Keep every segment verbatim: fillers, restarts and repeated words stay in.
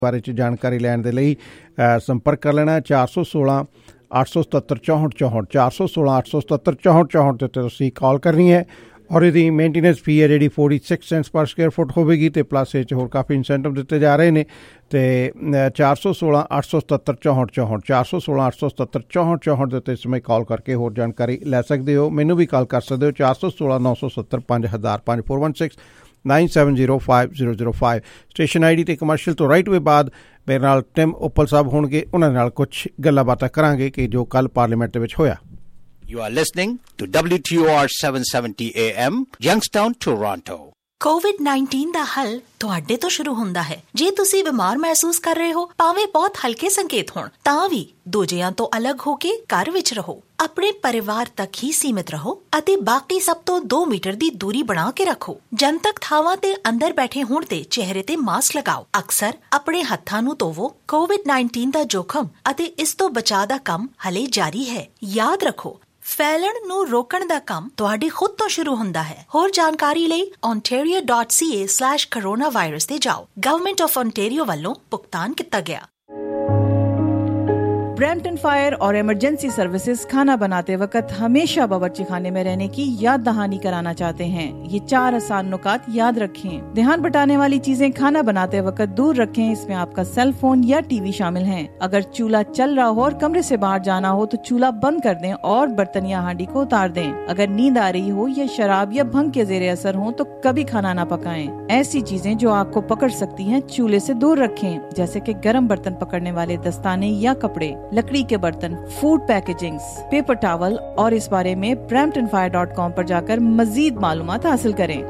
ਬਾਰੇ 'ਚ ਜਾਣਕਾਰੀ ਲੈਣ ਦੇ ਲਈ ਸੰਪਰਕ ਕਰ ਲੈਣਾ ਚਾਰ ਸੌ ਸੋਲਾਂ ਅੱਠ ਸੌ ਸਤੱਤਰ ਚੌਂਹਠ ਚੌਂਹਠ ਚਾਰ ਸੌ ਸੋਲਾਂ ਅੱਠ ਸੌ ਸਤੱਤਰ ਚੌਂਹਠ ਚੌਂਹਠ ਦੇ ਉੱਤੇ ਤੁਸੀਂ ਕਾਲ ਕਰਨੀ ਹੈ ਔਰ ਇਹਦੀ ਮੇਨਟੇਨੈਂਸ ਫੀ ਹੈ ਜਿਹੜੀ forty six cents per square foot ਹੋਵੇਗੀ ਅਤੇ ਪਲੱਸ ਇਹ 'ਚ ਹੋਰ ਕਾਫੀ ਇਨਸੈਂਟਿਵ ਦਿੱਤੇ ਜਾ ਰਹੇ ਨੇ ਅਤੇ ਚਾਰ ਸੌ ਸੋਲਾਂ ਅੱਠ ਸੌ ਸਤੱਤਰ ਚੌਂਹਠ ਚੌਂਹਠ ਚਾਰ ਸੌ ਸੋਲਾਂ ਅੱਠ ਸੌ ਸਤੱਤਰ ਚੌਂਹਠ ਚੌਂਹਠ ਦੇ ਉੱਤੇ ਇਸ ਸਮੇਂ ਕਾਲ ਕਰਕੇ ਹੋਰ ਜਾਣਕਾਰੀ ਲੈ ਸਕਦੇ ਹੋ। ਮੈਨੂੰ ਵੀ ਕਾਲ ਕਰ ਸਕਦੇ ਹੋ ਚਾਰ ਸੌ ਸੋਲਾਂ ਨੌ ਸੌ ਸੱਤਰ ਪੰਜ ਹਜ਼ਾਰ ਪੰਜ four one six nine seven zero five zero zero five. Station I D ਅਤੇ ਕਮਰਸ਼ੀਅਲ ਤੋਂ ਰਾਈਟ ਵੇ ਬਾਅਦ ਮੇਰੇ ਨਾਲ ਟਿਮ ਓਪਲ ਸਾਹਿਬ ਹੋਣਗੇ, ਉਹਨਾਂ ਨਾਲ ਕੁਛ ਗੱਲਾਂ ਬਾਤਾਂ ਕਰਾਂਗੇ ਕਿ ਜੋ ਕੱਲ੍ਹ ਪਾਰਲੀਮੈਂਟ ਦੇ ਵਿੱਚ ਹੋਇਆ। You are listening to W T O R seven seventy A M, Youngstown, Toronto. COVID nineteen ਦਾ ਹੱਲ ਤੁਹਾਡੇ ਤੋਂ ਸ਼ੁਰੂ ਹੁੰਦਾ ਹੈ। ਜੇ ਤੁਸੀਂ ਬਿਮਾਰ ਮਹਿਸੂਸ ਕਰ ਰਹੇ ਹੋ, ਭਾਵੇਂ ਬਹੁਤ ਹਲਕੇ ਸੰਕੇਤ ਹੋਣ, ਤਾਂ ਵੀ ਦੂਜਿਆਂ ਤੋਂ ਅਲੱਗ ਹੋ ਕੇ ਘਰ ਵਿੱਚ ਰਹੋ, ਆਪਣੇ ਪਰਿਵਾਰ ਤੱਕ ਹੀ ਸੀਮਿਤ ਰਹੋ ਅਤੇ ਬਾਕੀ ਸਭ ਤੋਂ ਦੋ ਮੀਟਰ ਦੀ ਦੂਰੀ ਬਣਾ ਕੇ ਰੱਖੋ। ਜਨਤਕ ਥਾਵਾਂ ਤੇ ਅੰਦਰ ਬੈਠੇ ਹੋਣ ਤੇ ਚਿਹਰੇ ਤੇ ਮਾਸਕ ਲਗਾਓ। ਅਕਸਰ ਆਪਣੇ ਹੱਥਾਂ ਨੂੰ ਧੋਵੋ। ਕੋਵਿਡ ਨਾਈਨਟੀਨ ਦਾ ਜੋਖਮ ਅਤੇ ਇਸ ਤੋਂ ਬਚਾਅ ਦਾ ਕੰਮ ਹਲੇ ਜਾਰੀ ਹੈ। ਯਾਦ ਰੱਖੋ, ਫੈਲਣ ਨੂੰ ਰੋਕਣ ਦਾ ਕੰਮ ਤੁਹਾਡੇ ਖੁਦ ਤੋਂ ਸ਼ੁਰੂ ਹੁੰਦਾ ਹੈ। ਹੋਰ ਜਾਣਕਾਰੀ ਲਈ ontario dot c a slash coronavirus ਤੇ ਜਾਓ। ਗਵਰਨਮੈਂਟ ਆਫ ontario ਵੱਲੋਂ ਭੁਗਤਾਨ ਕੀਤਾ ਗਿਆ। ब्रैम्पटन फायर और इमरजेंसी सर्विसेज खाना बनाते वक्त हमेशा बावर्ची खाने में रहने की याद दहानी कराना चाहते हैं। ये चार आसान नुकात याद रखें। ध्यान बटाने वाली चीजें खाना बनाते वक्त दूर रखें। इसमें आपका सेल फोन या टीवी शामिल हैं। अगर चूल्हा चल रहा हो और कमरे से बाहर जाना हो तो चूल्हा बंद कर दें और बर्तन या हांडी को उतार दें। अगर नींद आ रही हो या शराब या भंग के जेरे असर हो तो कभी खाना ना पकाएं। ऐसी चीजें जो आग को पकड़ सकती हैं चूल्हे से दूर रखें, जैसे कि गर्म बर्तन पकड़ने वाले दस्ताने या कपड़े, लकड़ी के बर्तन, फूड पैकेजिंग्स, पेपर टॉवल। और इस बारे में ब्रैम्पटन फायर डॉट कॉम पर जाकर मजीद मालूमात हासिल करें।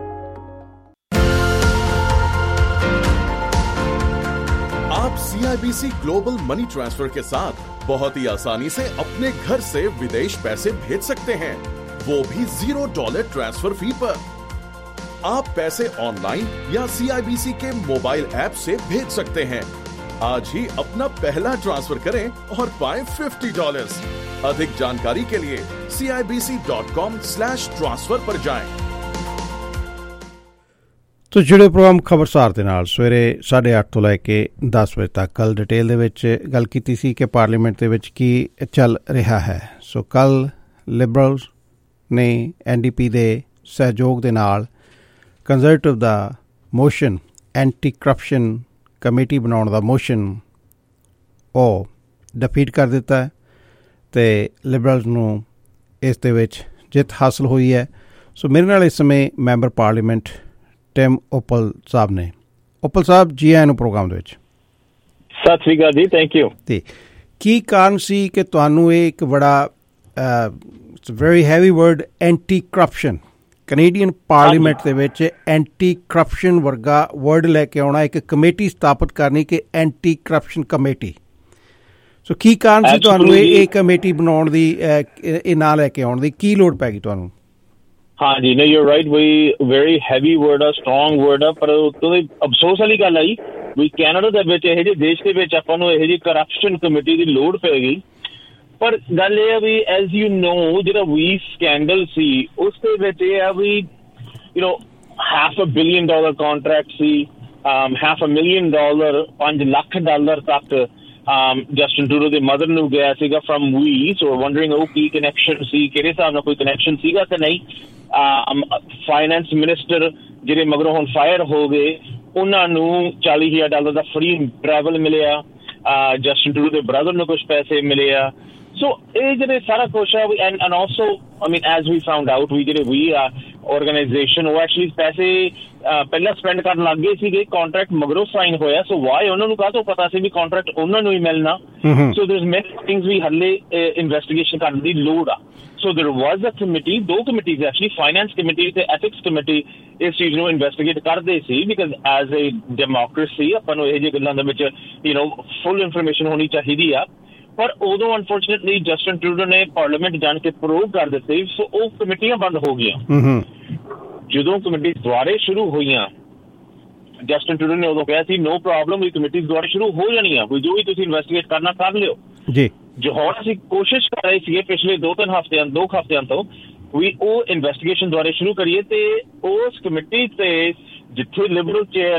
आप C I B C global money transfer के साथ बहुत ही आसानी से अपने घर से विदेश पैसे भेज सकते हैं, वो भी जीरो डॉलर ट्रांसफर फी पर। आप पैसे ऑनलाइन या सी आई बी सी के मोबाइल ऐप से भेज सकते हैं। आज ही अपना पहला ट्रांसफर करें और पाएं फिफ्टी डॉलर्स। अधिक जानकारी के लिए C I B C dot com slash transfer पर जाएं। तो जुड़े प्रोग्राम खबरसार ਦੇ ਨਾਲ ਸਵੇਰੇ ਸਾਢੇ ਅੱਠ ਤੋਂ ਲੈ ਕੇ ਦਸ ਵਜੇ ਤੱਕ ਕੱਲ ਡਿਟੇਲ ਦੇ ਵਿੱਚ ਗੱਲ ਕੀਤੀ ਸੀ ਕਿ ਪਾਰਲੀਮੈਂਟ ਦੇ ਵਿੱਚ ਕੀ ਚੱਲ ਰਿਹਾ ਹੈ। ਸੋ ਕੱਲ ਲਿਬਰਲਸ ਨੇ ਐਨ ਡੀ ਪੀ ਦੇ ਸਹਿਯੋਗ ਦੇ ਨਾਲ ਕੰਜ਼ਰਵੇਟਿਵ ਦਾ ਮੋਸ਼ਨ, ਐਂਟੀ ਕਰਪਸ਼ਨ ਕਮੇਟੀ ਬਣਾਉਣ ਦਾ ਮੋਸ਼ਨ, ਉਹ ਡਿਫੀਟ ਕਰ ਦਿੱਤਾ ਅਤੇ ਲਿਬਰਲਸ ਨੂੰ ਇਸ ਦੇ ਵਿੱਚ ਜਿੱਤ ਹਾਸਲ ਹੋਈ ਹੈ। ਸੋ ਮੇਰੇ ਨਾਲ ਇਸ ਸਮੇਂ ਮੈਂਬਰ ਪਾਰਲੀਮੈਂਟ ਟਿਮ ਓਪਲ ਸਾਹਿਬ ਨੇ। ਓਪਲ ਸਾਹਿਬ, ਜੀ ਆਇਆਂ ਨੂੰ ਪ੍ਰੋਗਰਾਮ ਦੇ ਵਿੱਚ। ਸਤਿ ਸ਼੍ਰੀ ਅਕਾਲ ਜੀ, ਥੈਂਕ ਯੂ। ਅਤੇ ਕੀ ਕਾਰਨ ਸੀ ਕਿ ਤੁਹਾਨੂੰ ਇਹ ਇੱਕ ਬੜਾ very heavy word anti corruption, Canadian parliament ਦੇ ਵਿੱਚ ਐਂਟੀ ਕਰਪਸ਼ਨ ਵਰਗਾ ਵਰਡ ਲੈ ਕੇ ਆਉਣਾ, ਇੱਕ ਕਮੇਟੀ ਸਥਾਪਿਤ ਕਰਨੀ ਕਿ ਐਂਟੀ ਕਰਪਸ਼ਨ ਕਮੇਟੀ? ਸੋ ਕੀ ਕਾਰਨ ਸੀ ਤੁਹਾਨੂੰ ਇਹ ਇਹ ਕਮੇਟੀ ਬਣਾਉਣ ਦੀ, ਇਹ ਨਾਂ ਲੈ ਕੇ ਆਉਣ ਦੀ ਕੀ ਲੋੜ ਪੈ ਗਈ ਤੁਹਾਨੂੰ? ਹਾਂਜੀ, ਨਹੀਂ ਯੂ ਰਾਈਟ, ਵੀ ਵੈਰੀ ਹੈਵੀ ਵਰਡ ਆ, ਸਟਰੋਂਗ ਵਰਡ ਆ, ਪਰ ਉਤੋਂ ਦੀ ਅਫਸੋਸ ਵਾਲੀ ਗੱਲ ਆਈ ਵੀ ਕੈਨੇਡਾ ਦੇ ਵਿੱਚ ਇਹੋ ਜਿਹੇ ਦੇਸ਼ ਦੇ ਵਿੱਚ ਆਪਾਂ ਨੂੰ ਇਹੋ ਜਿਹੀ ਕਰਪਸ਼ਨ ਕਮੇਟੀ ਦੀ ਲੋੜ ਪੈ ਗਈ। ਪਰ ਗੱਲ ਇਹ ਆ ਵੀ ਐਜ਼ ਯੂ ਨੋ, ਜਿਹੜਾ ਵੀ ਸਕੈਂਡਲ ਸੀ ਉਸ ਦੇ ਵਿੱਚ ਇਹ ਆ ਵੀ you know half a billion dollar contract ਸੀ, ਹਾਫ ਅ ਮਿਲੀਅਨ ਡਾਲਰ, ਪੰਜ ਲੱਖ ਡਾਲਰ ਤੱਕ ਜਸਟਿਨ ਟਰੂਡੋ ਦੇ ਮਦਰ ਨੂੰ ਗਿਆ ਸੀਗਾ ਫਰਮ ਵੀ। ਸੋ ਵੰਡਰਿੰਗ ਉਹ ਕੀ ਕਨੈਕਸ਼ਨ ਸੀ, ਕਿਹੜੇ ਹਿਸਾਬ ਨਾਲ ਕੋਈ ਕਨੈਕਸ਼ਨ ਸੀਗਾ ਕਿ ਨਹੀਂ। ਫਾਈਨੈਂਸ ਮਿਨਿਸਟਰ ਜਿਹੜੇ ਮਗਰੋਂ ਹੁਣ ਫਾਇਰ ਹੋ ਗਏ, ਉਹਨਾਂ ਨੂੰ ਚਾਲੀ ਹਜ਼ਾਰ ਡਾਲਰ ਦਾ ਫਰੀ ਟਰੈਵਲ ਮਿਲਿਆ। ਜਸਟਿਨ ਟਰੂਡੋ ਦੇ ਬ੍ਰਦਰ ਨੂੰ ਕੁਛ ਪੈਸੇ ਮਿਲੇ ਆ। ਸੋ ਇਹ ਜਿਹੜੇ ਸਾਰਾ ਕੁਛ ਆ, and and also I mean as we found out, ਵੀ ਜਿਹੜੇ ਵੀ ਆ ਆਰਗੇਨਾਈਜੇਸ਼ਨ ਉਹ ਐਕਚੁਅਲੀ ਪੈਸੇ ਪਹਿਲਾਂ ਸਪੈਂਡ ਕਰਨ ਲੱਗ ਗਏ ਸੀਗੇ, ਕਾਂਟਰੈਕਟ ਮਗਰੋਂ ਸਾਈਨ ਹੋਇਆ। ਸੋ ਵਾਈ ਉਹਨਾਂ ਨੂੰ ਕਾਹਤੋਂ ਪਤਾ ਸੀ ਵੀ ਕਾਂਟਰੈਕਟ ਉਹਨਾਂ ਨੂੰ ਹੀ ਮਿਲਣਾ। ਸੋ ਦੇਰ ਮੈਨੀ ਥਿੰਗਸ ਵੀ ਹਾਲੇ ਇਨਵੈਸਟੀਗੇਸ਼ਨ ਕਰਨ ਦੀ ਲੋੜ ਆ। ਸੋ ਦੇਰ ਵਾਜ਼ ਅ ਕਮੇਟੀ, ਦੋ ਕਮੇਟੀਜ਼ ਐਕਚੁਅਲੀ, ਫਾਈਨੈਂਸ ਕਮੇਟੀ ਤੇ ਐਥਿਕਸ ਕਮੇਟੀ, ਇਸ ਚੀਜ਼ ਨੂੰ ਇਨਵੈਸਟੀਗੇਟ ਕਰਦੇ ਸੀ ਬਿਕਾਜ਼ ਐਜ਼ ਏ ਡੈਮੋਕ੍ਰੇਸੀ ਆਪਾਂ ਨੂੰ ਇਹੋ ਜਿਹੀ ਗੱਲਾਂ ਦੇ ਵਿੱਚ ਯੂ ਨੋ ਫੁੱਲ ਇਨਫੋਰਮੇਸ਼ਨ ਹੋਣੀ ਚਾਹੀਦੀ ਆ। ਪਰ ਉਦੋਂ ਅਨਫੋਰਚੁਨੇਟਲੀ ਜਸਟਿਨ ਟਰੂਡੋ ਨੇ ਪਾਰਲੀਮੈਂਟ ਜਾਣ ਕੇ ਪ੍ਰੂਵ ਕਰ ਦਿੱਤੇ, ਸੋ ਉਹ ਕਮੇਟੀਆਂ ਬੰਦ ਹੋ ਗਈਆਂ। ਜਦੋਂ ਕਮੇਟੀ ਦੁਆਰੇ ਸ਼ੁਰੂ ਹੋਈਆਂ, ਜਸਟਿਨ ਟਰੂਡੋ ਨੇ ਉਦੋਂ ਕਿਹਾ ਸੀ ਨੋ ਪ੍ਰੋਬਲਮ, ਇਹ ਕਮੇਟੀ ਦੁਆਰਾ ਸ਼ੁਰੂ ਹੋ ਜਾਣੀਆਂ, ਕੋਈ ਜੋ ਵੀ ਤੁਸੀਂ ਇਨਵੈਸਟੀਗੇਟ ਕਰਨਾ ਕਰ ਲਿਓ ਜੀ। ਜੋ ਹੁਣ ਅਸੀਂ ਕੋਸ਼ਿਸ਼ ਕਰ ਰਹੇ ਸੀਗੇ ਪਿਛਲੇ ਦੋ ਤਿੰਨ ਹਫ਼ਤਿਆਂ ਦੋ ਹਫ਼ਤਿਆਂ ਤੋਂ ਵੀ ਉਹ ਇਨਵੈਸਟੀਗੇਸ਼ਨ ਦੁਆਰੇ ਸ਼ੁਰੂ ਕਰੀਏ, ਤੇ ਉਸ ਕਮੇਟੀ ਤੇ ਜਿੱਥੇ ਲਿਬਰਲ ਚੇਅਰ ਆ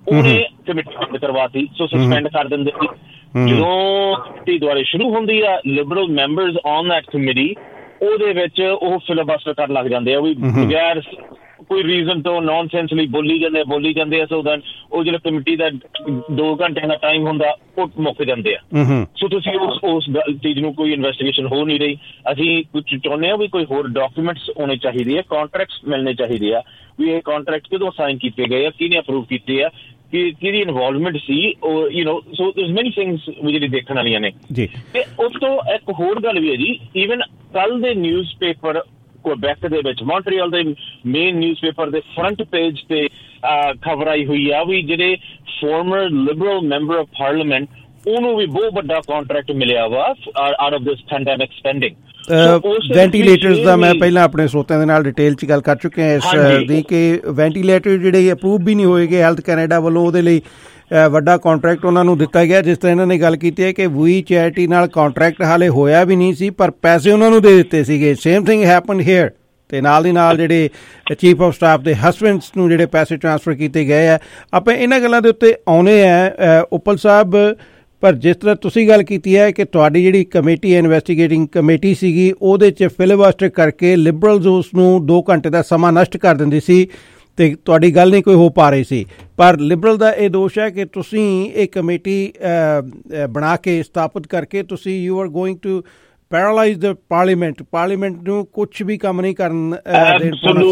ਉਹਨੇ ਕਮੇਟੀ ਬੰਦ ਕਰਵਾਤੀ, ਸੋ ਸਸਪੈਂਡ ਕਰ ਦਿੰਦੇ ਸੀ। ਜਦੋਂ ਕਮੇਟੀ ਦੁਆਰੇ ਸ਼ੁਰੂ ਹੁੰਦੀ ਆ, Liberal members on that committee ਉਹਦੇ ਵਿੱਚ ਉਹ ਫਿਲਬਸਟਰ ਕਰਨ ਲੱਗ ਜਾਂਦੇ ਆ, ਵੀ ਬਗੈਰ ਕੋਈ ਰੀਜ਼ਨ ਤੋਂ ਨੌਨਸੈਂਸ ਲਈ ਬੋਲੀ ਜਾਂਦੇ ਬੋਲੀ ਜਾਂਦੇ ਆ। ਸੋ ਦੈਨ ਉਹ ਜਿਹੜਾ ਕਮੇਟੀ ਦਾ ਦੋ ਘੰਟਿਆਂ ਦਾ ਟਾਈਮ ਹੁੰਦਾ ਉਹ ਮੁੱਕ ਜਾਂਦੇ ਆ। ਸੋ ਤੁਸੀਂ ਉਸ ਉਸ ਚੀਜ਼ ਨੂੰ ਕੋਈ ਇਨਵੈਸਟੀਗੇਸ਼ਨ ਹੋ ਨਹੀਂ ਰਹੀ। ਅਸੀਂ ਕੁਝ ਚਾਹੁੰਦੇ ਹਾਂ ਵੀ ਕੋਈ ਹੋਰ ਡਾਕੂਮੈਂਟਸ ਹੋਣੇ ਚਾਹੀਦੇ ਆ, ਕਾਂਟਰੈਕਟਸ ਮਿਲਣੇ ਚਾਹੀਦੇ ਆ, ਵੀ ਇਹ ਕਾਂਟਰੈਕਟ ਕਦੋਂ ਸਾਈਨ ਕੀਤੇ ਗਏ ਆ, ਕਿਹਨੇ ਅਪਰੂਵ ਕੀਤੇ ਆ, ਕਿ ਕਿਹਦੀ ਇਨਵੋਲਵਮੈਂਟ ਸੀ, ਯੂ ਨੋ। ਸੋ ਦੇਅਰਸ ਮੈਨੀ ਥਿੰਗਸ ਜਿਹੜੀ ਦੇਖਣ ਵਾਲੀਆਂ ਨੇ। ਤੇ ਉਸ ਤੋਂ ਇੱਕ ਹੋਰ ਗੱਲ ਵੀ ਹੈ ਜੀ, ਈਵਨ ਕੱਲ ਦੇ ਨਿਊਜ਼ ਪੇਪਰ ਕੁਬੈਕ ਦੇ ਵਿੱਚ, ਮੌਂਟਰੀਅਲ ਦੇ ਮੇਨ ਨਿਊਜ਼ ਪੇਪਰ ਦੇ ਫਰੰਟ ਪੇਜ ਤੇ ਖਬਰ ਆਈ ਹੋਈ ਆ ਵੀ ਜਿਹੜੇ former Liberal member of parliament, ਉਹਨੂੰ ਵੀ ਬਹੁਤ ਵੱਡਾ ਕਾਂਟਰੈਕਟ ਮਿਲਿਆ ਵਾ out of this pandemic spending. Ventilators ਦਾ ਮੈਂ ਪਹਿਲਾਂ ਆਪਣੇ ਸਰੋਤਿਆਂ ਦੇ ਨਾਲ ਡਿਟੇਲ 'ਚ ਗੱਲ ਕਰ ਚੁੱਕੇ ਹਾਂ ਇਸ ਦੀ, ਕਿ ਵੈਂਟੀਲੇਟਰ ਜਿਹੜੇ ਅਪਰੂਵ ਵੀ ਨਹੀਂ ਹੋਏਗੇ ਹੈਲਥ ਕੈਨੇਡਾ ਵੱਲੋਂ, ਉਹਦੇ ਲਈ ਵੱਡਾ ਕਾਂਟਰੈਕਟ ਉਹਨਾਂ ਨੂੰ ਦਿੱਤਾ ਗਿਆ। ਜਿਸ ਤਰ੍ਹਾਂ ਇਹਨਾਂ ਨੇ ਗੱਲ ਕੀਤੀ ਹੈ ਕਿ ਵੀ ਚੈਰਿਟੀ ਨਾਲ ਕਾਂਟਰੈਕਟ ਹਾਲੇ ਹੋਇਆ ਵੀ ਨਹੀਂ ਸੀ, ਪਰ ਪੈਸੇ ਉਹਨਾਂ ਨੂੰ ਦੇ ਦਿੱਤੇ ਸੀਗੇ। Same thing happen here. ਅਤੇ ਨਾਲ ਦੀ ਨਾਲ ਜਿਹੜੇ ਚੀਫ ਆਫ ਸਟਾਫ ਦੇ ਹਸਬੈਂਡਸ ਨੂੰ ਜਿਹੜੇ ਪੈਸੇ ਟ੍ਰਾਂਸਫਰ ਕੀਤੇ ਗਏ ਆ। ਆਪਾਂ ਇਹਨਾਂ ਗੱਲਾਂ ਦੇ ਉੱਤੇ ਆਉਣੇ ਆ ਉੱਪਲ ਸਾਹਿਬ, ਪਰ ਜਿਸ ਤਰ੍ਹਾਂ ਤੁਸੀਂ ਗੱਲ ਕੀਤੀ ਹੈ ਕਿ ਤੁਹਾਡੀ ਜਿਹੜੀ ਕਮੇਟੀ ਇਨਵੈਸਟੀਗੇਟਿੰਗ ਕਮੇਟੀ ਸੀਗੀ, ਉਹਦੇ 'ਚ ਫਿਲਬਸਟਰ ਕਰਕੇ ਲਿਬਰਲਸ ਉਸ ਨੂੰ ਦੋ ਘੰਟੇ ਦਾ ਸਮਾਂ ਨਸ਼ਟ ਕਰ ਦਿੰਦੀ ਸੀ ਅਤੇ ਤੁਹਾਡੀ ਗੱਲ ਨਹੀਂ ਕੋਈ ਹੋ ਪਾ ਰਹੀ ਸੀ। ਪਰ ਲਿਬਰਲ ਦਾ ਇਹ ਦੋਸ਼ ਹੈ ਕਿ ਤੁਸੀਂ ਇਹ ਕਮੇਟੀ ਬਣਾ ਕੇ ਸਥਾਪਿਤ ਕਰਕੇ ਤੁਸੀਂ you are going to paralyse the parliament, parliament ਨੂੰ ਕੁਛ ਵੀ ਕੰਮ ਨਹੀਂ ਕਰਨ ਦੇਣ ਪਾਉਣਾ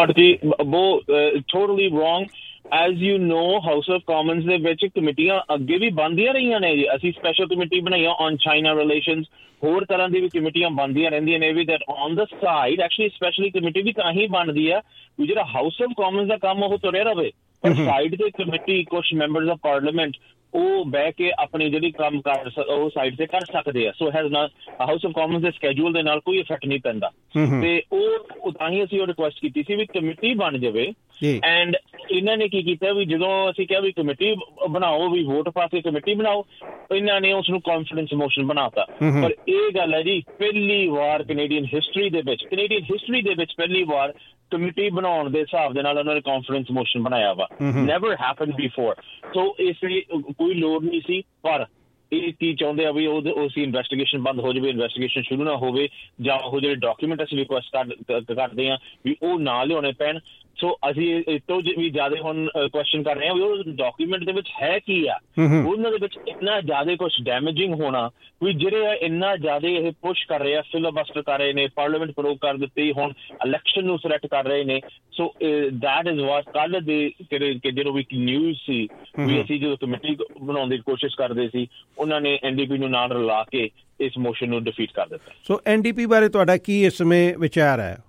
ਸੀਗਾ। As you know, House of Commons ਦੇ ਵਿੱਚ ਕਮੇਟੀਆਂ ਅੱਗੇ ਵੀ ਬਣਦੀਆਂ ਰਹੀਆਂ ਨੇ ਜੀ। ਅਸੀਂ ਸਪੈਸ਼ਲ ਕਮੇਟੀ ਬਣਾਈਆਂ ਔਨ ਚਾਈਨਾ ਰਿਲੇਸ਼ਨਸ, ਹੋਰ ਤਰ੍ਹਾਂ ਦੀ ਵੀ ਕਮੇਟੀਆਂ ਬਣਦੀਆਂ ਰਹਿੰਦੀਆਂ ਨੇ। ਵੀ that on the side actually specially committee ਵੀ ਤਾਂ ਹੀ ਬਣਦੀ ਆ ਵੀ ਜਿਹੜਾ ਹਾਊਸ ਆਫ ਕਾਮਨਸ ਦਾ ਕੰਮ ਉਹ ਤੁਰਿਆ ਰਵੇ, ਪਰ ਸਾਈਡ ਤੇ ਕਮੇਟੀ ਕੁਛ ਮੈਂਬਰਸ ਆਫ ਪਾਰਲੀਮੈਂਟ ਉਹ ਬਹਿ ਕੇ ਆਪਣੀ ਜਿਹੜੀ ਕੰਮ ਕਰ ਉਹ ਸਾਈਡ ਤੇ ਕਰ ਸਕਦੇ ਆ। ਸੋ ਹੈਜ਼ ਨਾ ਹਾਊਸ ਆਫ ਕਾਮਨਸ ਦੇ ਸਕੈਜੂਲ ਦੇ ਨਾਲ ਕੋਈ ਇਫੈਕਟ ਨਹੀਂ ਪੈਂਦਾ। ਤੇ ਉਹ ਤਾਂ ਹੀ ਅਸੀਂ ਉਹ ਰਿਕੁਐਸਟ ਕੀਤੀ ਸੀ ਵੀ ਕਮੇਟੀ ਬਣ ਜਾਵੇ। ਐਂਡ ਇਹਨਾਂ ਨੇ ਕੀ ਕੀਤਾ ਵੀ ਜਦੋਂ ਅਸੀਂ ਕਿਹਾ ਵੀ ਕਮੇਟੀ ਬਣਾਓ, ਵੀ ਵੋਟ ਪਾ ਕੇ ਕਮੇਟੀ ਬਣਾਓ, ਇਹਨਾਂ ਨੇ ਉਸਨੂੰ ਕਾਨਫੀਡੈਂਸ ਮੋਸ਼ਨ ਬਣਾਤਾ। ਪਰ ਇਹ ਗੱਲ ਹੈ ਜੀ, ਪਹਿਲੀ ਵਾਰ ਕੈਨੇਡੀਅਨ ਹਿਸਟਰੀ ਦੇ ਵਿੱਚ ਕੈਨੇਡੀਅਨ ਹਿਸਟਰੀ ਦੇ ਵਿੱਚ ਪਹਿਲੀ ਵਾਰ ਕਮੇਟੀ ਬਣਾਉਣ ਦੇ ਹਿਸਾਬ ਦੇ ਨਾਲ ਉਹਨਾਂ ਨੇ ਕਾਨਫੀਡੈਂਸ ਮੋਸ਼ਨ ਬਣਾਇਆ ਵਾ। Never happen before. ਸੋ ਇਸ ਲਈ ਕੋਈ ਲੋੜ ਨਹੀਂ ਸੀ। ਪਰ ਇਹ ਕੀ ਚਾਹੁੰਦੇ ਆ ਵੀ ਉਹ ਉਸ ਇਨਵੈਸਟੀਗੇਸ਼ਨ ਬੰਦ ਹੋ ਜਾਵੇ, ਇਨਵੈਸਟੀਗੇਸ਼ਨ ਸ਼ੁਰੂ ਨਾ ਹੋਵੇ, ਜਾਂ ਉਹ ਜਿਹੜੇ ਡਾਕੂਮੈਂਟ ਅਸੀਂ ਰਿਕੁਐਸਟ ਕਰਦੇ ਹਾਂ ਵੀ ਉਹ ਨਾ ਲਿਆਉਣੇ ਪੈਣ। ਸੋ ਅਸੀਂ ਇਸ ਤੋਂ ਵੀ ਜ਼ਿਆਦਾ ਹੁਣ ਕੁਐਸਚਨ ਕਰ ਰਹੇ ਹਾਂ ਵੀ ਉਹ ਡਾਕੂਮੈਂਟ ਦੇ ਵਿੱਚ ਹੈ ਕੀ ਆ। ਉਹਨਾਂ ਦੇ ਵਿੱਚ ਇੰਨਾ ਜ਼ਿਆਦਾ ਕੁਛ ਡੈਮੇਜਿੰਗ ਹੋਣਾ ਵੀ ਜਿਹੜੇ ਇੰਨਾ ਜ਼ਿਆਦਾ ਇਹ ਪੁਸ਼ ਕਰ ਰਹੇ ਆ, ਫਿਲਬਸਟਰ ਕਰ ਰਹੇ ਨੇ, ਪਾਰਲੀਮੈਂਟ ਪ੍ਰੋਵੋਕ ਕਰ ਦਿੱਤੀ, ਹੁਣ ਇਲੈਕਸ਼ਨ ਨੂੰ ਸਿਲੈਕਟ ਕਰ ਰਹੇ ਨੇ। ਸੋ ਦੈਟ ਇਜ਼ ਵਾਟ ਕੱਲ੍ਹ ਦੇ ਜਦੋਂ ਵੀ ਨਿਊਜ਼ ਸੀ ਵੀ ਅਸੀਂ ਜਦੋਂ ਕਮੇਟੀ ਬਣਾਉਣ ਦੀ ਕੋਸ਼ਿਸ਼ ਕਰਦੇ ਸੀ, ਉਹਨਾਂ ਨੇ ਐਨ ਡੀ ਪੀ ਨੂੰ ਨਾਲ ਰਲਾ ਕੇ ਇਸ ਮੋਸ਼ਨ ਨੂੰ ਡਿਫੀਟ ਕਰ ਦਿੱਤਾ। ਸੋ ਐਨ ਡੀ ਪੀ ਬਾਰੇ ਤੁਹਾਡਾ ਕੀ ਇਸ ਸਮੇਂ ਵਿਚਾਰ ਹੈ?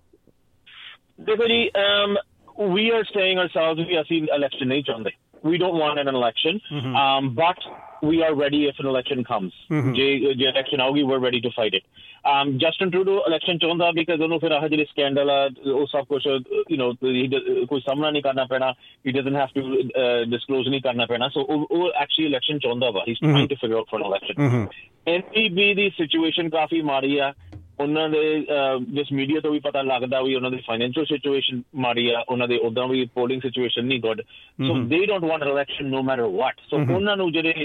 ਦੇਖੋ ਜੀ, we are saying ourselves we ਅਸੀਂ election ਨਹੀਂ ਚਾਹੁੰਦੇ। We don't want an election, mm-hmm. um, but we are ready if an election comes. Mm-hmm. ਜੇ ਜੇ election ਆਊਗੀ, we're ready to fight it. Um, Justin Trudeau election ਚਾਹੁੰਦਾ because ਉਹਨੂੰ ਫਿਰ ਆਹ ਜਿਹੜੇ ਸਕੈਂਡਲ ਆ ਉਹ ਸਭ ਕੁਛ you know ਕੋਈ ਸਾਹਮਣਾ ਨਹੀਂ ਕਰਨਾ ਪੈਣਾ, he doesn't have to uh, disclose ਨਹੀਂ ਕਰਨਾ ਪੈਣਾ। so ਉਹ ਉਹ actually election ਚਾਹੁੰਦਾ ਵਾ, he's trying to figure out for an election. N P B the situation ਕਾਫੀ ਮਾੜੀ ਆ। ਉਹਨਾਂ ਦੇ ਜਿਸ ਮੀਡੀਆ ਤੋਂ ਵੀ ਪਤਾ ਲੱਗਦਾ ਵੀ ਉਹਨਾਂ ਦੀ ਫਾਈਨੈਂਸ਼ੀਅਲ ਸਿਚੁਏਸ਼ਨ ਮਾੜੀ ਆ, ਉਹਨਾਂ ਦੇ ਉੱਦਾਂ ਵੀ ਪੋਲਿੰਗ ਸਿਚੁਏਸ਼ਨ ਨਹੀਂ good. So they don't want election no matter what. So ਉਹਨਾਂ ਨੂੰ ਜਿਹੜੇ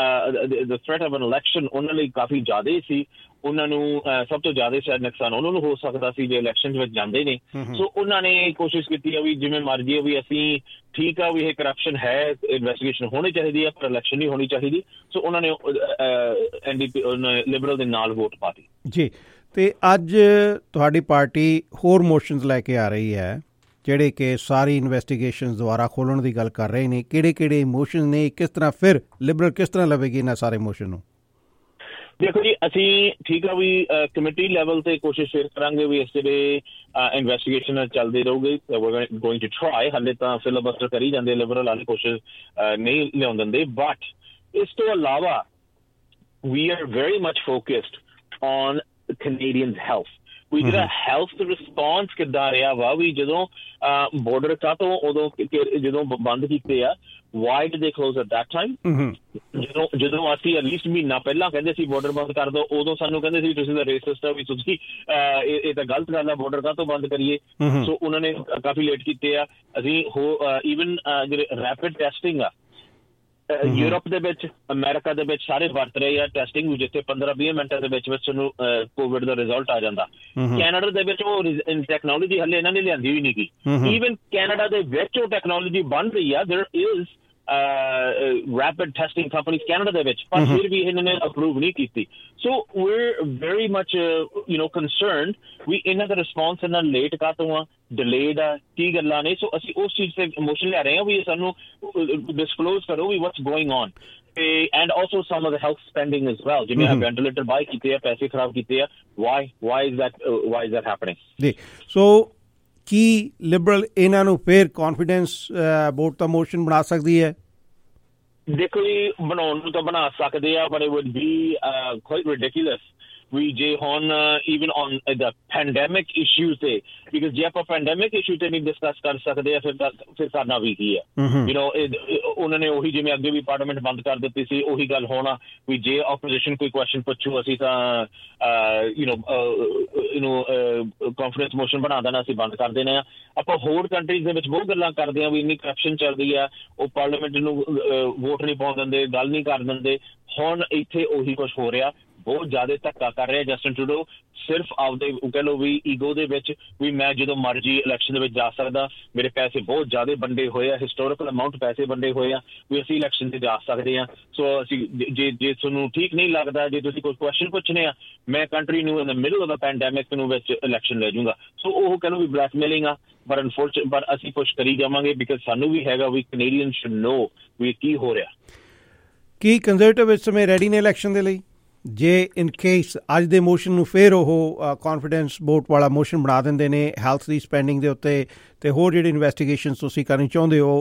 the threat of an election ਉਹਨਾਂ ਲਈ ਕਾਫੀ ਜ਼ਿਆਦਾ ਸੀ। ਉਹਨਾਂ ਨੂੰ ਸਭ ਤੋਂ ਜ਼ਿਆਦਾ ਸ਼ਾਇਦ ਨੁਕਸਾਨ ਉਹਨਾਂ ਨੂੰ ਹੋ ਸਕਦਾ ਸੀ ਜੇ ਇਲੈਕਸ਼ਨ ਵਿੱਚ ਜਾਂਦੇ ਨੇ। ਸੋ ਉਹਨਾਂ ਨੇ ਕੋਸ਼ਿਸ਼ ਕੀਤੀ ਆ ਵੀ ਜਿਵੇਂ ਮਰਜ਼ੀ ਆ ਵੀ ਅਸੀਂ ਠੀਕ ਆ ਵੀ ਇਹ ਕਰਪਸ਼ਨ ਹੈ, ਇਨਵੈਸਟੀਗੇਸ਼ਨ ਹੋਣੀ ਚਾਹੀਦੀ ਆ, ਪਰ ਇਲੈਕਸ਼ਨ ਨਹੀਂ ਹੋਣੀ ਚਾਹੀਦੀ। ਸੋ ਉਹਨਾਂ ਨੇ ਐਨ ਡੀ ਪੀ ਲਿਬਰਲ ਦੇ ਨਾਲ ਵੋਟ ਪਾਤੀ ਜੀ। ਅਤੇ ਅੱਜ ਤੁਹਾਡੀ ਪਾਰਟੀ ਹੋਰ ਮੋਸ਼ਨਸ ਲੈ ਕੇ ਆ ਰਹੀ ਹੈ ਜਿਹੜੇ ਕਿ ਸਾਰੀ ਇਨਵੈਸਟੀਗੇਸ਼ਨ ਦੁਬਾਰਾ ਖੋਲ੍ਹਣ ਦੀ ਗੱਲ ਕਰ ਰਹੇ ਨੇ। ਕਿਹੜੇ ਕਿਹੜੇ ਇਮੋਸ਼ਨ ਨੇ, ਕਿਸ ਤਰ੍ਹਾਂ ਫਿਰ ਲਿਬਰਲ ਕਿਸ ਤਰ੍ਹਾਂ ਲਵੇਗੀ ਇਹਨਾਂ ਸਾਰੇ ਮੋਸ਼ਨ ਨੂੰ? ਦੇਖੋ ਜੀ, ਅਸੀਂ ਠੀਕ ਆ ਵੀ ਕਮੇਟੀ ਲੈਵਲ ਤੇ ਕੋਸ਼ਿਸ਼ ਫਿਰ ਕਰਾਂਗੇ ਵੀ ਇਸ ਜਿਹੜੇ ਇਨਵੈਸਟੀਗੇਸ਼ਨ ਚੱਲਦੇ ਰਹੂਗੇ। Going to try. ਹਾਲੇ ਤਾਂ ਫਿਲਬਸਟਰ ਕਰੀ ਜਾਂਦੇ ਲਿਬਰਲ ਵਾਲੀ, ਕੋਸ਼ਿਸ਼ ਨਹੀਂ ਲਿਆਉਣ ਦਿੰਦੇ। ਬਟ ਇਸ ਤੋਂ ਇਲਾਵਾ we are very much focused on Canadians' health। ਵੀ ਜਿਹੜਾ ਹੈਲਥ ਰਿਸਪੌਂਸ ਕਿੱਦਾਂ ਰਿਹਾ ਵਾ, ਵੀ ਜਦੋਂ ਬੋਰਡਰ ਕਾਹਤੋਂ ਉਦੋਂ ਜਦੋਂ ਬੰਦ ਕੀਤੇ ਆ, why did they close at that time? ਜਦੋਂ ਜਦੋਂ ਅਸੀਂ ਐਟਲੀਸਟ ਮਹੀਨਾ ਪਹਿਲਾਂ ਕਹਿੰਦੇ ਸੀ ਬੋਰਡਰ ਬੰਦ ਕਰ ਦਿਓ, ਉਦੋਂ ਸਾਨੂੰ ਕਹਿੰਦੇ ਸੀ ਤੁਸੀਂ ਤਾਂ ਰੇਸਿਸਟ ਆ, ਵੀ ਤੁਸੀਂ ਇਹ ਤਾਂ ਗਲਤ ਗੱਲ ਆ, ਬੋਰਡਰ ਕਾਹਤੋਂ ਬੰਦ ਕਰੀਏ। ਸੋ ਉਹਨਾਂ ਨੇ ਕਾਫੀ ਲੇਟ ਕੀਤੇ ਆ। ਅਸੀਂ ਹੋ ਈਵਨ ਜਿਹੜੇ ਰੈਪਿਡ ਟੈਸਟਿੰਗ ਆ ਯੂਰਪ ਦੇ ਵਿੱਚ, ਅਮਰੀਕਾ ਦੇ ਵਿੱਚ ਸਾਰੇ ਵਰਤ ਰਹੇ ਆ ਟੈਸਟਿੰਗ, ਜਿੱਥੇ ਪੰਦਰਾਂ ਵੀਹ ਮਿੰਟਾਂ ਦੇ ਵਿੱਚ ਵਿੱਚ ਤੁਹਾਨੂੰ ਕੋਵਿਡ ਦਾ ਰਿਜ਼ਲਟ ਆ ਜਾਂਦਾ। ਕੈਨੇਡਾ ਦੇ ਵਿੱਚ ਉਹ ਟੈਕਨੋਲੋਜੀ ਹਲੇ ਇਹਨਾਂ ਨੇ ਲਿਆਂਦੀ ਵੀ ਨਹੀਂ ਗੀ। ਈਵਨ ਕੈਨੇਡਾ ਦੇ ਵਿੱਚ ਉਹ ਟੈਕਨੋਲੋਜੀ ਬਣ ਰਹੀ ਆ। There is rapid testing companies Canada ਦੇ ਵਿੱਚ, ਪਰ ਫਿਰ ਵੀ ਇਹਨਾਂ ਨੇ ਅਪਰੂਵ ਨਹੀਂ ਕੀਤੀ। ਸੋ we're very much uh, you know concerned ਵੀ ਇਹਨਾਂ ਦਾ ਰਿਸਪੌਂਸ ਇਹਨਾਂ ਲੇਟ ਕਾਹਤੋਂ ਆ, ਡਿਲੇਡ ਆ, ਕੀ ਗੱਲਾਂ ਨੇ। ਸੋ ਅਸੀਂ ਉਸ ਚੀਜ਼ ਤੇ ਇਮੋਸ਼ਨ ਲੈ ਰਹੇ ਹਾਂ ਵੀ ਸਾਨੂੰ ਡਿਸਕਲੋਜ਼ ਕਰੋ ਵੀ what's going on, and also some of the health spending as well, ਜਿਵੇਂ ਵੈਂਟੀਲੇਟਰ ਬਾਈ ਕੀਤੇ ਆ, ਪੈਸੇ ਖਰਾਬ ਕੀਤੇ ਆ। why why is that uh, why is that happening? ਜੀ ਸੋ ਕੀ ਲਿਬਰਲ ਇਹਨਾਂ ਨੂੰ ਫਿਰ ਕੌਨਫੀਡੈਂਸ ਵੋਟ ਦਾ ਮੋਸ਼ਨ ਬਣਾ ਸਕਦੀ ਹੈ? ਦੇਖੋ ਜੀ, ਬਣਾਉਣ ਨੂੰ ਤਾਂ ਬਣਾ ਸਕਦੇ ਆ, but it would be uh, quite ridiculous ਵੀ ਜੇ ਹੁਣ even on the pandemic issues ਤੇ, ਬਿਕਾਜ਼ ਜੇ ਆਪਾਂ ਪੈਂਡੈਮਿਕ ਇਸ਼ੂ ਤੇ ਨਹੀਂ ਡਿਸਕਸ ਕਰ ਸਕਦੇ ਆ ਫਿਰ ਫਿਰ ਕਰਨਾ ਵੀ ਕੀ ਹੈ। ਯੂ ਨੋ ਉਹਨਾਂ ਨੇ ਉਹੀ ਜਿਵੇਂ ਅੱਗੇ ਵੀ ਪਾਰਲੀਮੈਂਟ ਬੰਦ ਕਰ ਦਿੱਤੀ ਸੀ, ਉਹੀ ਗੱਲ ਹੋਣਾ ਵੀ ਜੇ ਆਪੋਜੀਸ਼ਨ ਕੋਈ ਕੁਐਸਚਨ ਪੁੱਛੂ ਅਸੀਂ ਤਾਂ you know you know confidence motion ਬਣਾ ਦੇਣਾ, ਅਸੀਂ ਬੰਦ ਕਰ ਦੇਣਾ ਆ। ਆਪਾਂ ਹੋਰ ਕੰਟਰੀਜ਼ ਦੇ ਵਿੱਚ ਬਹੁਤ ਗੱਲਾਂ ਕਰਦੇ ਹਾਂ ਵੀ ਇੰਨੀ ਕਰਪਸ਼ਨ ਚੱਲਦੀ ਆ, ਉਹ ਪਾਰਲੀਮੈਂਟ ਨੂੰ ਵੋਟ ਨਹੀਂ ਪਾਉਣ ਦਿੰਦੇ, ਗੱਲ ਨਹੀਂ ਕਰ ਦਿੰਦੇ। ਹੁਣ ਇੱਥੇ ਉਹੀ ਕੁਛ ਹੋ ਰਿਹਾ, ਬਹੁਤ ਜ਼ਿਆਦਾ ਧੱਕਾ ਕਰ ਰਿਹਾ ਜਸਟਿਨ ਟਰੂਡੋ, ਸਿਰਫ ਆਪਦੇ ਕਹਿ ਲਓ ਵੀ ਈਗੋ ਦੇ ਵਿੱਚ ਵੀ ਮੈਂ ਜਦੋਂ ਮਰਜ਼ੀ ਇਲੈਕਸ਼ਨ ਦੇ ਵਿੱਚ ਜਾ ਸਕਦਾ, ਮੇਰੇ ਪੈਸੇ ਬਹੁਤ ਜ਼ਿਆਦਾ ਵੰਡੇ ਹੋਏ ਆ, ਹਿਸਟੋਰੀਕਲ ਅਮਾਊਂਟ ਪੈਸੇ ਵੰਡੇ ਹੋਏ ਆ ਵੀ ਅਸੀਂ ਇਲੈਕਸ਼ਨ 'ਤੇ ਜਾ ਸਕਦੇ ਹਾਂ। ਸੋ ਅਸੀਂ ਜੇ ਜੇ ਤੁਹਾਨੂੰ ਠੀਕ ਨਹੀਂ ਲੱਗਦਾ, ਜੇ ਤੁਸੀਂ ਕੋਈ ਕੁਐਸਚਨ ਪੁੱਛਣੇ ਆ, ਮੈਂ ਕੰਟਰੀ ਨੂੰ in the middle of the pandemic ਨੂੰ ਵਿੱਚ ਇਲੈਕਸ਼ਨ ਲੈ ਜਾਊਂਗਾ। ਸੋ ਉਹ ਕਹਿ ਲਓ ਵੀ ਬਲੈਕਮੇਲਿੰਗ ਆ, ਪਰ ਅਨਫੋਰਚੂਨੇਟ ਪਰ ਅਸੀਂ ਪੁਸ਼ ਕਰੀ ਜਾਵਾਂਗੇ ਬਿਕਾਜ਼ ਸਾਨੂੰ ਵੀ ਹੈਗਾ ਵੀ ਕੈਨੇਡੀਅਨ ਸ਼ੁੱਡ ਨੋ ਵੀ ਕੀ ਹੋ ਰਿਹਾ। ਕੀ ਕੰਜ਼ਰਵੇਟਿਵ ਇਸ ਸਮੇਂ ਰੈਡੀ ਨੇ ਇਲੈਕਸ਼ਨ ਦੇ ਲਈ? ਜੇ ਇਨ ਕੇਸ ਅੱਜ ਦੇ ਮੋਸ਼ਨ ਨੂੰ ਫਿਰ ਉਹ ਕਾਨਫੀਡੈਂਸ ਵੋਟ ਵਾਲਾ ਮੋਸ਼ਨ ਬਣਾ ਦਿੰਦੇ ਨੇ ਹੈਲਥ ਦੀ ਸਪੈਂਡਿੰਗ ਦੇ ਉੱਤੇ ਅਤੇ ਹੋਰ ਜਿਹੜੇ ਇਨਵੈਸਟੀਗੇਸ਼ਨ ਤੁਸੀਂ ਕਰਨੀ ਚਾਹੁੰਦੇ ਹੋ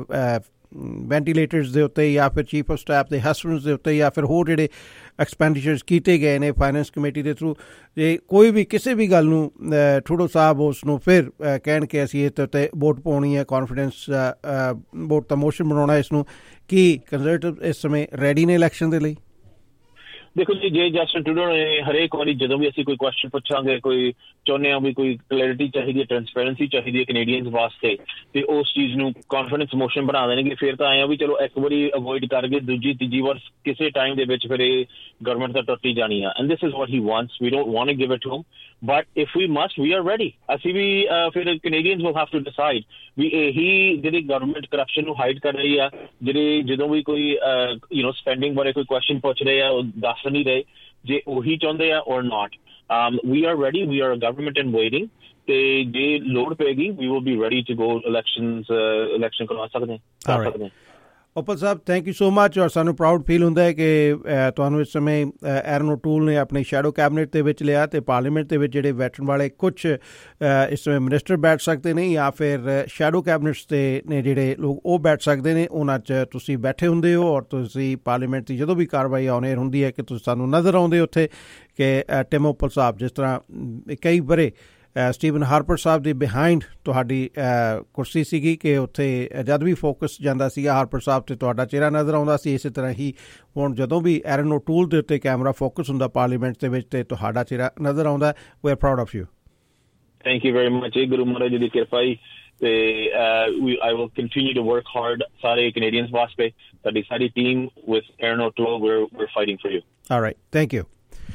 ਵੈਂਟੀਲੇਟਰਸ ਦੇ ਉੱਤੇ ਜਾਂ ਫਿਰ ਚੀਫ ਆਫ ਸਟਾਫ ਦੇ ਹਸਬੈਂਡਸ ਦੇ ਉੱਤੇ ਜਾਂ ਫਿਰ ਹੋਰ ਜਿਹੜੇ ਐਕਸਪੈਂਡੀਚਰਸ ਕੀਤੇ ਗਏ ਨੇ ਫਾਈਨੈਂਸ ਕਮੇਟੀ ਦੇ ਥਰੂ, ਜੇ ਕੋਈ ਵੀ ਕਿਸੇ ਵੀ ਗੱਲ ਨੂੰ ਟਰੂਡੋ ਸਾਹਿਬ ਉਸ ਨੂੰ ਫਿਰ ਕਹਿਣ ਕਿ ਅਸੀਂ ਇਹ 'ਤੇ ਵੋਟ ਪਾਉਣੀ ਹੈ, ਕਾਨਫੀਡੈਂਸ ਵੋਟ ਦਾ ਮੋਸ਼ਨ ਬਣਾਉਣਾ ਇਸ ਨੂੰ, ਕੀ ਕੰਜ਼ਰਵੇਟਿਵ ਇਸ ਸਮੇਂ ਰੈਡੀ ਨੇ ਇਲੈਕਸ਼ਨ ਦੇ ਲਈ? ਦੇਖੋ ਜੀ, ਜੇ ਜਸਟਿਨ ਟਰੂਡੋ ਨੇ ਹਰੇਕ ਵਾਰੀ ਜਦੋਂ ਵੀ ਅਸੀਂ ਕੋਈ ਕੁਐਸਚਨ ਪੁੱਛਾਂਗੇ, ਕੋਈ ਚਾਹੁੰਦੇ ਹਾਂ ਵੀ ਕੋਈ ਕਲੈਰਿਟੀ ਚਾਹੀਦੀ ਹੈ, ਟਰਾਂਸਪੇਰੈਂਸੀ ਚਾਹੀਦੀ ਹੈ ਕੈਨੇਡੀਅਨਸ ਵਾਸਤੇ, ਤੇ ਉਸ ਚੀਜ਼ ਨੂੰ ਕਾਨਫੀਡੈਂਸ ਮੋਸ਼ਨ ਬਣਾ ਦੇਣਗੇ। ਫਿਰ ਤਾਂ ਆਏ ਆ ਵੀ ਚਲੋ ਇੱਕ ਵਾਰੀ ਅਵੋਇਡ ਕਰਕੇ ਦੂਜੀ ਤੀਜੀ ਵਾਰ ਕਿਸੇ ਟਾਈਮ ਦੇ ਵਿੱਚ ਫਿਰ ਇਹ ਗਵਰਨਮੈਂਟ ਤਾਂ ਟੁੱਟੀ ਜਾਣੀ ਆ। And this is what he wants, we don't want to give it to him, but if we must we are ready. ਅਸੀਂ ਵੀ ਫਿਰ Canadians will have to decide ਵੀ ਇਹੀ ਜਿਹੜੀ ਗਵਰਨਮੈਂਟ ਕਰਪਸ਼ਨ ਨੂੰ ਹਾਈਡ ਕਰ ਰਹੀ ਆ, ਜਿਹੜੇ ਜਦੋਂ ਵੀ ਕੋਈ ਯੂ ਨੋ ਸਪੈਂਡਿੰਗ ਬਾਰੇ ਕੋਈ ਕੁਐਸਚਨ ਪੁੱਛ ਰਹੇ ਆ ਉਹ ਦੱਸ ਨਹੀਂ ਰਹੇ, ਜੇ ਉਹੀ ਚਾਹੁੰਦੇ ਆ or not. We are ready, we are government in waiting, ਤੇ ਜੇ ਲੋੜ ਪਏਗੀ we will be ready to go elections election ਕਰਵਾ ਸਕਦੇ ਕਰ ਸਕਦੇ ਹਾਂ। ਓਪਲ ਸਾਹਿਬ, ਥੈਂਕ ਯੂ ਸੋ ਮਚ। ਔਰ ਸਾਨੂੰ ਪ੍ਰਾਊਡ ਫੀਲ ਹੁੰਦਾ ਹੈ ਕਿ ਤੁਹਾਨੂੰ ਇਸ ਸਮੇਂ ਐਰਨ ਓਟੂਲ ਨੇ ਆਪਣੇ ਸ਼ੈਡੋ ਕੈਬਨਿਟ ਦੇ ਵਿੱਚ ਲਿਆ ਅਤੇ ਪਾਰਲੀਮੈਂਟ ਦੇ ਵਿੱਚ ਜਿਹੜੇ ਬੈਠਣ ਵਾਲੇ ਕੁਛ ਇਸ ਸਮੇਂ ਮਿਨਿਸਟਰ ਬੈਠ ਸਕਦੇ ਨੇ ਜਾਂ ਫਿਰ ਸ਼ੈਡੋ ਕੈਬਨਿਟਸ ਦੇ ਨੇ ਜਿਹੜੇ ਲੋਕ ਉਹ ਬੈਠ ਸਕਦੇ ਨੇ, ਉਹਨਾਂ 'ਚ ਤੁਸੀਂ ਬੈਠੇ ਹੁੰਦੇ ਹੋ ਔਰ ਤੁਸੀਂ ਪਾਰਲੀਮੈਂਟ ਦੀ ਜਦੋਂ ਵੀ ਕਾਰਵਾਈ ਆਨ ਏਅਰ ਹੁੰਦੀ ਹੈ ਕਿ ਤੁਸੀਂ ਸਾਨੂੰ ਨਜ਼ਰ ਆਉਂਦੇ ਉੱਥੇ ਕਿ ਟਿਮ ਓਪਲ ਸਾਹਿਬ ਜਿਸ ਤਰ੍ਹਾਂ ਕਈ ਵਰੇ ਸਟੀਵਨ ਹਾਰਪਰ ਸਾਹਿਬ ਦੀ ਬਿਹਾਈਂਡ ਤੁਹਾਡੀ ਕੁਰਸੀ ਸੀਗੀ ਕਿ ਉੱਥੇ ਜਦ ਵੀ ਫੋਕਸ ਜਾਂਦਾ ਸੀਗਾ ਹਾਰਪਰ ਸਾਹਿਬ 'ਤੇ ਤੁਹਾਡਾ ਚਿਹਰਾ ਨਜ਼ਰ ਆਉਂਦਾ ਸੀ। ਇਸੇ ਤਰ੍ਹਾਂ ਹੀ ਹੁਣ ਜਦੋਂ ਵੀ ਐਰਨ ਓਟੂਲ ਦੇ ਉੱਤੇ ਕੈਮਰਾ ਫੋਕਸ ਹੁੰਦਾ ਪਾਰਲੀਮੈਂਟ ਦੇ ਵਿੱਚ ਅਤੇ ਤੁਹਾਡਾ ਚਿਹਰਾ ਨਜ਼ਰ ਆਉਂਦਾ। We are proud of you. Thank you very much. ਇਹ ਗੁਰੂ ਮਹਾਰਾਜ ਦੀ ਕਿਰਪਾ ਹੀ ਤੇ I will continue to work hard ਸਾਰੇ ਕੈਨੇਡੀਅਨਸ ਵਾਸਤੇ। ਸਾਡੀ ਸਾਰੀ team with Erin O'Toole we are fighting for you. Alright, thank you.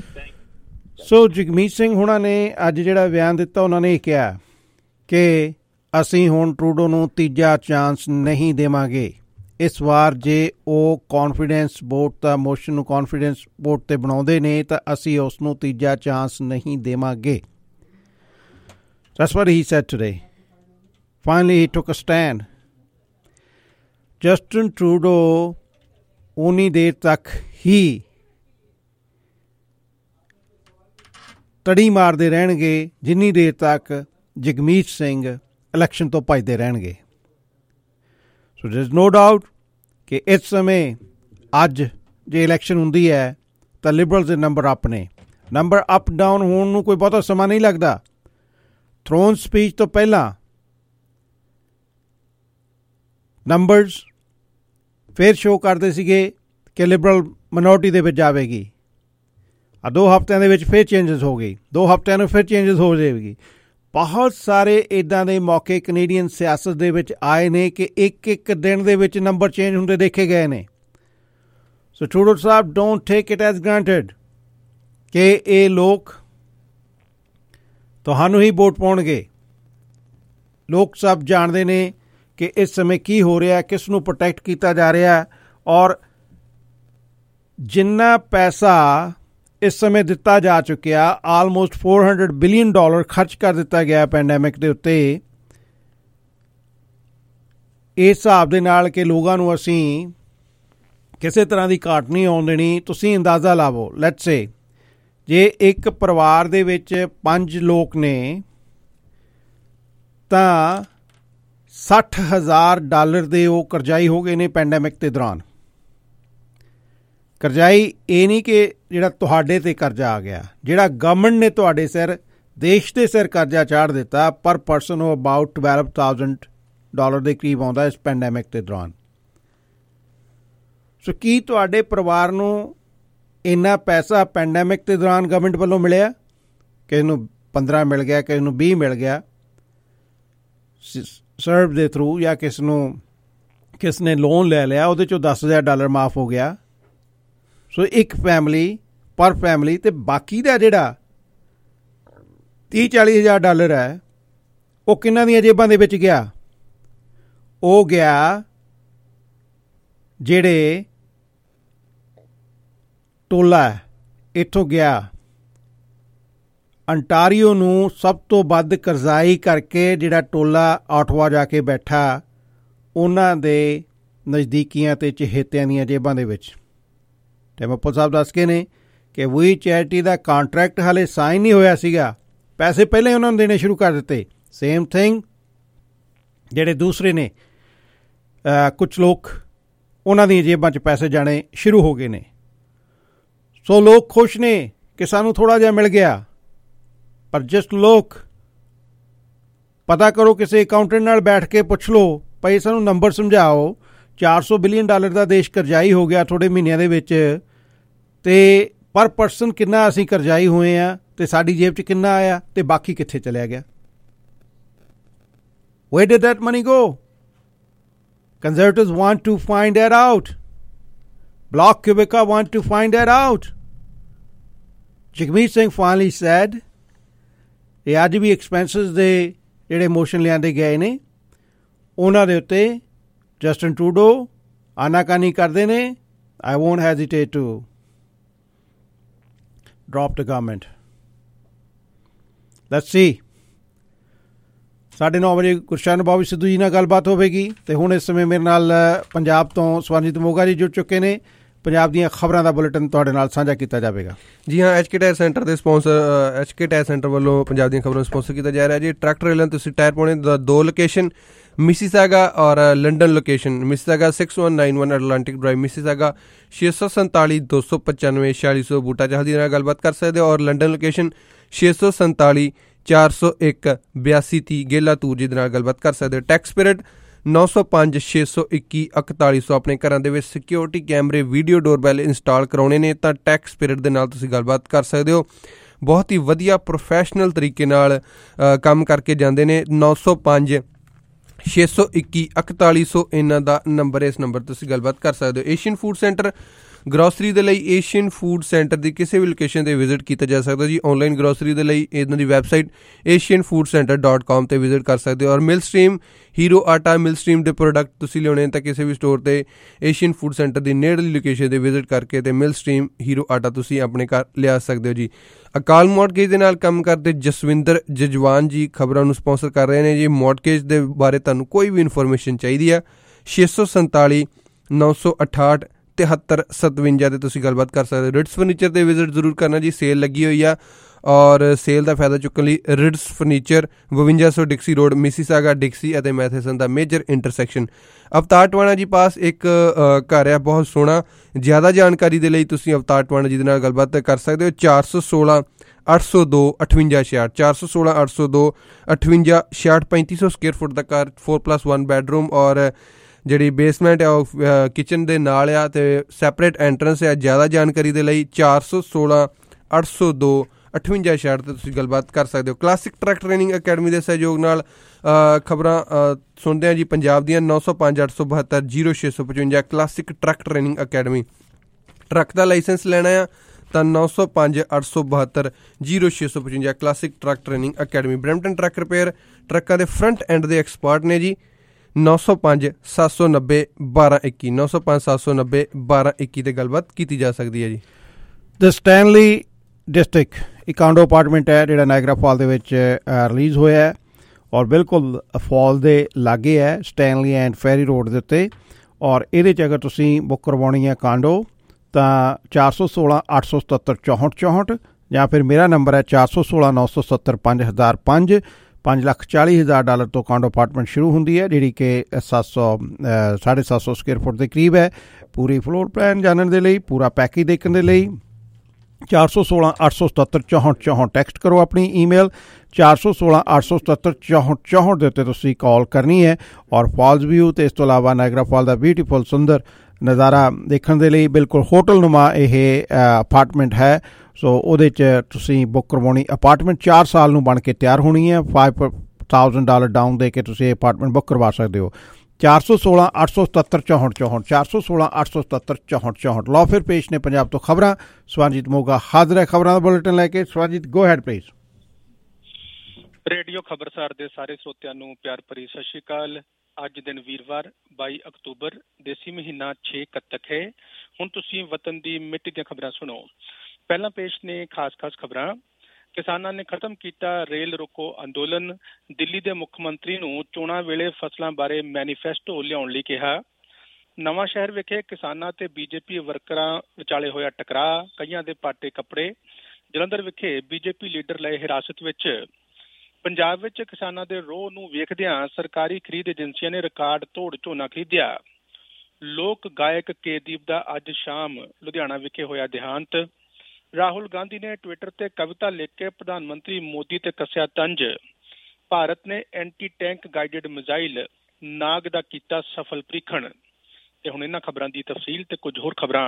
So Jagmeet Singh ਹੁਣਾਂ ਨੇ ਅੱਜ ਜਿਹੜਾ ਬਿਆਨ ਦਿੱਤਾ, ਉਹਨਾਂ ਨੇ ਕਿਹਾ ਕਿ ਅਸੀਂ ਹੁਣ ਟਰੂਡੋ ਨੂੰ ਤੀਜਾ ਚਾਂਸ ਨਹੀਂ ਦੇਵਾਂਗੇ। ਇਸ ਵਾਰ ਜੇ ਉਹ ਕਾਨਫੀਡੈਂਸ ਵੋਟ ਦਾ ਮੋਸ਼ਨ ਨੂੰ ਕਾਨਫੀਡੈਂਸ ਵੋਟ 'ਤੇ ਬਣਾਉਂਦੇ ਨੇ ਤਾਂ ਅਸੀਂ ਉਸ ਨੂੰ ਤੀਜਾ ਚਾਂਸ ਨਹੀਂ ਦੇਵਾਂਗੇ। That's what he said today. Finally, he took a stand. Justin Trudeau ਉਨੀ ਦੇਰ ਤੱਕ ਹੀ ਤੜੀ ਮਾਰਦੇ ਰਹਿਣਗੇ ਜਿੰਨੀ ਦੇਰ ਤੱਕ ਜਗਮੀਤ ਸਿੰਘ ਇਲੈਕਸ਼ਨ ਤੋਂ ਭੱਜਦੇ ਰਹਿਣਗੇ। So there is no doubt ਕਿ ਇਸ ਸਮੇਂ ਅੱਜ ਜੇ ਇਲੈਕਸ਼ਨ ਹੁੰਦੀ ਹੈ ਤਾਂ ਲਿਬਰਲਸ ਦੇ ਨੰਬਰ ਅਪ ਨੇ। ਨੰਬਰ ਅਪ ਡਾਊਨ ਹੋਣ ਨੂੰ ਕੋਈ ਬਹੁਤਾ ਸਮਾਂ ਨਹੀਂ ਲੱਗਦਾ। ਥਰੋਨ ਸਪੀਚ ਤੋਂ ਪਹਿਲਾਂ ਨੰਬਰਸ ਫਿਰ ਸ਼ੋਅ ਕਰਦੇ ਸੀਗੇ ਕਿ ਲਿਬਰਲ ਮਿਨੋਰਟੀ ਦੇ ਵਿੱਚ ਜਾਵੇਗੀ। ਆ ਦੋ ਹਫ਼ਤਿਆਂ ਦੇ ਵਿੱਚ ਫਿਰ ਚੇਂਜਸ ਹੋ ਗਈ, ਦੋ ਹਫ਼ਤਿਆਂ ਨੂੰ ਫਿਰ ਚੇਂਜਸ ਹੋ ਜਾਵੇਗੀ। ਬਹੁਤ ਸਾਰੇ ਇੱਦਾਂ ਦੇ ਮੌਕੇ ਕੈਨੇਡੀਅਨ ਸਿਆਸਤ ਦੇ ਵਿੱਚ ਆਏ ਨੇ ਕਿ ਇੱਕ ਇੱਕ ਦਿਨ ਦੇ ਵਿੱਚ ਨੰਬਰ ਚੇਂਜ ਹੁੰਦੇ ਦੇਖੇ ਗਏ ਨੇ। ਸੋ ਟਰੂਡੋ ਸਾਹਿਬ, don't take it as granted ਕਿ ਇਹ ਲੋਕ ਤੁਹਾਨੂੰ ਹੀ ਵੋਟ ਪਾਉਣਗੇ। ਲੋਕ ਸਭ ਜਾਣਦੇ ਨੇ ਕਿ ਇਸ ਸਮੇਂ ਕੀ ਹੋ ਰਿਹਾ, ਕਿਸ ਨੂੰ ਪ੍ਰੋਟੈਕਟ ਕੀਤਾ ਜਾ ਰਿਹਾ, ਔਰ ਜਿੰਨਾ ਪੈਸਾ ਇਸ ਸਮੇਂ ਦਿੱਤਾ ਜਾ ਚੁੱਕਿਆ, ਆਲਮੋਸਟ ਚਾਰ ਸੌ ਬਿਲੀਅਨ ਡਾਲਰ ਖਰਚ ਕਰ ਦਿੱਤਾ ਗਿਆ ਪੈਂਡੈਮਿਕ ਦੇ ਉੱਤੇ, ਇਸ ਹਿਸਾਬ ਦੇ ਨਾਲ ਕਿ ਲੋਕਾਂ ਨੂੰ ਅਸੀਂ ਕਿਸੇ ਤਰ੍ਹਾਂ ਦੀ ਘਾਟ ਨਹੀਂ ਆਉਣ ਦੇਣੀ। ਤੁਸੀਂ ਅੰਦਾਜ਼ਾ ਲਾਵੋ, ਲੈਟਸ ਸੇ ਜੇ ਇੱਕ ਪਰਿਵਾਰ ਦੇ ਵਿੱਚ ਪੰਜ ਲੋਕ ਨੇ ਤਾਂ ਸੱਠ ਹਜ਼ਾਰ ਡਾਲਰ ਦੇ ਉਹ ਕਰਜ਼ਾਈ ਹੋ ਗਏ ਨੇ ਪੈਂਡੈਮਿਕ ਦੇ ਦੌਰਾਨ। ਕਰਜ਼ਾਈ ਇਹ ਨਹੀਂ ਕਿ ਜਿਹੜਾ ਤੁਹਾਡੇ 'ਤੇ ਕਰਜ਼ਾ ਆ ਗਿਆ, ਜਿਹੜਾ ਗਵਰਨਮੈਂਟ ਨੇ ਤੁਹਾਡੇ ਸਿਰ, ਦੇਸ਼ ਦੇ ਸਿਰ ਕਰਜ਼ਾ ਚਾੜ ਦਿੱਤਾ। ਪਰ ਪਰਸਨ ਉਹ ਅਬਾਊਟ ਟਵੈਲਵ ਥਾਊਜ਼ੈਂਡ ਡਾਲਰ ਦੇ ਕਰੀਬ ਆਉਂਦਾ ਇਸ ਪੈਂਡੈਮਿਕ ਦੇ ਦੌਰਾਨ। ਸੋ ਕੀ ਤੁਹਾਡੇ ਪਰਿਵਾਰ ਨੂੰ ਇੰਨਾ ਪੈਸਾ ਪੈਂਡੈਮਿਕ ਦੇ ਦੌਰਾਨ ਗਵਰਨਮੈਂਟ ਵੱਲੋਂ ਮਿਲਿਆ? ਕਿਸੇ ਨੂੰ ਪੰਦਰਾਂ ਮਿਲ ਗਿਆ, ਕਿਸੇ ਨੂੰ ਵੀਹ ਮਿਲ ਗਿਆ ਸਰਵ ਦੇ ਥਰੂ, ਜਾਂ ਕਿਸ ਨੂੰ ਕਿਸ ਨੇ ਲੋਨ ਲੈ ਲਿਆ, ਉਹਦੇ 'ਚੋਂ ਦਸ ਹਜ਼ਾਰ ਡਾਲਰ ਮਾਫ ਹੋ ਗਿਆ। ਸੋ ਇੱਕ ਫੈਮਿਲੀ ਪਰ ਫੈਮਿਲੀ, ਅਤੇ ਬਾਕੀ ਦਾ ਜਿਹੜਾ ਤੀਹ ਚਾਲੀ ਹਜ਼ਾਰ ਡਾਲਰ ਹੈ ਉਹ ਕਿਹਨਾਂ ਦੀਆਂ ਜੇਬਾਂ ਦੇ ਵਿੱਚ ਗਿਆ? ਉਹ ਗਿਆ ਜਿਹੜੇ ਟੋਲਾ ਹੈ, ਇੱਥੋਂ ਗਿਆ ਅੰਟਾਰੀਓ ਨੂੰ ਸਭ ਤੋਂ ਵੱਧ ਕਰਜ਼ਾਈ ਕਰਕੇ ਜਿਹੜਾ ਟੋਲਾ ਆਟਵਾ ਜਾ ਕੇ ਬੈਠਾ, ਉਹਨਾਂ ਦੇ ਨਜ਼ਦੀਕੀਆਂ ਅਤੇ ਚਹੇਤਿਆਂ ਦੀਆਂ ਜੇਬਾਂ ਦੇ ਵਿੱਚ। ਟੈਮਪਲ ਸਾਹਿਬ ਦੱਸ ਕੇ ਨੇ ਕਿ ਵੀ ਚੈਰਿਟੀ ਦਾ ਕਾਂਟਰੈਕਟ ਹਾਲੇ ਸਾਈਨ ਨਹੀਂ ਹੋਇਆ ਸੀਗਾ, ਪੈਸੇ ਪਹਿਲਾਂ ਹੀ ਉਹਨਾਂ ਨੂੰ ਦੇਣੇ ਸ਼ੁਰੂ ਕਰ ਦਿੱਤੇ। ਸੇਮ ਥਿੰਗ ਜਿਹੜੇ ਦੂਸਰੇ ਨੇ, ਕੁਛ ਲੋਕ ਉਹਨਾਂ ਦੀਆਂ ਜੇਬਾਂ 'ਚ ਪੈਸੇ ਜਾਣੇ ਸ਼ੁਰੂ ਹੋ ਗਏ ਨੇ। ਸੋ ਲੋਕ ਖੁਸ਼ ਨੇ ਕਿ ਸਾਨੂੰ ਥੋੜ੍ਹਾ ਜਿਹਾ ਮਿਲ ਗਿਆ, ਪਰ ਜਸਟ ਲੋਕ ਪਤਾ ਕਰੋ, ਕਿਸੇ ਅਕਾਊਂਟੈਂਟ ਨਾਲ ਬੈਠ ਕੇ ਪੁੱਛ ਲਓ, ਭਾਈ ਸਾਨੂੰ ਨੰਬਰ ਸਮਝਾਓ, ਚਾਰ ਸੌ ਬਿਲੀਅਨ ਡਾਲਰ ਦਾ ਦੇਸ਼ ਕਰਜ਼ਾਈ ਹੋ ਗਿਆ ਥੋੜ੍ਹੇ ਮਹੀਨਿਆਂ ਦੇ ਵਿੱਚ, ਅਤੇ ਪਰ ਪਰਸਨ ਕਿੰਨਾ ਅਸੀਂ ਕਰਜ਼ਾਈ ਹੋਏ ਹਾਂ, ਅਤੇ ਸਾਡੀ ਜੇਬ 'ਚ ਕਿੰਨਾ ਆਇਆ, ਅਤੇ ਬਾਕੀ ਕਿੱਥੇ ਚਲਿਆ ਗਿਆ? Where did that money go? Conservatives want to find that out. Bloc Québécois want to find that out. Jagmeet Singh finally said ਇਹ ਅੱਜ ਵੀ ਐਕਸਪੈਂਸਿਸ ਦੇ ਜਿਹੜੇ ਮੋਸ਼ਨ ਲਿਆਂਦੇ ਗਏ ਨੇ, ਉਹਨਾਂ ਦੇ ਉੱਤੇ ਜਸਟਿਨ ਟਰੂਡੋ ਆਨਾਕਾਨੀ ਕਰਦੇ ਨੇ। I won't hesitate to drop the government. Let's see. ਸਾਢੇ ਨੌ ਵਜੇ ਗੁਰਸ਼ਨ ਬਾਬੀ ਸਿੱਧੂ ਜੀ ਨਾਲ ਗੱਲਬਾਤ ਹੋਵੇਗੀ, ਅਤੇ ਹੁਣ ਇਸ ਸਮੇਂ ਮੇਰੇ ਨਾਲ ਪੰਜਾਬ ਤੋਂ ਸਵਰਨਜੀਤ ਮੋਗਾ ਜੀ ਜੁੜ ਚੁੱਕੇ ਨੇ। ਪੰਜਾਬ ਦੀਆਂ ਖਬਰਾਂ ਦਾ ਬੁਲੇਟਿਨ ਤੁਹਾਡੇ ਨਾਲ ਸਾਂਝਾ ਕੀਤਾ ਜਾਵੇਗਾ। ਜੀ ਹਾਂ, ਐਚ ਕੇ ਟਾਇਰ ਸੈਂਟਰ ਦੇ sponsor H K tyre centre ਵੱਲੋਂ ਪੰਜਾਬ ਦੀਆਂ ਖਬਰਾਂ ਨੂੰ ਸਪੋਂਸਰ ਕੀਤਾ ਜਾ ਰਿਹਾ ਜੀ। ਟਰੱਕ ਟਰੇਲਰ ਤੁਸੀਂ ਟਾਇਰ ਪਾਉਣੇ ਦੋ ਲੋਕੇਸ਼ਨ, ਮਿਸੀਸਾਗਾ ਔਰ London location. Mississauga six one nine one Atlantic drive Mississauga, ਛੇ ਸੌ ਸੰਤਾਲੀ ਦੋ ਸੌ ਪਚਾਨਵੇਂ ਛਿਆਲੀ ਸੌ ਬੂਟਾ ਚਾਹ ਦੀ ਨਾਲ ਗੱਲਬਾਤ ਕਰ ਸਕਦੇ ਹੋ। ਔਰ ਲੰਡਨ ਲੋਕੇਸ਼ਨ ਛੇ ਸੌ ਸੰਤਾਲੀ ਚਾਰ ਸੌ ਇੱਕ ਬਿਆਸੀ ਤੀਹ ਗੇਲਾ ਤੂਰ ਜੀ ਦੇ ਨਾਲ ਗੱਲਬਾਤ ਕਰ ਸਕਦੇ ਹੋ। ਟੈਕਸ ਪੀਰੀਅਡ ਨੌ ਸੌ ਪੰਜ ਛੇ ਸੌ ਇੱਕੀ ਇਕਤਾਲੀ ਸੌ। ਆਪਣੇ ਘਰਾਂ ਦੇ ਵਿੱਚ ਸਿਕਿਉਰਿਟੀ ਕੈਮਰੇ, ਵੀਡੀਓ ਡੋਰਬੈਲ ਇੰਸਟਾਲ ਕਰਾਉਣੇ ਨੇ ਤਾਂ ਟੈਕਸ ਪੀਰੀਅਡ ਦੇ ਨਾਲ ਤੁਸੀਂ ਗੱਲਬਾਤ ਕਰ ਸਕਦੇ ਹੋ। ਬਹੁਤ ਹੀ ਵਧੀਆ ਪ੍ਰੋਫੈਸ਼ਨਲ ਤਰੀਕੇ ਨਾਲ ਕੰਮ ਕਰਕੇ ਜਾਂਦੇ ਨੇ। ਨੌ ਸੌ ਪੰਜ ਛੇ ਸੌ ਇੱਕੀ ਇਕਤਾਲੀ ਸੌ ਇਹਨਾਂ ਦਾ ਨੰਬਰ, ਇਸ ਨੰਬਰ ਤੁਸੀਂ ਗੱਲਬਾਤ ਕਰ ਸਕਦੇ ਹੋ। ਏਸ਼ੀਅਨ ਫੂਡ ਸੈਂਟਰ ਗਰੋਸਰੀ ਦੇ ਲਈ ਏਸ਼ੀਅਨ ਫੂਡ ਸੈਂਟਰ ਦੀ ਕਿਸੇ ਵੀ ਲੋਕੇਸ਼ਨ 'ਤੇ ਵਿਜ਼ਿਟ ਕੀਤਾ ਜਾ ਸਕਦਾ ਜੀ। ਔਨਲਾਈਨ ਗਰੋਸਰੀ ਦੇ ਲਈ ਇਹਨਾਂ ਦੀ website Asian food centre dot com 'ਤੇ ਵਿਜ਼ਿਟ ਕਰ ਸਕਦੇ ਹੋ। ਔਰ ਮਿਲ ਸਟਰੀਮ ਹੀਰੋ ਆਟਾ, ਮਿਲ ਸਟਰੀਮ ਦੇ ਪ੍ਰੋਡਕਟ ਤੁਸੀਂ ਲਿਆਉਣੇ ਤਾਂ ਕਿਸੇ ਵੀ ਸਟੋਰ 'ਤੇ ਏਸ਼ੀਅਨ ਫੂਡ ਸੈਂਟਰ ਦੀ ਨੇੜਲੀ ਲੋਕੇਸ਼ਨ 'ਤੇ ਵਿਜ਼ਿਟ ਕਰਕੇ ਅਤੇ ਮਿਲ ਸਟਰੀਮ ਹੀਰੋ ਆਟਾ ਤੁਸੀਂ ਆਪਣੇ ਘਰ ਲਿਆ ਸਕਦੇ ਹੋ ਜੀ। ਅਕਾਲ ਮੌਰਗੇਜ ਦੇ ਨਾਲ ਕੰਮ ਕਰਦੇ ਜਸਵਿੰਦਰ ਜਜਵਾਨ ਜੀ ਖਬਰਾਂ ਨੂੰ ਸਪੋਂਸਰ ਕਰ ਰਹੇ ਨੇ ਜੀ। ਮੌਰਗੇਜ ਦੇ ਬਾਰੇ ਤੁਹਾਨੂੰ ਕੋਈ ਵੀ ਇਨਫੋਰਮੇਸ਼ਨ ਚਾਹੀਦੀ ਆ, ਛੇ ਸੌ ਸੰਤਾਲੀ ਨੌ ਸੌ ਅਠਾਹਠ ਤਿਹੱਤਰ ਸਤਵੰਜਾ 'ਤੇ ਤੁਸੀਂ ਗੱਲਬਾਤ ਕਰ ਸਕਦੇ ਹੋ। ਰਿਡਸ ਫਰਨੀਚਰ 'ਤੇ ਵਿਜ਼ਿਟ ਜ਼ਰੂਰ ਕਰਨਾ ਜੀ, ਸੇਲ ਲੱਗੀ ਹੋਈ ਆ ਔਰ ਸੇਲ ਦਾ ਫਾਇਦਾ ਚੁੱਕਣ ਲਈ ਰਿਡਸ ਫਰਨੀਚਰ ਬਵੰਜਾ ਸੌ ਡਿਕਸੀ ਰੋਡ ਮਿਸੀਸਾਗਾ ਡਿਕਸੀ ਅਤੇ ਮੈਥੇਸਨ ਦਾ ਮੇਜਰ ਇੰਟਰਸੈਕਸ਼ਨ। ਅਵਤਾਰ ਟਵਾਣਾ ਜੀ ਪਾਸ ਇੱਕ ਘਰ ਆ ਬਹੁਤ ਸੋਹਣਾ। ਜ਼ਿਆਦਾ ਜਾਣਕਾਰੀ ਦੇ ਲਈ ਤੁਸੀਂ ਅਵਤਾਰ ਟਵਾਣਾ ਜੀ ਦੇ ਨਾਲ ਗੱਲਬਾਤ ਕਰ ਸਕਦੇ ਹੋ। ਚਾਰ ਸੌ ਸੋਲਾਂ ਅੱਠ ਸੌ ਦੋ ਅਠਵੰਜਾ ਛਿਆਹਠ, ਚਾਰ ਸੌ ਸੋਲਾਂ ਅੱਠ ਸੌ ਦੋ ਅਠਵੰਜਾ ਛਿਆਹਠ, ਪੈਂਤੀ ਸੌ ਸਕੁਅਰ ਫੁੱਟ ਦਾ ਘਰ, ਫੋਰ ਪਲੱਸ ਵਨ ਬੈਡਰੂਮ ਔਰ ਜਿਹੜੀ ਬੇਸਮੈਂਟ ਆ ਉਹ ਕਿਚਨ ਦੇ ਨਾਲ ਆ ਅਤੇ ਸੈਪਰੇਟ ਐਂਟਰੈਂਸ ਆ। ਜ਼ਿਆਦਾ ਜਾਣਕਾਰੀ ਦੇ ਲਈ ਚਾਰ ਸੌ ਸੋਲਾਂ ਅੱਠ ਸੌ ਦੋ ਅਠਵੰਜਾ ਛਿਆਹਠ 'ਤੇ ਤੁਸੀਂ ਗੱਲਬਾਤ ਕਰ ਸਕਦੇ ਹੋ। ਕਲਾਸਿਕ ਟਰੱਕ ਟ੍ਰੇਨਿੰਗ ਅਕੈਡਮੀ ਦੇ ਸਹਿਯੋਗ ਨਾਲ ਖਬਰਾਂ ਸੁਣਦੇ ਹਾਂ ਜੀ ਪੰਜਾਬ ਦੀਆਂ। ਨੌ ਸੌ ਪੰਜ ਅੱਠ ਸੌ ਬਹੱਤਰ ਜੀਰੋ ਛੇ ਸੌ ਪਚਵੰਜਾ classic truck training academy. Truck ਦਾ ਲਾਇਸੈਂਸ ਲੈਣਾ ਆ ਤਾਂ ਨੌ ਸੌ ਪੰਜ ਅੱਠ ਸੌ ਬਹੱਤਰ ਜੀਰੋ ਛੇ ਸੌ ਪਚਵੰਜਾ। Classic truck training academy Brampton truck repair ਟਰੱਕਾਂ ਦੇ ਫਰੰਟ ਐਂਡ ਦੇ ਐਕਸਪਰਟ ਨੇ ਜੀ। ਨੌ ਸੌ ਪੰਜ ਸੱਤ ਸੌ ਨੱਬੇ ਬਾਰਾਂ ਇੱਕੀ ਨੌ ਸੌ ਪੰਜ ਸੱਤ ਸੌ ਨੱਬੇ ਬਾਰਾਂ ਇੱਕੀ 'ਤੇ ਗੱਲਬਾਤ ਕੀਤੀ ਜਾ ਸਕਦੀ ਹੈ ਜੀ। ਦ ਸਟੈਨਲੀ ਡਿਸਟ੍ਰਿਕਟ ਇੱਕ ਕਾਂਡੋ ਅਪਾਰਟਮੈਂਟ ਹੈ ਜਿਹੜਾ ਨਾਇਗਰਾ ਫਾਲ ਦੇ ਵਿੱਚ ਰਿਲੀਜ਼ ਹੋਇਆ ਹੈ ਔਰ ਬਿਲਕੁਲ ਫਾਲ ਦੇ ਲਾਗੇ ਹੈ ਸਟੈਨਲੀ ਐਂਡ ਫੈਰੀ ਰੋਡ ਦੇ ਉੱਤੇ। ਔਰ ਇਹਦੇ 'ਚ ਅਗਰ ਤੁਸੀਂ ਬੁੱਕ ਕਰਵਾਉਣੀ ਹੈ ਕਾਂਡੋ ਤਾਂ ਚਾਰ ਸੌ ਸੋਲਾਂ ਅੱਠ ਸੌ ਸਤੱਤਰ ਚੌਂਹਠ ਚੌਂਹਠ ਜਾਂ ਫਿਰ ਮੇਰਾ ਨੰਬਰ ਹੈ ਚਾਰ ਸੌ ਸੋਲਾਂ ਨੌ ਸੌ ਸੱਤਰ ਪੰਜ ਹਜ਼ਾਰ ਪੰਜ। ਪੰਜ ਲੱਖ ਚਾਲੀ ਹਜ਼ਾਰ ਡਾਲਰ ਤੋਂ ਕਾਂਡੋ ਅਪਾਰਟਮੈਂਟ ਸ਼ੁਰੂ ਹੁੰਦੀ ਹੈ ਜਿਹੜੀ ਕਿ ਸੱਤ ਸੌ ਸਾਢੇ ਸੱਤ ਸੌ ਸਕੁਅਰ ਫੁੱਟ ਦੇ ਕਰੀਬ ਹੈ। ਪੂਰੀ ਫਲੋਰ ਪਲਾਨ ਜਾਣਨ ਦੇ ਲਈ, ਪੂਰਾ ਪੈਕੇਜ ਦੇਖਣ ਦੇ ਲਈ ਚਾਰ ਸੌ ਸੋਲਾਂ ਅੱਠ ਸੌ ਸਤੱਤਰ ਚੌਂਹਠ ਚੌਂਹਠ ਟੈਕਸਟ ਕਰੋ ਆਪਣੀ ਈਮੇਲ ਚਾਰ ਸੌ ਸੋਲਾਂ ਅੱਠ ਸੌ ਸਤੱਤਰ ਚੌਂਹਠ ਚੌਂਹਠ ਦੇ ਉੱਤੇ ਤੁਸੀਂ ਕਾਲ ਕਰਨੀ ਹੈ। ਔਰ ਫਾਲਸ ਵਿਊ ਅਤੇ ਇਸ ਤੋਂ ਇਲਾਵਾ ਨਾਇਗਰਾ ਫਾਲ ਦਾ ਬਿਊਟੀਫੁਲ ਸੁੰਦਰ ਨਜ਼ਾਰਾ ਦੇਖਣ ਦੇ ਲਈ ਬਿਲਕੁਲ ਹੋਟਲ ਨੁਮਾ ਇਹ ਅਪਾਰਟਮੈਂਟ ਹੈ। ਸੋ ਉਹਦੇ 'ਚ ਤੁਸੀਂ ਬੁੱਕ ਕਰਵਾਉਣੀ ਅਪਾਰਟਮੈਂਟ ਚਾਰ ਸਾਲ ਨੂੰ ਬਣ ਕੇ ਤਿਆਰ ਹੋਣੀ ਹੈ। ਫਾਈਵ ਥਾਊਜ਼ੈਂਡ ਡਾਲਰ ਡਾਊਨ ਦੇ ਕੇ ਤੁਸੀਂ ਇਹ ਅਪਾਰਟਮੈਂਟ ਬੁੱਕ ਕਰਵਾ ਸਕਦੇ ਹੋ। ਚਾਰ ਸੌ ਸੋਲਾਂ ਅੱਠ ਸੌ ਸਤੱਤਰ ਚੌਂਹਠ ਚੌਂਹਠ ਚਾਰ ਸੌ ਸੋਲਾਂ ਅੱਠ ਸੌ ਸਤੱਤਰ ਚੌਂਹਠ ਚੌਂਹਠ। ਲਓ ਫਿਰ ਪੇਸ਼ ਨੇ ਪੰਜਾਬ ਤੋਂ ਖਬਰਾਂ। ਸਵਰਨਜੀਤ ਮੋਗਾ ਹਾਜ਼ਰ ਹੈ ਖਬਰਾਂ ਦਾ ਬੁਲੇਟਿਨ ਲੈ ਕੇ। Swarnjit go ahead please. Radio ਖਬਰਸਾਰ ਦੇ ਸਾਰੇ ਸਰੋਤਿਆਂ ਨੂੰ ਪਿਆਰ ਭਰੀ ਸਤਿ ਸ਼੍ਰੀ ਅਕਾਲ। ਅੱਜ ਦਿਨ ਵੀਰਵਾਰ ਬਾਈ ਅਕਤੂਬਰ ਦੇਸੀ ਮਹੀਨਾ ਛੇ ਕੱਤਕ ਹੈ। ਹੁਣ ਤੁਸੀਂ ਵਤਨ ਦੀ ਮਿੱਟੀ ਦੀਆਂ ਖਬਰਾਂ ਸੁਣੋ। ਪਹਿਲਾਂ ਪੇਸ਼ ਨੇ ਖਾਸ ਖਾਸ ਖਬਰਾਂ। ਕਿਸਾਨਾਂ ਨੇ ਖਤਮ ਕੀਤਾ ਰੇਲ ਰੋਕੋ ਅੰਦੋਲਨ। ਦਿੱਲੀ ਦੇ ਮੁੱਖ ਮੰਤਰੀ ਨੂੰ ਚੋਣਾਂ ਵੇਲੇ ਫਸਲਾਂ ਬਾਰੇ ਮੈਨੀਫੈਸਟੋ ਲਿਆਉਣ ਲਈ ਕਿਹਾ। ਨਵਾਂ ਸ਼ਹਿਰ ਵਿਖੇ ਕਿਸਾਨਾਂ ਤੇ ਬੀਜੇਪੀ ਵਰਕਰਾਂ ਵਿਚਾਲੇ ਹੋਇਆ ਟਕਰਾਅ, ਕਈਆਂ ਦੇ ਪਾਟੇ ਕੱਪੜੇ। ਜਲੰਧਰ ਵਿਖੇ ਬੀਜੇਪੀ ਲੀਡਰ ਲਏ ਹਿਰਾਸਤ ਵਿੱਚ। ਪੰਜਾਬ ਵਿੱਚ ਕਿਸਾਨਾਂ ਦੇ ਰੋਹ ਨੂੰ ਵੇਖਦਿਆਂ ਸਰਕਾਰੀ ਖਰੀਦ ਏਜੰਸੀਆਂ ਨੇ ਰਿਕਾਰਡ ਤੋੜ ਝੋਨਾ ਖਰੀਦਿਆ। ਲੋਕ ਗਾਇਕ ਕੇਦੀਪ ਦਾ ਅੱਜ ਸ਼ਾਮ ਲੁਧਿਆਣਾ ਵਿਖੇ ਹੋਇਆ ਦੇਹਾਂਤ। ਰਾਹੁਲ ਗਾਂਧੀ ਨੇ ਟਵਿੱਟਰ ਤੇ ਕਵਿਤਾ ਲਿਖ ਕੇ ਪ੍ਰਧਾਨ ਮੰਤਰੀ ਮੋਦੀ ਤੇ ਕੱਸਿਆ ਤੰਜ। ਭਾਰਤ ਨੇ ਐਂਟੀ ਟੈਂਕ ਗਾਈਡਡ ਮਿਜ਼ਾਈਲ ਨਾਗ ਦਾ ਕੀਤਾ ਸਫਲ ਪ੍ਰੀਖਣ। ਤੇ ਹੁਣ ਇਹਨਾਂ ਖਬਰਾਂ ਦੀ ਤਫਸੀਲ ਤੇ ਕੁਝ ਹੋਰ ਖਬਰਾਂ।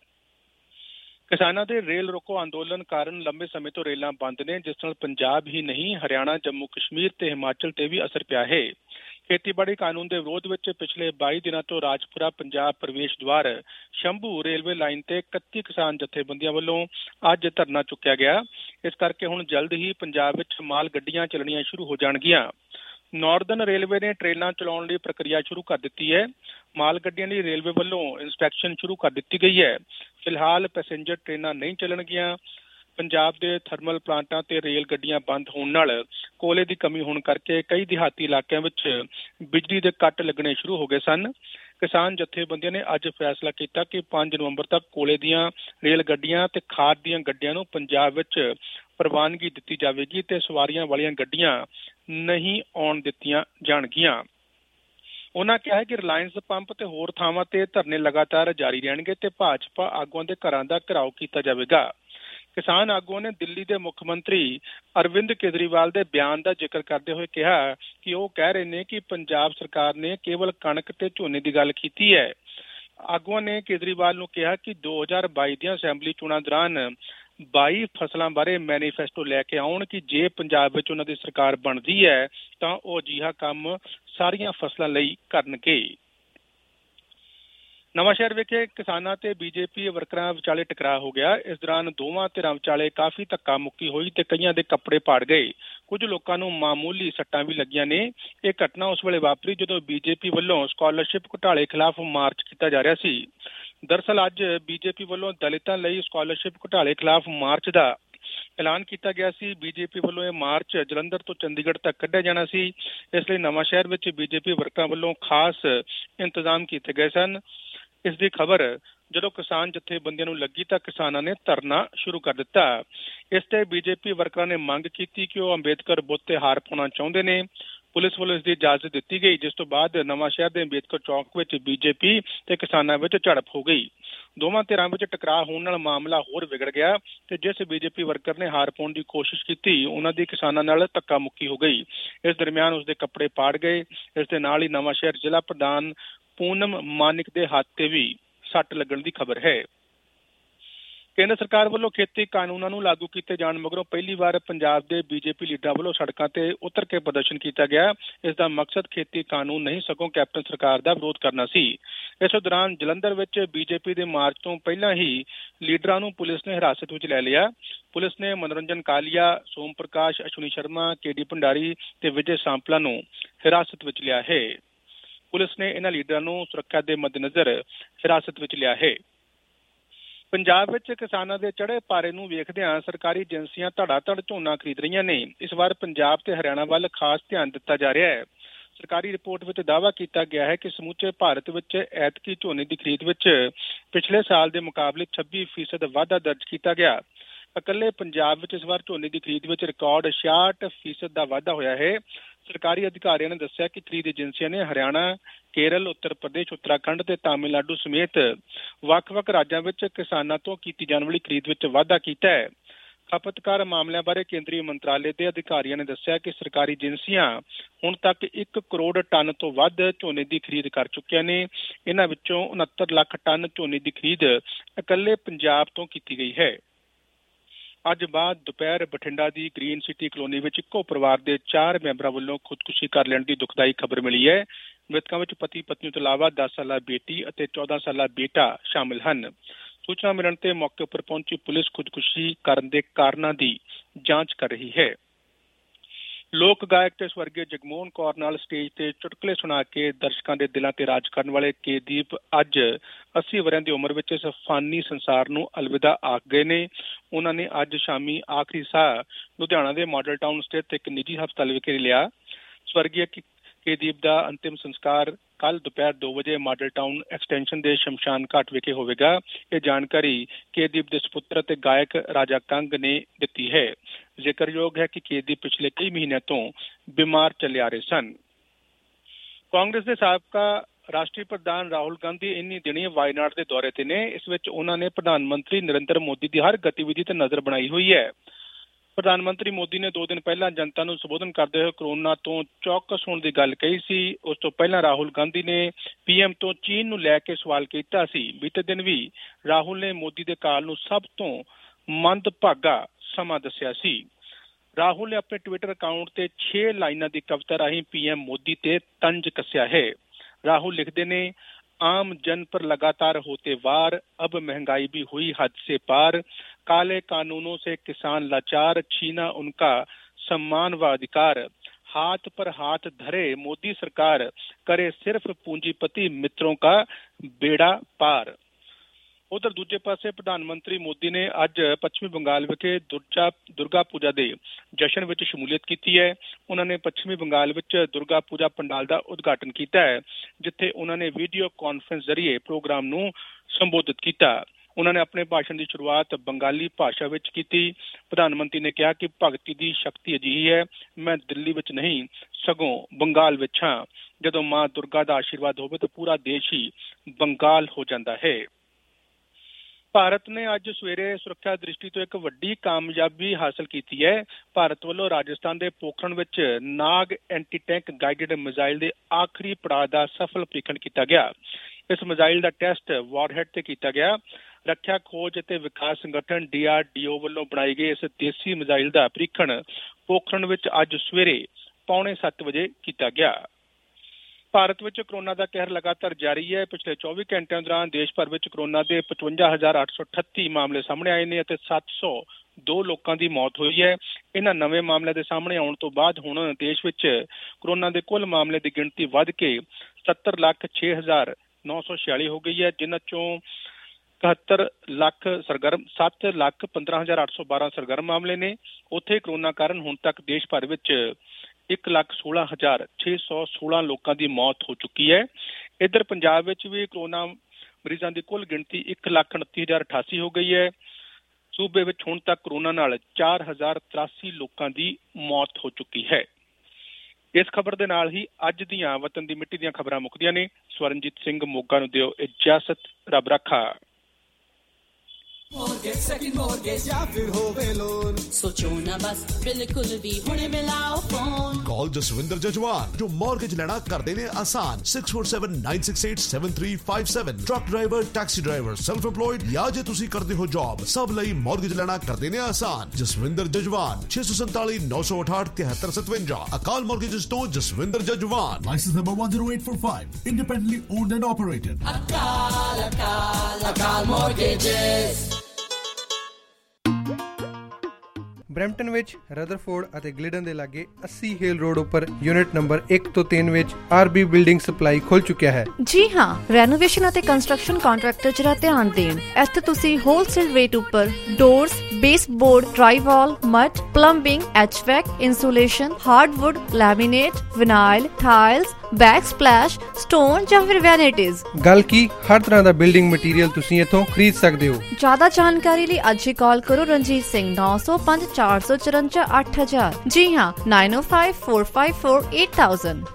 ਕਿਸਾਨਾਂ ਦੇ ਰੇਲ ਰੋਕੋ ਅੰਦੋਲਨ ਕਾਰਨ ਲੰਬੇ ਸਮੇਂ ਤੋਂ ਰੇਲਾਂ ਬੰਦ ਨੇ, ਜਿਸ ਨਾਲ ਪੰਜਾਬ ਹੀ ਨਹੀਂ ਹਰਿਆਣਾ, ਜੰਮੂ ਕਸ਼ਮੀਰ ਤੇ ਹਿਮਾਚਲ ਤੇ ਵੀ ਅਸਰ ਪਿਆ ਹੈ। ਖੇਤੀਬਾੜੀ ਕਾਨੂੰਨ ਦੇ ਵਿਰੋਧ ਵਿੱਚ ਪਿਛਲੇ ਬਾਈ ਦਿਨਾਂ ਤੋਂ ਰਾਜਪੁਰਾ ਪੰਜਾਬ ਪ੍ਰਵੇਸ਼ ਦੁਆਰ ਸ਼ੰਭੂ ਰੇਲਵੇ ਲਾਈਨ ਤੇ ਇਕੱਤੀ ਕਿਸਾਨ ਜਥੇਬੰਦੀਆਂ ਵੱਲੋਂ ਅੱਜ ਧਰਨਾ ਚੁੱਕਿਆ ਗਿਆ। ਇਸ ਕਰਕੇ ਹੁਣ ਜਲਦ ਹੀ ਪੰਜਾਬ ਵਿੱਚ ਮਾਲ ਗੱਡੀਆਂ ਚੱਲਣੀਆਂ ਸ਼ੁਰੂ ਹੋ ਜਾਣਗੀਆਂ। ਨਾਰਦਰਨ ਰੇਲਵੇ ਨੇ ਟ੍ਰੇਨਾਂ ਚਲਾਉਣ ਲਈ ਪ੍ਰਕਿਰਿਆ ਸ਼ੁਰੂ ਕਰ ਦਿੱਤੀ ਹੈ। ਮਾਲ ਗੱਡੀਆਂ ਲਈ ਰੇਲਵੇ ਵੱਲੋਂ ਇੰਸਪੈਕਸ਼ਨ ਸ਼ੁਰੂ ਕਰ ਦਿੱਤੀ ਗਈ ਹੈ। ਫਿਲਹਾਲ ਪੈਸੇਂਜਰ ਟ੍ਰੇਨਾਂ ਨਹੀਂ ਚੱਲਣਗੀਆਂ। ਪੰਜਾਬ ਦੇ ਥਰਮਲ ਪਲਾਂਟਾਂ ਤੇ ਰੇਲ ਗੱਡੀਆਂ ਬੰਦ ਹੋਣ ਨਾਲ ਕੋਲੇ ਦੀ ਕਮੀ ਹੋਣ ਕਰਕੇ ਕਈ ਦਿਹਾਤੀ ਇਲਾਕਿਆਂ ਵਿੱਚ ਬਿਜਲੀ ਦੇ ਕੱਟ ਲੱਗਣੇ ਸ਼ੁਰੂ ਹੋ ਗਏ ਸਨ। ਕਿਸਾਨ ਜਥੇਬੰਦੀਆਂ ਨੇ ਅੱਜ ਫੈਸਲਾ ਕੀਤਾ ਕਿ ਪੰਜ ਨਵੰਬਰ ਤੱਕ ਕੋਲੇ ਦੀਆਂ ਰੇਲ ਗੱਡੀਆਂ ਤੇ ਖਾਦ ਦੀਆਂ ਗੱਡੀਆਂ ਨੂੰ ਪੰਜਾਬ ਵਿੱਚ ਪ੍ਰਵਾਨਗੀ ਦਿੱਤੀ ਜਾਵੇਗੀ ਤੇ ਸਵਾਰੀਆਂ ਵਾਲੀਆਂ ਗੱਡੀਆਂ ਨਹੀਂ ਆਉਣ ਦਿੱਤੀਆਂ ਜਾਣਗੀਆਂ। ਉਹਨਾਂ ਕਿਹਾ ਕਿ ਰਿਲਾਇੰਸ ਪੰਪ ਤੇ ਹੋਰ ਥਾਵਾਂ ਤੇ ਧਰਨੇ ਲਗਾਤਾਰ ਜਾਰੀ ਰਹਿਣਗੇ ਤੇ ਭਾਜਪਾ ਆਗੂਆਂ ਦੇ ਘਰਾਂ ਦਾ ਘਿਰਾਓ ਕੀਤਾ ਜਾਵੇਗਾ। ਕਿਸਾਨ ਆਗੂਆਂ ਨੇ ਦਿੱਲੀ ਦੇ ਮੁੱਖ ਮੰਤਰੀ ਅਰਵਿੰਦ ਕੇਜਰੀਵਾਲ ਦੇ ਬਿਆਨ ਦਾ ਜ਼ਿਕਰ ਕਰਦੇ ਹੋਏ ਕਿਹਾ ਕਿ ਉਹ ਕਹਿ ਰਹੇ ਨੇ ਕਿ ਪੰਜਾਬ ਸਰਕਾਰ ਨੇ ਕੇਵਲ ਕਣਕ ਤੇ ਝੋਨੇ ਦੀ ਗੱਲ ਕੀਤੀ ਹੈ। ਆਗੂਆਂ ਨੇ ਕੇਜਰੀਵਾਲ ਨੂੰ ਕਿਹਾ ਕਿ ਦੋ ਹਜ਼ਾਰ ਬਾਈ ਦੀਆਂ ਅਸੈਂਬਲੀ ਚੋਣਾਂ ਦੌਰਾਨ ਬਾਈ ਫਸਲਾਂ ਬਾਰੇ ਮੈਨੀਫੈਸਟੋ ਲੈ ਕੇ ਆਉਣ ਕਿ ਜੇ ਪੰਜਾਬ ਵਿੱਚ ਉਹਨਾਂ ਦੀ ਸਰਕਾਰ ਬਣਦੀ ਹੈ ਤਾਂ ਉਹ ਅਜਿਹਾ ਕੰਮ ਸਾਰੀਆਂ ਫਸਲਾਂ ਲਈ ਕਰਨਗੇ। ਨਵਾਂ ਸ਼ਹਿਰ ਵਿਖੇ ਕਿਸਾਨਾਂ ਤੇ ਬੀਜੇਪੀ ਵਰਕਰਾਂ ਵਿਚਾਲੇ ਟਕਰਾਅ ਹੋ ਗਿਆ। ਇਸ ਦੌਰਾਨ ਦੋਵਾਂ ਧਿਰਾਂ ਵਿਚਾਲੇ ਕਾਫੀ ਧੱਕਾ ਮੁੱਕੀ ਹੋਈ ਤੇ ਕਈਆਂ ਦੇ ਕੱਪੜੇ ਪਾੜ ਗਏ। ਕੁਝ ਲੋਕਾਂ ਨੂੰ ਮਾਮੂਲੀ ਸੱਟਾਂ ਵੀ ਲੱਗੀਆਂ ਨੇ। ਇਹ ਘਟਨਾ ਉਸ ਵੇਲੇ ਵਾਪਰੀ ਜਦੋਂ ਬੀਜੇਪੀ ਵੱਲੋਂ ਸਕਾਲਰਸ਼ਿਪ ਘੁਟਾਲੇ ਖਿਲਾਫ ਮਾਰਚ ਕੀਤਾ ਜਾ ਰਿਹਾ ਸੀ। ਦਰਅਸਲ ਅੱਜ ਬੀਜੇਪੀ ਵੱਲੋਂ ਦਲਿਤਾਂ ਲਈ ਸਕਾਲਰਸ਼ਿਪ ਘੁਟਾਲੇ ਖਿਲਾਫ ਮਾਰਚ ਦਾ ਐਲਾਨ ਕੀਤਾ ਗਿਆ ਸੀ। ਬੀਜੇਪੀ ਵੱਲੋਂ ਇਹ ਮਾਰਚ ਜਲੰਧਰ ਤੋਂ ਚੰਡੀਗੜ੍ਹ ਤੱਕ ਕੱਢਿਆ ਜਾਣਾ ਸੀ। ਇਸ ਲਈ ਨਵਾਂ ਸ਼ਹਿਰ ਵਿੱਚ ਬੀਜੇਪੀ ਵਰਕਰਾਂ ਵੱਲੋਂ ਖਾਸ ਇੰਤਜ਼ਾਮ ਕੀਤੇ ਗਏ ਸਨ। ਇਸ ਦੀ ਖਬਰ ਜਦੋਂ ਕਿਸਾਨ ਜਥੇਬੰਦੀਆਂ ਨੂੰ ਲੱਗੀ ਤਾਂ ਕਿਸਾਨਾਂ ਨੇ ਧਰਨਾ ਸ਼ੁਰੂ ਕਰ ਦਿੱਤਾ। ਇਸ ਤੇ ਬੀਜੇਪੀ ਵਰਕਰਾਂ ਨੇ ਮੰਗ ਕੀਤੀ ਕਿ ਉਹ ਅੰਬੇਦਕਰ ਬੁੱਤ ਤੇ ਹਾਰ ਪਾਉਣਾ ਚਾਹੁੰਦੇ ਨੇ। ਪੁਲਿਸ ਵੱਲੋਂ ਇਸ ਦੀ ਇਜਾਜ਼ਤ ਦਿੱਤੀ ਗਈ, ਜਿਸ ਤੋਂ ਬਾਅਦ ਨਵਾਂ ਸ਼ਹਿਰ ਦੇ ਅੰਬੇਦਕਰ ਚੌਕ ਵਿੱਚ ਬੀਜੇਪੀ ਤੇ ਕਿਸਾਨਾਂ ਵਿੱਚ ਝੜਪ ਹੋ ਗਈ। ਦੋਵਾਂ ਧਿਰਾਂ ਵਿੱਚ ਟਕਰਾਅ ਹੋਣ ਨਾਲ ਮਾਮਲਾ ਹੋਰ ਵਿਗੜ ਗਿਆ ਤੇ ਜਿਸ ਬੀਜੇਪੀ ਵਰਕਰ ਨੇ ਹਾਰ ਪਾਉਣ ਦੀ ਕੋਸ਼ਿਸ਼ ਕੀਤੀ ਉਹਨਾਂ ਦੀ ਕਿਸਾਨਾਂ ਨਾਲ ਧੱਕਾ ਮੁੱਕੀ ਹੋ ਗਈ। ਇਸ ਦਰਮਿਆਨ ਉਸਦੇ ਕੱਪੜੇ ਪਾੜ ਗਏ। ਇਸ ਦੇ ਨਾਲ ਹੀ ਨਵਾਂ ਸ਼ਹਿਰ ਜ਼ਿਲ੍ਹਾ ਪ੍ਰਧਾਨ ਪੂਨਮ ਮਾਨਿਕ ਦੇ ਹੱਥ ਤੇ ਵੀ ਸੱਟ ਲੱਗਣ ਦੀ ਖਬਰ ਹੈ। ਕੇਂਦਰ ਸਰਕਾਰ ਵੱਲੋਂ ਖੇਤੀ ਕਾਨੂੰਨਾਂ ਨੂੰ ਲਾਗੂ ਕੀਤੇ ਜਾਣ ਮਗਰੋਂ ਪਹਿਲੀ ਵਾਰ ਪੰਜਾਬ ਦੇ ਬੀਜੇਪੀ ਲੀਡਰਾਂ ਵੱਲੋਂ ਸੜਕਾਂ ਤੇ ਉਤਰ ਕੇ ਪ੍ਰਦਰਸ਼ਨ ਕੀਤਾ ਗਿਆ। ਇਸ ਦਾ ਮਕਸਦ ਖੇਤੀ ਕਾਨੂੰਨ ਨਹੀਂ ਸਗੋਂ ਕੈਪਟਨ ਸਰਕਾਰ ਦਾ ਵਿਰੋਧ ਕਰਨਾ ਸੀ। ਇਸ ਦੌਰਾਨ ਜਲੰਧਰ ਵਿੱਚ ਬੀਜੇਪੀ ਦੇ ਮਾਰਚ ਤੋਂ ਪਹਿਲਾਂ ਹੀ ਲੀਡਰਾਂ ਨੂੰ ਪੁਲਿਸ ਨੇ ਹਿਰਾਸਤ ਵਿੱਚ ਲੈ ਲਿਆ। ਪੁਲਿਸ ਨੇ ਮਨੋਰੰਜਨ ਕਾਲੀਆ, ਸੋਮ ਪ੍ਰਕਾਸ਼, ਅਸ਼ਵਨੀ ਸ਼ਰਮਾ, ਕੇ ਡੀ ਭੰਡਾਰੀ ਤੇ ਵਿਜੇ ਸਾਂਪਲਾ ਨੂੰ ਹਿਰਾਸਤ ਵਿੱਚ ਲਿਆ ਹੈ। ਪੁਲਿਸ ਨੇ ਇਹਨਾਂ ਲੀਡਰਾਂ ਨੂੰ ਸੁਰੱਖਿਆ ਦੇ ਮੱਦੇਨਜ਼ਰ ਹਿਰਾਸਤ ਵਿੱਚ ਲਿਆ ਹੈ। ਪੰਜਾਬ ਵਿੱਚ ਕਿਸਾਨਾਂ ਦੇ ਚੜ੍ਹੇ ਪਾਰੇ ਨੂੰ ਵੇਖਦਿਆਂ ਸਰਕਾਰੀ ਏਜੰਸੀਆਂ ਧੜਾ-ਧੜ ਝੋਨਾ ਖਰੀਦ ਰਹੀਆਂ ਨੇ। ਇਸ ਵਾਰ ਪੰਜਾਬ ਤੇ ਹਰਿਆਣਾ ਵੱਲ ਖਾਸ ਧਿਆਨ ਦਿੱਤਾ ਜਾ ਰਿਹਾ ਹੈ। ਸਰਕਾਰੀ ਰਿਪੋਰਟ ਵਿੱਚ ਦਾਅਵਾ ਕੀਤਾ ਗਿਆ ਹੈ ਕਿ ਸਮੁੱਚੇ ਭਾਰਤ ਵਿੱਚ ਐਤਕੀ ਝੋਨੇ ਦੀ ਖਰੀਦ ਵਿੱਚ ਪਿਛਲੇ ਸਾਲ ਦੇ ਮੁਕਾਬਲੇ ਛੱਬੀ ਫੀਸਦ ਵਾਧਾ ਦਰਜ ਕੀਤਾ ਗਿਆ। ਇਕੱਲੇ ਪੰਜਾਬ ਵਿੱਚ ਇਸ ਵਾਰ ਝੋਨੇ ਦੀ ਖਰੀਦ ਵਿੱਚ ਰਿਕਾਰਡ ਛਿਆਹਠ ਫੀਸਦ ਦਾ ਵਾਧਾ ਹੋਇਆ ਹੈ। ਸਰਕਾਰੀ ਅਧਿਕਾਰੀਆਂ ਨੇ ਦੱਸਿਆ ਕਿ ਖਰੀਦ ਏਜੰਸੀਆਂ ਨੇ ਹਰਿਆਣਾ, ਕੇਰਲ, ਉੱਤਰ ਪ੍ਰਦੇਸ਼, ਉੱਤਰਾਖੰਡ ਤੇ ਤਾਮਿਲਨਾਡੂ ਸਮੇਤ ਵੱਖ-ਵੱਖ ਰਾਜਾਂ ਵਿੱਚ ਕਿਸਾਨਾਂ ਤੋਂ ਕੀਤੀ ਜਾਣ ਵਾਲੀ ਖਰੀਦ ਵਿੱਚ ਵਾਧਾ ਕੀਤਾ ਹੈ। ਖਪਤਕਾਰ ਮਾਮਲਿਆਂ ਬਾਰੇ ਕੇਂਦਰੀ ਮੰਤਰਾਲੇ ਦੇ ਅਧਿਕਾਰੀਆਂ ਨੇ ਦੱਸਿਆ ਕਿ ਸਰਕਾਰੀ ਏਜੰਸੀਆਂ ਹੁਣ ਤੱਕ ਇੱਕ ਕਰੋੜ ਟਨ ਤੋਂ ਵੱਧ ਝੋਨੇ ਦੀ ਖਰੀਦ ਕਰ ਚੁੱਕੀਆਂ ਨੇ। ਇਹਨਾਂ ਵਿੱਚੋਂ ਉਨੱਤਰ ਲੱਖ ਟਨ ਝੋਨੇ ਦੀ ਖਰੀਦ ਇਕੱਲੇ ਪੰਜਾਬ ਤੋਂ ਕੀਤੀ ਗਈ ਹੈ। ਅੱਜ ਬਾਅਦ ਦੁਪਹਿਰ ਬਠਿੰਡਾ ਦੀ ਗ੍ਰੀਨ ਸਿਟੀ ਕਲੋਨੀ ਵਿੱਚ ਇੱਕੋ ਪਰਿਵਾਰ ਦੇ ਚਾਰ ਮੈਂਬਰਾਂ ਵੱਲੋਂ ਖੁਦਕੁਸ਼ੀ ਕਰ ਲੈਣ ਦੀ ਦੁਖਦਾਈ ਖਬਰ ਮਿਲੀ ਹੈ। ਮ੍ਰਿਤਕਾਂ ਵਿੱਚ ਪਤੀ ਪਤਨੀ ਤੋਂ ਇਲਾਵਾ ਦਸ ਸਾਲਾ ਬੇਟੀ ਅਤੇ ਚੌਦਾਂ ਸਾਲਾ ਬੇਟਾ ਸ਼ਾਮਿਲ ਹਨ। ਸੂਚਨਾ ਮਿਲਣ ਤੇ ਮੌਕੇ ਉੱਪਰ ਪਹੁੰਚੀ ਪੁਲਿਸ ਖੁਦਕੁਸ਼ੀ ਕਰਨ ਦੇ ਕਾਰਨਾਂ ਦੀ ਜਾਂਚ ਕਰ ਰਹੀ ਹੈ। ਲੋਕ ਗਾਇਕ ਤੇ ਸਵਰਗੀ ਜਗਮੋਹਨ ਕੌਰ ਨਾਲ ਸਟੇਜ ਤੇ ਚੁਟਕਲੇ ਸੁਣਾ ਕੇ ਦਰਸ਼ਕਾਂ ਦੇ ਦਿਲਾਂ ਤੇ ਰਾਜ ਕਰਨ ਵਾਲੇ ਕੇਦੀਪ ਅੱਜ ਅੱਸੀ ਵਰ੍ਹਿਆਂ ਦੀ ਉਮਰ ਵਿੱਚ ਇਸ ਫਾਨੀ ਸੰਸਾਰ ਨੂੰ ਅਲਵਿਦਾ ਆਖ ਗਏ ਨੇ। ਉਹਨਾਂ ਨੇ ਅੱਜ ਸ਼ਾਮੀ ਆਖਰੀ ਸਾਹ ਲੁਧਿਆਣਾ ਦੇ ਮਾਡਲ ਟਾਊਨ ਸਥਿਤ ਇੱਕ ਨਿੱਜੀ ਹਸਪਤਾਲ ਵਿਖੇ ਲਿਆ। ਸਵਰਗੀ ਕੇਦੀਪ ਦਾ ਅੰਤਿਮ ਸੰਸਕਾਰ ਕੱਲ ਦੁਪਹਿਰ ਦੋ ਵਜੇ ਮਾਡਲ ਟਾਊਨ ਐਕਸਟੈਂਸ਼ਨ ਦੇ ਸ਼ਮਸ਼ਾਨ ਘਾਟ ਵਿਖੇ ਹੋਵੇਗਾ। ਇਹ ਜਾਣਕਾਰੀ ਕੇਦੀਪ ਦੇ ਸਪੁੱਤਰ ਅਤੇ ਗਾਇਕ ਰਾਜਾ ਕੰਗ ਨੇ ਦਿੱਤੀ ਹੈ। ਜ਼ਿਕਰਯੋਗ ਹੈ ਕਿ ਕੇਦੀਪ ਪਿਛਲੇ ਕਈ ਮਹੀਨਿਆਂ ਤੋਂ ਬਿਮਾਰ ਚੱਲੇ ਆ ਰਹੇ ਸਨ। ਕਾਂਗਰਸ ਦੇ ਸਾਬਕਾ ਰਾਸ਼ਟਰੀ ਪ੍ਰਧਾਨ ਰਾਹੁਲ ਗਾਂਧੀ ਇੰਨੀ ਦਿਨੀ ਵਾਇਨਾਡ ਦੇ ਦੌਰੇ ਤੇ ਨੇ। ਇਸ ਵਿੱਚ ਉਹਨਾਂ ਨੇ ਪ੍ਰਧਾਨ ਮੰਤਰੀ ਨਰਿੰਦਰ ਮੋਦੀ ਦੀ ਹਰ ਗਤੀਵਿਧੀ ਤੇ ਨਜ਼ਰ ਬਣਾਈ ਹੋਈ ਹੈ। ਪ੍ਰਧਾਨ ਮੰਤਰੀ ਮੋਦੀ ਨੇ ਦੋ ਦਿਨ ਪਹਿਲਾਂ ਜਨਤਾ ਨੂੰ ਸੰਬੋਧਨ ਕਰਦੇ ਹੋਏ ਕੋਰੋਨਾ ਤੋਂ ਚੌਕਸ ਹੋਣ ਦੀ ਗੱਲ ਕਹੀ ਸੀ। ਉਸ ਤੋਂ ਪਹਿਲਾਂ ਰਾਹੁਲ ਗਾਂਧੀ ਨੇ ਪੀਐਮ ਤੋਂ ਚੀਨ ਨੂੰ ਲੈ ਕੇ ਸਵਾਲ ਕੀਤਾ ਸੀ। ਬੀਤੇ ਦਿਨ ਵੀ ਰਾਹੁਲ ਨੇ ਮੋਦੀ ਦੇ ਕਾਲ ਨੂੰ ਸਭ ਤੋਂ ਮੰਦਭਾਗਾ ਸਮਾਂ ਦੱਸਿਆ ਸੀ। ਰਾਹੁਲ ਨੇ ਆਪਣੇ ਟਵਿੱਟਰ ਅਕਾਊਂਟ ਤੇ ਛੇ ਲਾਈਨਾਂ ਦੀ ਕਵਿਤਾ ਰਾਹੀਂ ਪੀਐਮ ਮੋਦੀ ਤੇ ਤੰਜ ਕੱਸਿਆ ਹੈ। ਰਾਹੁਲ ਲਿਖਦੇ ਨੇ, आम जन पर लगातार होते वार, अब महंगाई भी हुई हद से पार, काले कानूनों से किसान लाचार, छीना उनका सम्मान व अधिकार, हाथ पर हाथ धरे मोदी सरकार, करे सिर्फ पूंजीपति मित्रों का बेड़ा पार। उधर दूजे पासे प्रधान मंत्री मोदी ने अज पश्चिमी बंगाल विखे दुर्गा दुर्गा पूजा के जश्न विच शमूलियत की है। उन्होंने पश्चिमी बंगाल विच दुर्गा पूजा पंडाल का उद्घाटन किया है, जिथे उन्होंने वीडियो कॉन्फ्रेंस जरिए प्रोग्राम नूं संबोधित किया। उन्होंने अपने भाषण की शुरुआत बंगाली भाषा विच की। प्रधानमंत्री ने कहा कि भगती की शक्ति अजिही है, मैं दिल्ली विच नहीं सगों बंगाल विच हां। जदों मां दुर्गा का आशीर्वाद होवे तो पूरा देश ही बंगाल हो जाता है। ਭਾਰਤ ਨੇ ਅੱਜ ਸਵੇਰੇ ਸੁਰੱਖਿਆ ਦ੍ਰਿਸ਼ਟੀ ਤੋਂ ਇੱਕ ਵੱਡੀ ਕਾਮਯਾਬੀ ਹਾਸਲ ਕੀਤੀ ਹੈ। ਭਾਰਤ ਵੱਲੋਂ ਰਾਜਸਥਾਨ ਦੇ ਪੋਖਰਨ ਵਿੱਚ ਨਾਗ ਐਂਟੀ ਟੈਂਕ ਗਾਈਡਡ ਮਿਜ਼ਾਈਲ ਦੇ ਆਖਰੀ ਪੜਾਅ ਦਾ ਸਫਲ ਪ੍ਰੀਖਣ ਕੀਤਾ ਗਿਆ। ਇਸ ਮਿਜ਼ਾਈਲ ਦਾ ਟੈਸਟ ਵਾਰਹੈਡ ਤੇ ਕੀਤਾ ਗਿਆ। ਰੱਖਿਆ ਖੋਜ ਅਤੇ ਵਿਕਾਸ ਸੰਗਠਨ ਡੀ ਆਰ ਡੀ ਓ ਵੱਲੋਂ ਬਣਾਈ ਗਈ ਇਸ ਦੇਸੀ ਮਿਜ਼ਾਈਲ ਦਾ ਪ੍ਰੀਖਣ ਪੋਖਰਨ ਵਿੱਚ ਅੱਜ ਸਵੇਰੇ ਪੌਣੇ ਸੱਤ ਵਜੇ ਕੀਤਾ ਗਿਆ। ਭਾਰਤ ਵਿੱਚ ਕੋਰੋਨਾ ਦਾ ਕਹਿਰ ਲਗਾਤਾਰ ਜਾਰੀ ਹੈ। ਪਿਛਲੇ ਚੌਵੀ ਘੰਟਿਆਂ ਦੌਰਾਨ ਦੇਸ਼ ਭਰ ਵਿੱਚ ਕੋਰੋਨਾ ਦੇ ਪਚਵੰਜਾ ਹਜ਼ਾਰ ਅੱਠ ਸੌ ਅਠੱਤੀ ਮਾਮਲੇ ਸਾਹਮਣੇ ਆਏ ਨੇ ਅਤੇ ਸੱਤ ਸੌ ਦੋ ਲੋਕਾਂ ਦੀ ਮੌਤ ਹੋਈ ਹੈ। ਇਹਨਾਂ ਨਵੇਂ ਮਾਮਲਿਆਂ ਦੇ ਸਾਹਮਣੇ ਆਉਣ ਤੋਂ ਬਾਅਦ ਹੁਣ ਦੇਸ਼ ਵਿੱਚ ਕੋਰੋਨਾ ਦੇ ਕੁੱਲ ਮਾਮਲੇ ਦੀ ਗਿਣਤੀ ਵੱਧ ਕੇ ਸੱਤਰ ਲੱਖ ਛੇ ਹਜ਼ਾਰ ਨੌ ਸੌ ਛਿਆਲੀ ਹੋ ਗਈ ਹੈ, ਜਿਨ੍ਹਾਂ ਚੋਂ ਇਕਹੱਤਰ ਲੱਖ ਸਰਗਰਮ ਸੱਤ ਲੱਖ ਪੰਦਰਾਂ ਹਜ਼ਾਰ ਅੱਠ ਸੌ ਬਾਰਾਂ ਸਰਗਰਮ ਮਾਮਲੇ ਨੇ। ਉੱਥੇ ਕੋਰੋਨਾ ਕਾਰਨ ਹੁਣ ਤੱਕ ਦੇਸ਼ ਭਰ ਵਿੱਚ ਇੱਕ ਲੱਖ ਸੋਲਾਂ ਹਜ਼ਾਰ ਛੇ ਸੌ ਸੋਲਾਂ ਲੋਕਾਂ ਦੀ ਮੌਤ ਹੋ ਚੁੱਕੀ ਹੈ। ਇੱਧਰ ਪੰਜਾਬ ਵਿੱਚ ਵੀ ਕੋਰੋਨਾ ਮਰੀਜ਼ਾਂ ਦੀ ਕੁੱਲ ਗਿਣਤੀ ਇੱਕ ਲੱਖ ਉਨੱਤੀ ਹਜ਼ਾਰ ਅਠਾਸੀ ਹੋ ਗਈ ਹੈ। ਸੂਬੇ ਵਿੱਚ ਹੁਣ ਤੱਕ ਕੋਰੋਨਾ ਨਾਲ ਚਾਰ ਹਜ਼ਾਰ ਤਰਾਸੀ ਲੋਕਾਂ ਦੀ ਮੌਤ ਹੋ ਚੁੱਕੀ ਹੈ। ਇਸ ਖਬਰ ਦੇ ਨਾਲ ਹੀ ਅੱਜ ਦੀਆਂ ਵਤਨ ਦੀ ਮਿੱਟੀ ਦੀਆਂ ਖਬਰਾਂ ਮੁੱਕਦੀਆਂ ਨੇ। ਸਵਰਨਜੀਤ ਸਿੰਘ ਮੋਗਾ ਨੂੰ ਦਿਓ ਇਜਾਜ਼ਤ। ਰੱਬ ਰਾਖਾ। mortgage, second mortgage या फिर होवे लोन, सोचो ना बस बिल्कुल भी हुणे मिलाओ फोन। Call जसविंदर जजवान जो mortgage लेना कर देने आसान। six four seven nine six eight seven three five seven truck driver, taxi driver, self employed या जे तुसी करदे हो जॉब सब ਲਈ mortgage लेना कर देने आसान। जसविंदर जजवान छे सौ सैंतालीस नौ सौ अठाठ तिहत्तर सतवंजा अकाल mortgages to Jaswinder जजवान। License number one zero eight four five, independently owned and operated। अकाल अकाल अकाल mortgages। ਬਰੈਂਪਟਨ ਵਿੱਚ ਰਦਰਫੋਰਡ ਅਤੇ ਗਲਿਡਨ ਦੇ ਲਾਗੇ अस्सी ਹੇਲ ਰੋਡ ਉੱਪਰ ਯੂਨਿਟ ਨੰਬਰ ਇੱਕ ਤੋਂ ਤਿੰਨ ਵਿੱਚ ਆਰਬੀ ਬਿਲਡਿੰਗ ਸਪਲਾਈ ਖੁੱਲ ਚੁੱਕਿਆ ਹੈ। ਜੀ ਹਾਂ, ਰੈਨੋਵੇਸ਼ਨ ਅਤੇ ਕੰਸਟਰਕਸ਼ਨ ਕੰਟਰੈਕਟਰ ਜਰਾ ਧਿਆਨ ਦੇਣ। ਇੱਥੇ ਤੁਸੀਂ ਹੋਲਸੇਲ ਰੇਟ ਉੱਪਰ doors, baseboard, drywall, mud, plumbing, HVAC, insulation, hardwood, laminate, vinyl, tiles, backsplash, stone ਜਾਂ ਫਿਰ ਵੈਨਿਟੀਜ਼। ਗੱਲ ਕੀ ਹਰ ਤਰ੍ਹਾਂ ਦਾ ਬਿਲਡਿੰਗ ਮਟੀਰੀਅਲ ਤੁਸੀਂ ਇੱਥੋਂ ਖਰੀਦ ਸਕਦੇ ਹੋ। ਜ਼ਿਆਦਾ ਜਾਣਕਾਰੀ ਲਈ ਅੱਜ ਹੀ ਕਾਲ ਕਰੋ ਰਣਜੀਤ ਸਿੰਘ ਨੌ ਸੌ ਪੰਜ ਚਾਰ ਸੌ ਚੁਰੰਜਾ ਅੱਠ ਹਜ਼ਾਰ। ਜੀ ਹਾਂ, nine oh five four five four eight thousand।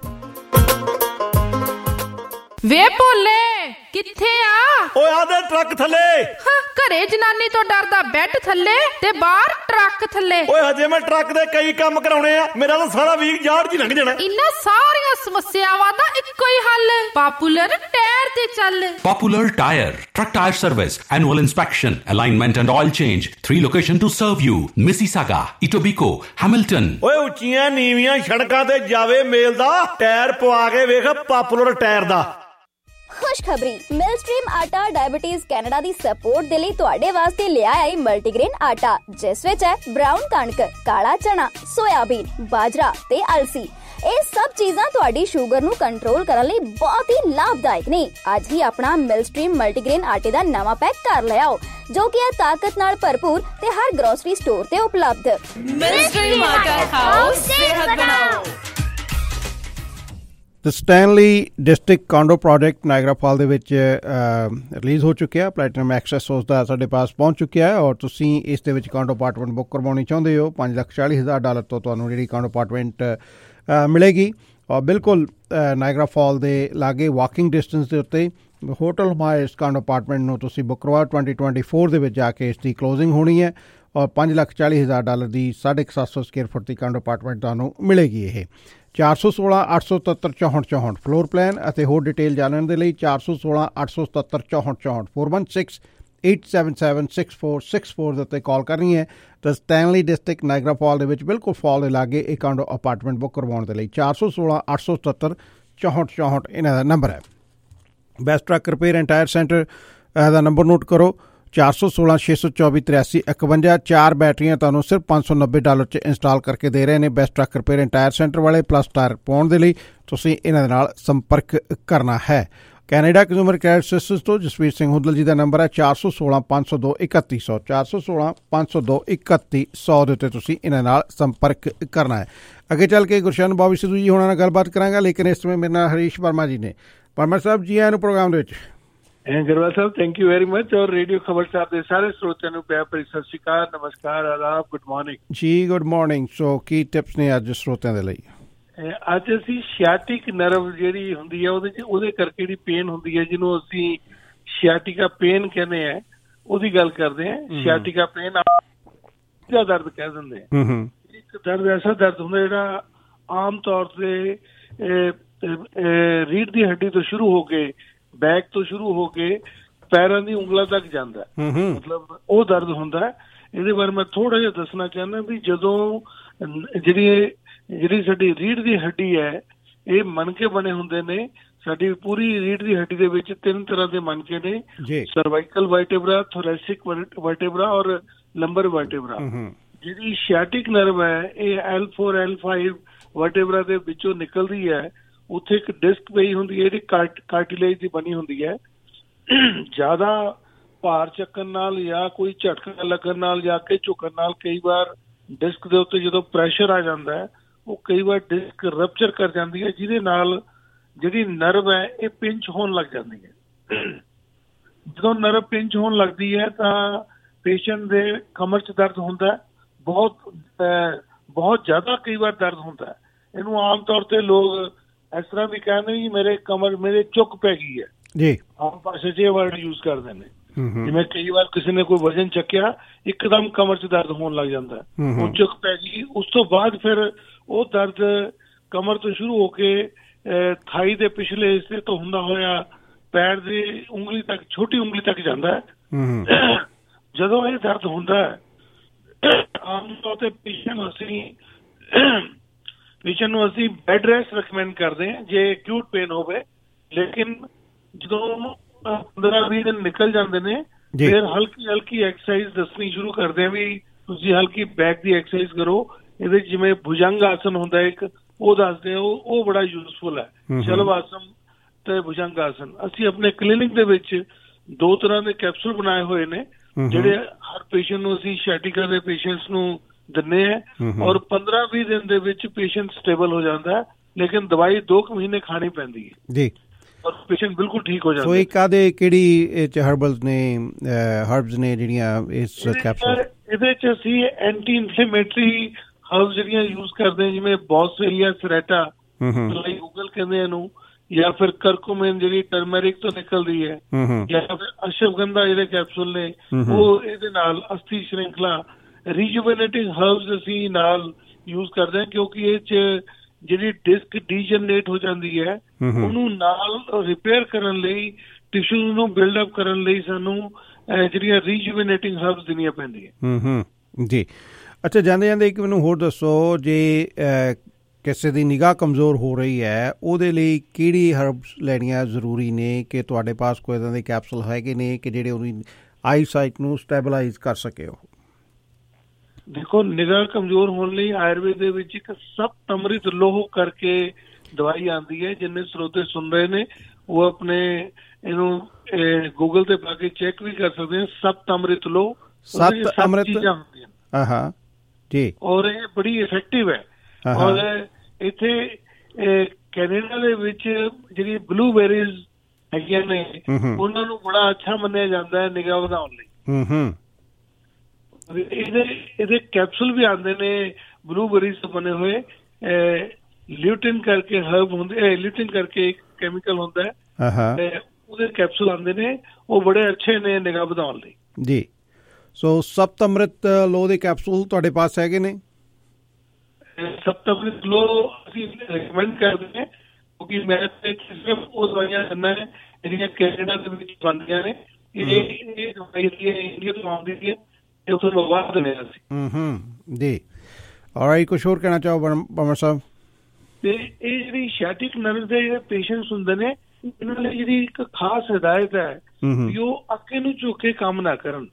ਵੇ ਭੋਲੇ ਕਿੱਥੇ ਆ? ਓਏ ਆ ਦੇ ਟਰੱਕ ਥੱਲੇ। ਘਰੇ ਜਨਾਨੀ ਤੋਂ ਡਰਦਾ ਬੈੱਡ ਥੱਲੇ ਤੇ ਬਾਹਰ ਟਰੱਕ ਥੱਲੇ। ਓਏ ਹਜੇ ਮੈਂ ਟਰੱਕ ਦੇ ਕਈ ਕੰਮ ਕਰਾਉਣੇ ਆ, ਮੇਰਾ ਤਾਂ ਸਾਰਾ ਵੀਕ ਯਾਰ ਜੀ ਲੰਘ ਜਾਣਾ। ਇਨ੍ਹਾਂ ਸਾਰੀਆਂ ਸਮੱਸਿਆਵਾਂ ਦਾ ਇੱਕੋ ਹੀ ਹੱਲ, ਪਾਪੂਲਰ ਟਾਇਰ ਤੇ ਚੱਲ। Popular Tire, truck tire service, annual inspection, alignment and oil change. Three location to serve you: Mississauga, Etobicoke, Hamilton। ਓਏ ਉੱਚੀਆਂ ਨੀਵੀਆਂ ਸੜਕਾਂ ਤੇ ਜਾਵੇ ਮੇਲ ਦਾ ਟਾਇਰ ਪਵਾ ਕੇ ਵੇਖ ਪਾਪੂਲਰ ਟਾਇਰ ਦਾ। ਖੁਸ਼ਖਬਰੀ, ਮਿਲਸਟ੍ਰੀਮ ਆਟਾ ਡਾਇਬੀਟੀਜ਼ ਕੈਨੇਡਾ ਦੀ ਸਪੋਰਟ ਦੇ ਲਈ ਤੁਹਾਡੇ ਵਾਸਤੇ ਲਿਆ ਹੈ ਮਲਟੀਗ੍ਰੇਨ ਆਟਾ, ਜਿਸ ਵਿੱਚ ਹੈ ਬ੍ਰਾਊਨ ਕਣਕ, ਕਾਲਾ ਚਨਾ, ਸੋਇਆਬੀਨ, ਬਾਜਰਾ ਤੇ ਅਲਸੀ। ਇਹ ਸਭ ਚੀਜ਼ਾਂ ਤੁਹਾਡੀ ਸ਼ੂਗਰ ਨੂੰ ਕੰਟਰੋਲ ਕਰਨ ਲਈ ਬਹੁਤ ਹੀ ਲਾਭਦਾਇਕ ਨੇ। ਅੱਜ ਹੀ ਆਪਣਾ ਮਿਲਸਟ੍ਰੀਮ ਮਲਟੀਗ੍ਰੇਨ ਆਟੇ ਦਾ ਨਵਾਂ ਪੈਕ ਕਰ ਲਿਆਓ, ਜੋ ਕਿ ਹੈ ਤਾਕਤ ਨਾਲ ਭਰਪੂਰ ਤੇ ਹਰ ਗਰੋਸਰੀ ਸਟੋਰ ਤੇ ਉਪਲਬਧ। ਮਿਲਸਟ੍ਰੀਮ ਆਟਾ ਖਾਓ, ਸਿਹਤ ਬਣਾਓ। The Stanley district condo project Niagara fall ਦੇ ਵਿੱਚ ਰਿਲੀਜ਼ ਹੋ ਚੁੱਕਿਆ। ਪਲੈਟੀਨਮ ਐਕਸੈਸ ਉਸ ਦਾ ਸਾਡੇ ਪਾਸ ਪਹੁੰਚ ਚੁੱਕਿਆ ਹੈ ਔਰ ਤੁਸੀਂ ਇਸ ਦੇ ਵਿੱਚ ਕਾਂਡੋ ਅਪਾਰਟਮੈਂਟ ਬੁੱਕ ਕਰਵਾਉਣੀ ਚਾਹੁੰਦੇ ਹੋ। ਪੰਜ ਲੱਖ ਚਾਲੀ ਹਜ਼ਾਰ ਡਾਲਰ ਤੋਂ ਤੁਹਾਨੂੰ ਜਿਹੜੀ ਕਾਂਡੋ ਅਪਾਰਟਮੈਂਟ ਮਿਲੇਗੀ ਔਰ ਬਿਲਕੁਲ ਨਾਇਗਰਾ ਫਾਲ ਦੇ ਲਾਗੇ ਵਾਕਿੰਗ ਡਿਸਟੈਂਸ ਦੇ ਉੱਤੇ ਹੋਟਲ ਹਮਾਇਸ ਕਾਂਡੋ ਅਪਾਰਟਮੈਂਟ ਨੂੰ ਤੁਸੀਂ ਬੁੱਕ ਕਰਵਾਓ। ਟਵੈਂਟੀ ਟਵੈਂਟੀ ਫੋਰ ਦੇ ਵਿੱਚ ਜਾ ਕੇ ਇਸ ਦੀ ਕਲੋਜ਼ਿੰਗ ਹੋਣੀ ਹੈ ਔਰ ਪੰਜ ਲੱਖ ਚਾਲੀ ਹਜ਼ਾਰ ਡਾਲਰ ਦੀ ਸਾਢੇ ਕੁ ਸੱਤ ਸੌ ਸਕੁਅਰ ਫੁੱਟ ਦੀ ਕਾਂਡੋ ਅਪਾਰਟਮੈਂਟ ਤੁਹਾਨੂੰ ਮਿਲੇਗੀ। ਇਹ ਚਾਰ ਸੌ ਸੋਲਾਂ ਅੱਠ ਸੌ ਸਤੱਤਰ ਚੌਂਹਠ ਚੌਂਹਠ ਫਲੋਰ ਪਲਾਨ ਅਤੇ ਹੋਰ ਡਿਟੇਲ ਜਾਣਨ ਦੇ ਲਈ ਚਾਰ ਸੌ ਸੋਲਾਂ ਅੱਠ ਸੌ ਸਤੱਤਰ ਚੌਂਹਠ ਚੌਂਹਠ four one six eight seven seven six four six four ਦੇ ਉੱਤੇ ਕਾਲ ਕਰਨੀ ਹੈ। ਤਾਂ ਸਟੈਨਲੀ ਡਿਸਟ੍ਰਿਕਟ ਨਾਇਗਰਾ ਫਾਲ ਦੇ ਵਿੱਚ ਬਿਲਕੁਲ ਫਾਲ ਦੇ ਲਾਗੇ ਇਹ ਕਾਂਡੋ ਅਪਾਰਟਮੈਂਟ ਬੁੱਕ ਕਰਵਾਉਣ ਦੇ ਲਈ ਚਾਰ ਸੌ ਸੋਲਾਂ ਅੱਠ ਸੌ ਸਤੱਤਰ ਚੌਂਹਠ ਚੌਂਹਠ ਇਹਨਾਂ ਦਾ ਨੰਬਰ ਹੈ। Best truck repair and tyre centre ਦਾ ਨੰਬਰ ਨੋਟ ਕਰੋ ਚਾਰ ਸੌ ਸੋਲਾਂ ਛੇ ਸੌ ਚੌਵੀ ਤਰਿਆਸੀ ਇਕਵੰਜਾ। ਚਾਰ ਬੈਟਰੀਆਂ ਤੁਹਾਨੂੰ ਸਿਰਫ ਪੰਜ ਸੌ ਨੱਬੇ ਡਾਲਰ 'ਚ ਇੰਸਟਾਲ ਕਰਕੇ ਦੇ ਰਹੇ ਨੇ best truck repair and tyre centre ਵਾਲੇ। ਪਲੱਸ ਟਾਇਰ ਪਾਉਣ ਦੇ ਲਈ ਤੁਸੀਂ ਇਹਨਾਂ ਦੇ ਨਾਲ ਸੰਪਰਕ ਕਰਨਾ ਹੈ। ਕੈਨੇਡਾ ਕੰਜ਼ਿਊਮਰ ਕ੍ਰੈਡਿਟ ਸਿਸਟਮਸ ਤੋਂ ਜਸਵੀਰ ਸਿੰਘ ਹੁੱਦਲ ਜੀ ਦਾ ਨੰਬਰ ਹੈ ਚਾਰ ਸੌ ਸੋਲਾਂ ਪੰਜ ਸੌ ਦੋ ਇਕੱਤੀ ਸੌ ਚਾਰ ਸੌ ਸੋਲਾਂ ਪੰਜ ਸੌ ਦੋ ਇਕੱਤੀ ਸੌ ਦੇ ਉੱਤੇ ਤੁਸੀਂ ਇਹਨਾਂ ਨਾਲ ਸੰਪਰਕ ਕਰਨਾ ਹੈ। ਅੱਗੇ ਚੱਲ ਕੇ ਗੁਰਸ਼ਨ ਬੋਬੀ ਸਿੱਧੂ ਜੀ ਹੋਣਾ ਨਾਲ ਗੱਲਬਾਤ ਕਰਾਂਗਾ, ਲੇਕਿਨ ਇਸ ਸਮੇਂ ਮੇਰੇ ਨਾਲ ਹਰੀਸ਼ ਵਰਮਾ ਜੀ ਨੇ। ਵਰਮਾ ਸਾਹਿਬ ਜੀ ਆਇਆਂ ਨੂੰ ਪ੍ਰੋਗਰਾਮ ਦੇ ਵਿੱਚ। ਗਰਵਾਲ ਸਾਹਿਬ ਥੈਂਕ ਯੂ ਵੈਰੀ ਮਚ ਔਰ ਰੇਡੀਓ ਖਬਰ ਸਾਹਿਬ ਦੇ ਸਾਰੇ ਸਰੋਤਿਆਂ ਨੂੰ ਪਿਆਰ ਭਰੀ ਸਤਿ ਸ਼੍ਰੀ ਅਕਾਲ, ਨਮਸਕਾਰ, ਆਦਾਬ, ਗੁੱਡ ਮਾਰਨਿੰਗ ਜੀ। Good morning. ਸੋ ਕੀ ਟਿਪਸ ਨੇ ਅੱਜ ਸਰੋਤਿਆਂ ਦੇ ਲਈ? ਅੱਜ ਅਸੀਂ ਸ਼ਿਆਟਿਕ ਨਰਵ ਜਿਹੜੀ ਹੁੰਦੀ ਹੈ ਉਹਦੇ ਚ ਉਹਦੇ ਕਰਕੇ ਜਿਹੜੀ ਪੇਨ ਹੁੰਦੀ ਹੈ ਜਿਹਨੂੰ ਅਸੀਂ ਸ਼ਿਆਟਿਕਾ ਪੇਨ ਕਹਿੰਦੇ ਆ ਉਹਦੀ ਗੱਲ ਕਰਦੇ ਹਾਂ। ਸ਼ਿਆਟਿਕਾ ਪੇਨ ਦਾ ਦਰਦ ਕਹਿ ਦਿੰਦੇ ਆ। ਇੱਕ ਦਰਦ ਐਸਾ ਦਰਦ ਹੁੰਦਾ ਜਿਹੜਾ ਆਮ ਤੌਰ ਤੇ ਰੀੜ੍ਹ ਦੀ ਹੱਡੀ ਤੋਂ ਸ਼ੁਰੂ ਹੋ ਕੇ ਬੈਕ ਤੋਂ ਸ਼ੁਰੂ ਹੋ ਕੇ ਪੈਰਾਂ ਦੀ ਉਂਗਲਾਂ ਤੱਕ ਜਾਂਦਾ, ਮਤਲਬ ਉਹ ਦਰਦ ਹੁੰਦਾ। ਇਹਦੇ ਬਾਰੇ ਮੈਂ ਥੋੜਾ ਜਿਹਾ ਦੱਸਣਾ ਚਾਹੁੰਦਾ ਵੀ ਜਦੋਂ ਜਿਹੜੀ ਜਿਹੜੀ ਸਾਡੀ ਰੀੜ੍ਹ ਦੀ ਹੱਡੀ ਹੈ ਇਹ ਮਣਕੇ ਬਣੇ ਹੁੰਦੇ ਨੇ। ਸਾਡੀ ਪੂਰੀ ਰੀੜ੍ਹ ਦੀ ਹੱਡੀ ਦੇ ਵਿੱਚ ਤਿੰਨ ਤਰ੍ਹਾਂ ਦੇ ਮਣਕੇ ਨੇ, ਸਰਵਾਈਕਲ ਵਰਟੇਬਰਾ, ਥੋਰੈਸਿਕ ਵਰਟੇਬਰਾ ਔਰ ਲੰਬਰ ਵਰਟੇਬਰਾ। ਜਿਹੜੀ ਸ਼ਿਆਟਿਕ ਨਰਵ ਹੈ ਇਹ L four L five vertebra ਦੇ ਵਿੱਚੋਂ ਨਿਕਲਦੀ ਹੈ। ਉੱਥੇ ਇੱਕ ਡਿਸਕ ਪਈ ਹੁੰਦੀ ਹੈ ਜਿਹੜੀ ਕਾਰਟਿਲੇਜ ਦੀ ਬਣੀ ਹੁੰਦੀ ਹੈ। ਜ਼ਿਆਦਾ ਭਾਰ ਚੱਕਣ ਨਾਲ ਜਾਂ ਕੋਈ ਝਟਕਾ ਲੱਗਣ ਨਾਲ ਜਾਂ ਕੇ ਝੁਕਣ ਨਾਲ ਕਈ ਵਾਰ ਡਿਸਕ ਦੇ ਉੱਤੇ ਜਦੋਂ ਪ੍ਰੈਸ਼ਰ ਆ ਜਾਂਦਾ ਹੈ ਉਹ ਕਈ ਵਾਰ ਡਿਸਕ ਰਪਚਰ ਕਰ ਜਾਂਦੀ ਹੈ, ਜਿਹਦੇ ਨਾਲ ਜਿਹੜੀ ਨਰਵ ਹੈ ਇਹ ਪਿੰਚ ਹੋਣ ਲੱਗ ਜਾਂਦੀ ਹੈ। ਜਦੋਂ ਨਰਵ ਪਿੰਚ ਹੋਣ ਲੱਗਦੀ ਹੈ ਤਾਂ ਪੇਸ਼ੈਂਟ ਦੇ ਕਮਰ 'ਚ ਦਰਦ ਹੁੰਦਾ, ਬਹੁਤ ਬਹੁਤ ਜ਼ਿਆਦਾ ਕਈ ਵਾਰ ਦਰਦ ਹੁੰਦਾ। ਇਹਨੂੰ ਆਮ ਤੌਰ ਤੇ ਲੋਕ ਇਸ ਤਰ੍ਹਾਂ ਵੀ ਕਹਿੰਦੇ ਜੀ ਮੇਰੇ ਕਮਰ ਮੇਰੇ ਚੁੱਕ ਪੈ ਗਈ ਹੈ ਜੀ, ਆਮ ਭਾਸ਼ਾ 'ਚ ਇਹ ਵਰਡ ਯੂਜ਼ ਕਰਦੇ ਨੇ। ਜਿਵੇਂ ਕਈ ਵਾਰ ਕਿਸੇ ਨੇ ਕੋਈ ਵਜਨ ਚੱਕਿਆ, ਇੱਕਦਮ ਕਮਰ 'ਚ ਦਰਦ ਹੋਣ ਲੱਗ ਜਾਂਦਾ, ਉਹ ਚੁੱਕ ਪੈ ਗਈ, ਉਸ ਤੋਂ ਬਾਅਦ ਫਿਰ ਉਹ ਦਰਦ ਕਮਰ ਤੋਂ ਸ਼ੁਰੂ ਹੋ ਕੇ ਥਾਈ ਦੇ ਪਿਛਲੇ ਹਿੱਸੇ ਤੋਂ ਹੁੰਦਾ ਹੋਇਆ ਪੈਰ ਦੀ ਉਂਗਲੀ ਤੱਕ, ਛੋਟੀ ਉਂਗਲੀ ਤੱਕ ਜਾਂਦਾ ਹੈ। ਜਦੋਂ ਇਹ ਦਰਦ ਹੁੰਦਾ ਹੈ, ਆਮ ਤੌਰ ਤੇ ਪੇਸ਼ੈਂਟ ਨੂੰ ਅਸੀਂ ਪੇਸ਼ੈਂਟ ਨੂੰ ਅਸੀਂ ਬੈੱਡ ਰੈਸਟ ਰਿਕਮੈਂਡ ਕਰਦੇ ਹਾਂ ਜੇ ਐਕਿਊਟ ਪੇਨ ਹੋਵੇ। ਲੇਕਿਨ ਜਦੋਂ ਪੰਦਰਾਂ ਵੀਹ ਦਿਨ ਨਿਕਲ ਜਾਂਦੇ ਨੇ, ਫਿਰ ਹਲਕੀ ਹਲਕੀ ਐਕਸਰਸਾਈਜ਼ ਦੱਸਣੀ ਸ਼ੁਰੂ ਕਰਦੇ ਆ ਵੀ ਤੁਸੀਂ ਹਲਕੀ ਬੈਕ ਦੀ ਐਕਸਰਸਾਈਜ਼ ਕਰੋ। ਇਹਦੇ ਜਿਵੇਂ ਭੁਜੰਗ ਆਸਨ ਹੁੰਦਾ ਇੱਕ, ਉਹ ਦੱਸਦੇ ਆ, ਉਹ ਉਹ ਬੜਾ ਯੂਜ਼ਫੁਲ ਹੈ। ਸ਼ਲਭ ਆਸਨ ਤੇ ਭੁਜੰਗ ਆਸਨ ਅਸੀਂ ਆਪਣੇ ਕਲੀਨਿਕ ਦੇ ਵਿੱਚ ਦੋ ਤਰ੍ਹਾਂ ਦੇ ਕੈਪਸੂਲ ਬਣਾਏ ਹੋਏ ਨੇ, ਜਿਹੜੇ ਹਰ ਪੇਸ਼ੈਂਟ ਨੂੰ ਅਸੀਂ ਸciatica ਦੇ ਪੇਸ਼ੈਂਟਸ ਨੂੰ ਦਿੰਦੇ ਆ, ਔਰ ਪੰਦਰਾਂ ਵੀਹ ਦਿਨ ਦੇ ਵਿੱਚ ਪੇਸ਼ੈਂਟ ਸਟੇਬਲ ਹੋ ਜਾਂਦਾ ਹੈ। ਲੇਕਿਨ ਦਵਾਈ ਦੋ ਕੁ ਮਹੀਨੇ ਖਾਣੀ ਪੈਂਦੀ ਹੈ ਜੀ, ਔਰ ਪੇਸ਼ੈਂਟ ਬਿਲਕੁਲ ਠੀਕ ਹੋ ਜਾਂਦਾ। ਸੋ ਇਹ ਕਾਦੇ ਕਿਹੜੀ ਇਹ ਚ ਹਰਬਲਸ ਨੇ, ਹਰਬਸ ਨੇ ਜਿਹੜੀਆਂ ਇਸ ਕੈਪਸੂਲ? ਇਹਦੇ ਚ ਅਸੀਂ ਐਂਟੀ ਇਨਫਲੇਮੇਟਰੀ ਹਰਬਸ ਜਿਹੜੀਆਂ ਯੂਜ਼ ਕਰਦੇ ਹਾਂ, ਜਿਵੇਂ ਬੋਸਵੇਲੀਆ ਸੈਰੇਟਾ, ਗੂਗਲ ਕਹਿੰਦੇ ਇਹਨੂੰ, ਜਾਂ ਫਿਰ ਕਰਕੂਮਿਨ ਜਿਹੜੀ ਟਰਮੈਰਿਕ ਤੋਂ ਨਿਕਲਦੀ ਹੈ, ਜਾਂ ਫਿਰ ਅਸ਼ਵਗੰਧਾ ਜਿਹੜੇ ਕੈਪਸੂਲ ਨੇ, ਉਹ ਇਹਦੇ ਨਾਲ ਅਸਥੀ ਸ਼੍ਰਿੰਖਲਾ ਰੀਜੂਵੇਨੇਟਿੰਗ ਹਰਬਸ ਅਸੀਂ ਨਾਲ ਯੂਜ਼ ਕਰਦੇ ਹਾਂ, ਕਿਉਂਕਿ ਇਹ ਚ ਜਿਹੜੀ ਡਿਸਕ ਡੀਜਨਰੇਟ ਹੋ ਜਾਂਦੀ ਹੈ ਉਹਨੂੰ ਨਾਲ ਰਿਪੇਅਰ ਕਰਨ ਲਈ, ਟਿਸ਼ੂਜ਼ ਨੂੰ ਬਿਲਡ ਅਪ ਕਰਨ ਲਈ ਸਾਨੂੰ ਜਿਹੜੀਆਂ ਰੀਜੂਵੇਨੇਟਿੰਗ ਹਰਬਸ ਦੇਣੀਆਂ ਪੈਂਦੀਆਂ ਜੀ। ਅੱਛਾ, ਜਾਂਦੇ ਜਾਂਦੇ ਇੱਕ ਮੈਨੂੰ ਹੋਰ ਦੱਸੋ, ਜੇ ਕਿਸੇ ਦੀ ਨਿਗਾਹ ਕਮਜ਼ੋਰ ਹੋ ਰਹੀ ਹੈ, ਉਹਦੇ ਲਈ ਕਿਹੜੀ ਹਰਬਸ ਲੈਣੀਆਂ ਜ਼ਰੂਰੀ ਨੇ? ਕਿ ਤੁਹਾਡੇ ਪਾਸ ਕੋਈ ਇੱਦਾਂ ਦੇ ਕੈਪਸੂਲ ਹੈਗੇ ਨੇ ਕਿ ਜਿਹੜੇ ਉਹਦੀ ਆਈ ਸਾਈਟ ਨੂੰ ਸਟੈਬਲਾਈਜ਼ ਕਰ ਸਕੇ? ਉਹ ਦੇਖੋ, ਨਿਗਾਹ ਕਮਜ਼ੋਰ ਹੋਣ ਲਈ ਆਯੁਰਵੇਦ ਦੇ ਵਿੱਚ ਇੱਕ ਸਪਤ ਅੰਮ੍ਰਿਤ ਲੋਹ ਕਰਕੇ ਦਵਾਈ ਆਉਂਦੀ ਹੈ। ਜਿੰਨੇ ਸਰੋਤੇ ਸੁਣ ਰਹੇ ਨੇ ਉਹ ਆਪਣੇ ਇਹਨੂੰ ਗੂਗਲ ਤੇ ਪਾ ਕੇ ਚੈੱਕ ਵੀ ਕਰ ਸਕਦੇ ਆ। ਸਪਤ ਅੰਮ੍ਰਿਤ ਲੋਹ, ਸਪਤ ਅੰਮ੍ਰਿਤ ਜੀ, ਔਰ ਇਹ ਬੜੀ ਇਫੈਕਟਿਵ ਹੈ। ਔਰ ਇੱਥੇ ਕੈਨੇਡਾ ਦੇ ਵਿੱਚ ਜਿਹੜੀ ਬਲੂਬੇਰੀਜ਼ ਹੈਗੀਆਂ ਨੇ, ਉਹਨਾਂ ਨੂੰ ਬੜਾ ਅੱਛਾ ਮੰਨਿਆ ਜਾਂਦਾ ਹੈ ਨਿਗਾਹ ਵਧਾਉਣ ਲਈ। ਇਹਦੇ ਇਹਦੇ ਕੈਪਸੂਲ ਵੀ ਆਉਂਦੇ ਨੇ ਬਲੂਬੇਰੀਜ਼ ਤੋਂ ਬਣੇ ਹੋਏ, ਲਿਊਟਿਨ ਕਰਕੇ ਹਰਬ ਹੁੰਦੇ, ਲਿਊਟਿਨ ਕਰਕੇ ਇੱਕ ਕੈਮੀਕਲ ਹੁੰਦਾ ਹੈ, ਉਹਦੇ ਕੈਪਸੂਲ ਆਉਂਦੇ ਨੇ, ਉਹ ਬੜੇ ਅੱਛੇ ਨੇ ਨਿਗਾਹ ਵਧਾਉਣ ਲਈ ਜੀ। ਸੋ ਸਪਤ ਅੰਮ੍ਰਿਤ ਲੋਹ ਦੇ ਕੈਪਸੂਲ ਤੁਹਾਡੇ ਪਾਸ ਹੈਗੇ ਨੇ? ਸਪਤ ਅੰਮ੍ਰਿਤ ਲੋਹ ਅਸੀਂ ਰਿਕਮੈਂਡ ਕਰਦੇ ਹਾਂ, ਕਿਉਂਕਿ ਮੈਂ ਸਿਰਫ ਉਹ ਦਵਾਈਆਂ ਦਿੰਦਾ ਹੈ ਜਿਹੜੀਆਂ ਕੈਨੇਡਾ ਦੇ ਵਿੱਚ ਬਣਦੀਆਂ ਨੇ। ਇਹ ਇਹ ਦਵਾਈ ਇੰਡੀਆ ਤੋਂ ਆਉਂਦੀ ਹੈ, ਇਹ ਉੱਥੋਂ ਮੰਗਵਾ ਦਿੰਦੇ ਹਾਂ ਅਸੀਂ ਜੀ। ਔਰ ਕੁਛ ਹੋਰ ਕਹਿਣਾ ਚਾਹੋ ਪਰਮਰ ਸਾਹਿਬ? ਤੇ ਇਹ ਜਿਹੜੀ ਸciatic ਨਰਵ ਦੇ ਜਿਹੜੇ ਪੇਸ਼ੈਂਟਸ ਹੁੰਦੇ ਨੇ, ਇਹਨਾਂ ਲਈ ਜਿਹੜੀ ਇੱਕ ਖਾਸ ਹਦਾਇਤ ਹੈ ਵੀ ਉਹ ਅੱਗੇ ਨੂੰ ਝੁਕ ਕੇ ਕੰਮ ਨਾ ਕਰਨ,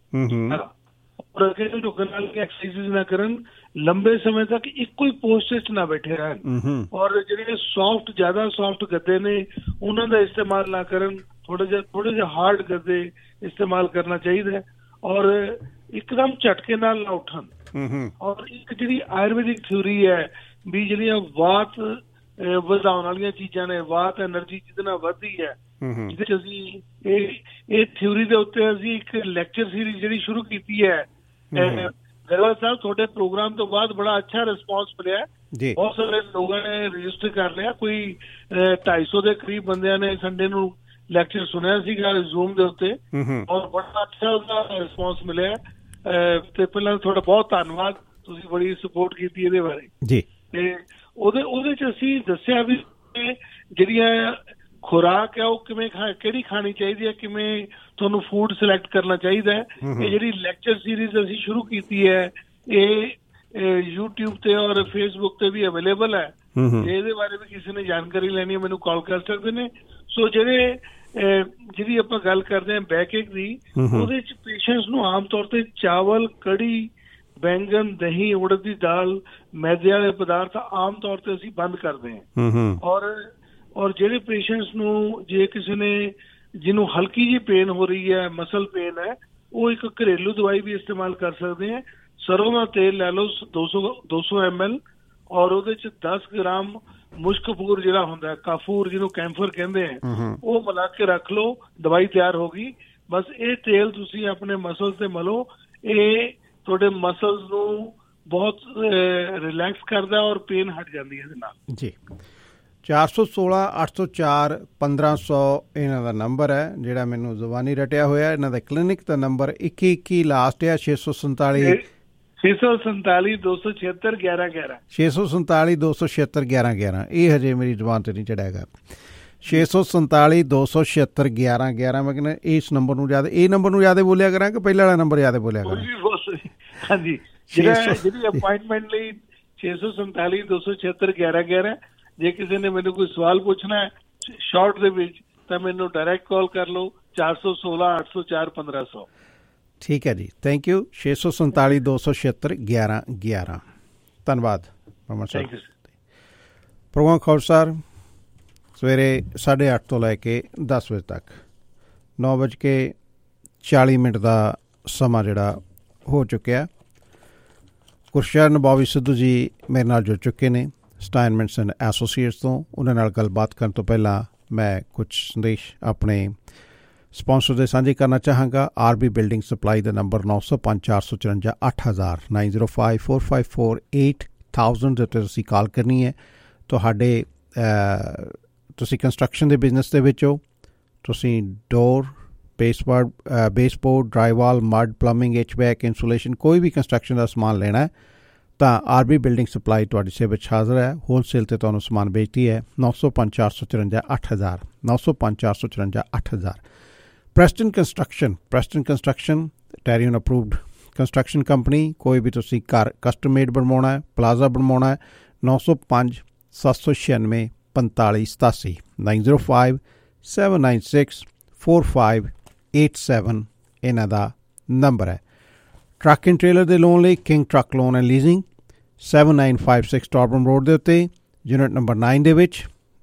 ਔਰ ਅੱਗੇ ਨੂੰ ਝੁਕਣ ਨਾਲ ਐਕਸਰਸਾਈਜ਼ ਨਾ ਕਰਨ, ਲੰਬੇ ਸਮੇਂ ਤੱਕ ਇੱਕੋ ਹੀ ਪੋਸਚਰ 'ਚ ਨਾ ਬੈਠੇ ਰਹਿਣ, ਔਰ ਜਿਹੜੇ ਸੌਫਟ, ਜ਼ਿਆਦਾ ਸੌਫਟ ਗੱਦੇ ਨੇ ਉਹਨਾਂ ਦਾ ਇਸਤੇਮਾਲ ਨਾ ਕਰਨ, ਥੋੜਾ ਜਿਹਾ ਥੋੜੇ ਜਿਹੇ ਹਾਰਡ ਗੱਦੇ ਇਸਤੇਮਾਲ ਕਰਨਾ ਚਾਹੀਦਾ ਹੈ, ਔਰ ਇੱਕਦਮ ਝਟਕੇ ਨਾਲ ਨਾ ਉੱਠਣ। ਔਰ ਇੱਕ ਜਿਹੜੀ ਆਯੁਰਵੈਦਿਕ ਥਿਊਰੀ ਹੈ ਵੀ ਜਿਹੜੀਆਂ ਵਾਤ ਵਧਾਉਣ ਵਾਲੀਆਂ ਚੀਜ਼ਾਂ ਨੇ, ਵਾਤ ਐਨਰਜੀ ਜਿਹਦੇ ਨਾਲ ਵੱਧਦੀ ਹੈ, ਜਿਹਦੇ ਚ ਅਸੀਂ ਇਹ ਇਹ ਥਿਊਰੀ ਦੇ ਉੱਤੇ ਅਸੀਂ ਇੱਕ ਲੈਕਚਰ ਸੀਰੀਜ਼ ਜਿਹੜੀ ਸ਼ੁਰੂ ਕੀਤੀ ਹੈ। ਗਰੇਵਾਲ ਸਾਹਿਬ, ਤੁਹਾਡੇ ਪ੍ਰੋਗਰਾਮ ਤੋਂ ਬਾਅਦ ਬੜਾ ਅੱਛਾ ਰਿਸਪਾਂਸ ਮਿਲਿਆ, ਬਹੁਤ ਸਾਰੇ ਲੋਕਾਂ ਨੇ ਰਜਿਸਟਰ ਕਰ ਲਿਆ, ਕੋਈ ਢਾਈ ਸੌ ਦੇ ਕਰੀਬ ਬੰਦਿਆਂ ਨੇ ਸੰਡੇ ਨੂੰ ਲੈਕਚਰ ਸੁਣਿਆ ਸੀਗਾ ਜ਼ੂਮ ਦੇ ਉੱਤੇ, ਔਰ ਬੜਾ ਅੱਛਾ ਉਹਦਾ ਰਿਸਪਾਂਸ ਮਿਲਿਆ। ਤੇ ਪਹਿਲਾਂ ਤੁਹਾਡਾ ਬਹੁਤ ਧੰਨਵਾਦ, ਤੁਸੀਂ ਬੜੀ ਸਪੋਰਟ ਕੀਤੀ ਇਹਦੇ ਬਾਰੇ ਜੀ। ਤੇ ਉਹਦੇ ਉਹਦੇ ਚ ਅਸੀਂ ਦੱਸਿਆ ਵੀ ਜਿਹੜੀਆਂ ਖੁਰਾਕ ਹੈ ਉਹ ਕਿਵੇਂ ਖਾ ਕਿਹੜੀ ਖਾਣੀ ਚਾਹੀਦੀ ਹੈ, ਕਿਵੇਂ ਤੁਹਾਨੂੰ ਫੂਡ ਸਿਲੈਕਟ ਕਰਨਾ ਚਾਹੀਦਾ ਹੈ। ਇਹ ਜਿਹੜੀ ਲੈਕਚਰ ਸੀਰੀਜ਼ ਅਸੀਂ ਸ਼ੁਰੂ ਕੀਤੀ ਹੈ, ਇਹ ਯੂਟਿਊਬ ਤੇ ਔਰ ਫੇਸਬੁੱਕ ਤੇ ਵੀ ਅਵੇਲੇਬਲ ਹੈ। ਇਹਦੇ ਬਾਰੇ ਵੀ ਕਿਸੇ ਨੇ ਜਾਣਕਾਰੀ ਲੈਣੀ ਹੈ ਮੈਨੂੰ ਕਾਲ ਕਰ ਸਕਦੇ ਨੇ। ਸੋ ਜਿਹੜੇ ਜਿਹੜੀ ਆਪਾਂ ਗੱਲ ਕਰਦੇ ਹਾਂ ਬੈਕਏਕ ਦੀ, ਉਹਦੇ ਚ ਪੇਸ਼ੈਂਟਸ ਨੂੰ ਆਮ ਤੌਰ ਤੇ ਚਾਵਲ, ਕੜੀ, ਬੈਂਗਨ, ਦਹੀਂ, ਉੜਦ ਦੀ ਦਾਲ, ਮੈਦੇ ਵਾਲੇ ਪਦਾਰਥ ਆਮ ਤੌਰ ਤੇ ਅਸੀਂ ਬੰਦ ਕਰਦੇ ਹਾਂ। ਔਰ ਔਰ ਜਿਹੜੇ ਪੇਸ਼ੈਂਟਸ ਨੂੰ, ਜੇ ਕਿਸੇ ਨੇ ਜਿਹਨੂੰ ਹਲਕੀ ਜਿਹੀ ਪੇਨ ਹੋ ਰਹੀ ਹੈ, ਮਸਲ ਪੇਨ ਹੈ, ਉਹ ਇੱਕ ਘਰੇਲੂ ਦਵਾਈ ਵੀ ਇਸਤੇਮਾਲ ਕਰ ਸਕਦੇ ਹੈ। ਸਰੋਂ ਦਾ ਤੇਲ ਲੈ ਲਓ ਦੋ ਸੌ ਦੋ ਸੌ ਐਮ ਐਲ, ਔਰ ਉਹਦੇ ਚ ਦਸ ਗ੍ਰਾਮ ਮੁਸ਼ਕਫੂਰ ਜਿਹੜਾ ਹੁੰਦਾ, ਕਾਫੂਰ ਜਿਹਨੂੰ ਕੈਂਫਰ ਕਹਿੰਦੇ ਹੈ, ਉਹ ਮਿਲਾ ਕੇ ਰੱਖ ਲਓ, ਦਵਾਈ ਤਿਆਰ ਹੋ ਗਈ। ਬਸ ਇਹ ਤੇਲ ਤੁਸੀਂ ਆਪਣੇ ਮਸਲ ਤੇ ਮਲੋ, ਇਹ ਤੁਹਾਡੇ ਮਸਲਸ ਨੂੰ ਬਹੁਤ ਰਿਲੈਕਸ ਕਰਦਾ ਔਰ ਪੇਨ ਹਟ ਜਾਂਦੀ ਹੈ ਇਹਦੇ ਨਾਲ ਜੀ। ਚਾਰ ਸੌ ਸੋਲਾਂ ਅੱਠ ਸੌ ਚਾਰ ਪੰਦਰਾਂ ਸੌ ਇਹਨਾਂ ਦਾ ਨੰਬਰ ਹੈ ਜਿਹੜਾ ਮੈਨੂੰ ਜ਼ੁਬਾਨੀ ਰਟਿਆ ਹੋਇਆ। ਇਹਨਾਂ ਦਾ ਕਲੀਨਿਕ ਦਾ ਨੰਬਰ ਇੱਕੀ ਇੱਕੀ ਲਾਸਟ ਹੈ। ਛੇ ਸੌ ਸੰਤਾਲੀ ਛੇ ਸੌ ਸੰਤਾਲੀ ਦੋ ਸੌ ਛਿਹੱਤਰ ਗਿਆਰਾਂ ਗਿਆਰਾਂ ਛੇ ਸੌ ਸੰਤਾਲੀ ਦੋ ਸੌ ਛਿਹੱਤਰ ਗਿਆਰਾਂ ਗਿਆਰਾਂ ਇਹ ਹਜੇ ਮੇਰੀ ਜ਼ੁਬਾਨ 'ਤੇ ਨਹੀਂ ਚੜਿਆਗਾ। ਛੇ ਸੌ ਸੰਤਾਲੀ ਦੋ ਸੌ ਛਿਹੱਤਰ ਗਿਆਰਾਂ ਗਿਆਰਾਂ। ਮੈਂ ਕਹਿੰਦਾ ਇਸ ਨੰਬਰ ਨੂੰ ਯਾਦ ਇਹ ਨੰਬਰ ਨੂੰ ਯਾਦ ਬੋਲਿਆ ਕਰਾਂ ਕਿ ਪਹਿਲਾਂ ਵਾਲਾ ਨੰਬਰ ਯਾਦ ਬੋਲਿਆ ਕਰਾਂ? ਹਾਂਜੀ, ਜਿਹੜਾ ਜਿਹੜੀ ਅਪਾਇੰਟਮੈਂਟ ਲਈ ਛੇ ਸੌ ਸੰਤਾਲੀ ਦੋ ਸੌ ਛਿਹੱਤਰ ਗਿਆਰਾਂ ਗਿਆਰਾਂ। ਜੇ ਕਿਸੇ ਨੇ ਮੈਨੂੰ ਕੋਈ ਸਵਾਲ ਪੁੱਛਣਾ ਹੈ ਸ਼ਾਰਟ ਦੇ ਵਿੱਚ ਤਾਂ ਮੈਨੂੰ ਡਾਇਰੈਕਟ ਕਾਲ ਕਰ ਲਓ ਚਾਰ ਸੌ ਸੋਲਾਂ ਅੱਠ ਸੌ ਚਾਰ ਪੰਦਰਾਂ ਸੌ। ਠੀਕ ਹੈ ਜੀ, ਥੈਂਕ ਯੂ। ਛੇ ਸੌ ਸੰਤਾਲੀ ਦੋ ਸੌ ਛਿਹੱਤਰ ਗਿਆਰਾਂ ਗਿਆਰਾਂ। ਧੰਨਵਾਦ ਪਰਮਾ ਸਾਹਿਬ। ਪ੍ਰੋਗਰਾਮ ਖਬਰਸਾਰ ਸਵੇਰੇ ਸਾਢੇ ਅੱਠ ਤੋਂ ਲੈ ਕੇ ਦਸ ਵਜੇ ਤੱਕ ਨੌ ਵੱਜ ਕੇ ਚਾਲੀ ਮਿੰਟ ਦਾ ਸਮਾਂ ਜਿਹੜਾ ਹੋ ਚੁੱਕਿਆ। ਗੁਰਸ਼ਰਨ ਬੋਬੀ ਸਿੱਧੂ ਜੀ ਮੇਰੇ ਨਾਲ ਜੁੜ ਚੁੱਕੇ ਨੇ ਸਟਾਈਨਮੈਂਟਸ ਐਂਡ ਐਸੋਸੀਏਟਸ ਤੋਂ। ਉਹਨਾਂ ਨਾਲ ਗੱਲਬਾਤ ਕਰਨ ਤੋਂ ਪਹਿਲਾਂ ਮੈਂ ਕੁਛ ਸੰਦੇਸ਼ ਆਪਣੇ ਸਪਾਂਸਰ ਦੇ ਸਾਂਝੇ ਕਰਨਾ ਚਾਹਾਂਗਾ। ਆਰ ਬੀ ਬਿਲਡਿੰਗ ਸਪਲਾਈ ਦਾ ਨੰਬਰ ਨੌ ਸੌ ਪੰਜ ਚਾਰ ਸੌ ਚੁਰੰਜਾ ਅੱਠ ਹਜ਼ਾਰ nine zero five four five four eight thousand ਦੇ ਉੱਤੇ ਤੁਸੀਂ ਕਾਲ ਕਰਨੀ ਹੈ। ਤੁਹਾਡੇ ਤੁਸੀਂ ਕੰਸਟਰਕਸ਼ਨ ਦੇ ਬਿਜ਼ਨਸ ਦੇ ਵਿੱਚ ਹੋ, ਤੁਸੀਂ door baseboard baseboard drywall mud plumbing HVAC insulation ਕੋਈ ਵੀ ਕੰਸਟਰਕਸ਼ਨ ਦਾ ਸਮਾਨ ਲੈਣਾ ਹੈ ਤਾਂ ਆਰ ਬੀ ਬਿਲਡਿੰਗ ਸਪਲਾਈ ਤੁਹਾਡੀ ਸੇਵਾ ਵਿੱਚ ਹਾਜ਼ਰ ਹੈ। ਹੋਲਸੇਲ 'ਤੇ ਤੁਹਾਨੂੰ ਸਮਾਨ ਵੇਚਦੀ ਹੈ। ਨੌ ਸੌ ਪੰਜ ਚਾਰ ਸੌ ਚੁਰੰਜਾ ਅੱਠ ਹਜ਼ਾਰ ਨੌ ਸੌ ਪੰਜ ਚਾਰ ਸੌ ਚੁਰੰਜਾ ਅੱਠ ਹਜ਼ਾਰ। Preston construction Preston construction Tarion approved construction company. ਕੋਈ ਵੀ ਤੁਸੀਂ ਘਰ ਕਸਟਮ ਮੇਡ ਬਣਵਾਉਣਾ ਹੈ, ਪਲਾਜ਼ਾ ਬਣਵਾਉਣਾ ਹੈ, ਨੌ ਸੌ ਪੰਜ ਸੱਤ ਸੌ ਛਿਆਨਵੇਂ ਪੰਤਾਲੀ ਸਤਾਸੀ nine zero five seven nine six four five eight seven ਇਹਨਾਂ ਦਾ ਨੰਬਰ ਹੈ। ਟਰੱਕ ਐਂਡ ਟ੍ਰੇਲਰ ਦੇ ਲੋਨ ਲਈ king truck loan and leasing seven nine five six Torbram road ਦੇ ਉੱਤੇ ਯੂਨਿਟ ਨੰਬਰ ਨਾਈਨ ਦੇ ਵਿੱਚ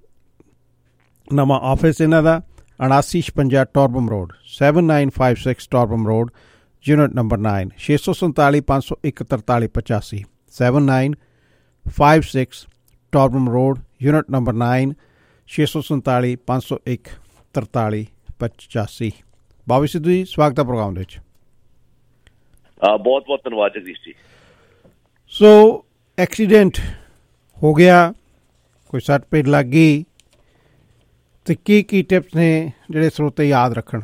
ਨਵਾਂ ਆਫਿਸ ਇਹਨਾਂ ਦਾ ਉਨਾਸੀ ਛਪੰਜਾ Torbram road seven nine five six Torbram road unit number nine. ਛੇ ਸੌ ਸੰਤਾਲੀ ਪੰਜ ਸੌ ਇੱਕ ਤਰਤਾਲੀ ਪਚਾਸੀ seven nine five six Torbram road unit number nine ਛੇ ਸੌ ਸੰਤਾਲੀ ਪੰਜ ਸੌ ਇੱਕ ਤਰਤਾਲੀ ਪਚਾਸੀ। ਬਾਬੀ ਸਿੱਧੂ ਜੀ ਸਵਾਗਤ ਹੈ ਪ੍ਰੋਗਰਾਮ ਦੇ ਵਿੱਚ। ਬਹੁਤ ਬਹੁਤ ਧੰਨਵਾਦ ਜਗਦੀਸ਼ ਜੀ। ਸੋ ਐਕਸੀਡੈਂਟ ਹੋ ਗਿਆ, ਕੋਈ ਸੱਟ ਪੇਟ ਲੱਗ ਗਈ ਤੇ ਕੀ ਕੀ ਟਿਪਸ ਨੇ ਜਿਹੜੇ ਸਰੋਤੇ ਯਾਦ ਰੱਖਣ?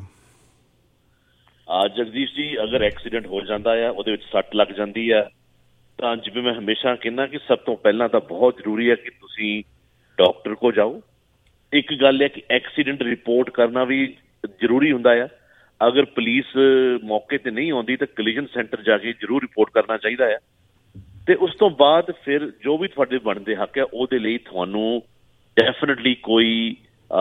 ਜਗਦੀਸ਼ ਜੀ, ਅਗਰ ਐਕਸੀਡੈਂਟ ਹੋ ਜਾਂਦਾ ਆ, ਉਹਦੇ ਵਿੱਚ ਸੱਟ ਲੱਗ ਜਾਂਦੀ ਆ, ਤਾਂ ਜਿਵੇਂ ਮੈਂ ਹਮੇਸ਼ਾ ਕਹਿੰਦਾ ਕਿ ਸਭ ਤੋਂ ਪਹਿਲਾਂ ਤਾਂ ਬਹੁਤ ਜ਼ਰੂਰੀ ਹੈ ਕਿ ਤੁਸੀਂ ਡਾਕਟਰ ਕੋਲ ਜਾਓ। ਇੱਕ ਗੱਲ ਹੈ ਕਿ ਐਕਸੀਡੈਂਟ ਰਿਪੋਰਟ ਕਰਨਾ ਵੀ ਜ਼ਰੂਰੀ ਹੁੰਦਾ ਆ। ਅਗਰ ਪੁਲਿਸ ਮੌਕੇ 'ਤੇ ਨਹੀਂ ਆਉਂਦੀ ਤਾਂ ਕਲੀਜਨ ਸੈਂਟਰ ਜਾ ਕੇ ਜ਼ਰੂਰ ਰਿਪੋਰਟ ਕਰਨਾ ਚਾਹੀਦਾ ਆ। ਅਤੇ ਉਸ ਤੋਂ ਬਾਅਦ ਫਿਰ ਜੋ ਵੀ ਤੁਹਾਡੇ ਬਣਦੇ ਹੱਕ ਹੈ ਉਹਦੇ ਲਈ ਤੁਹਾਨੂੰ ਡੈਫੀਨੇਟਲੀ ਕੋਈ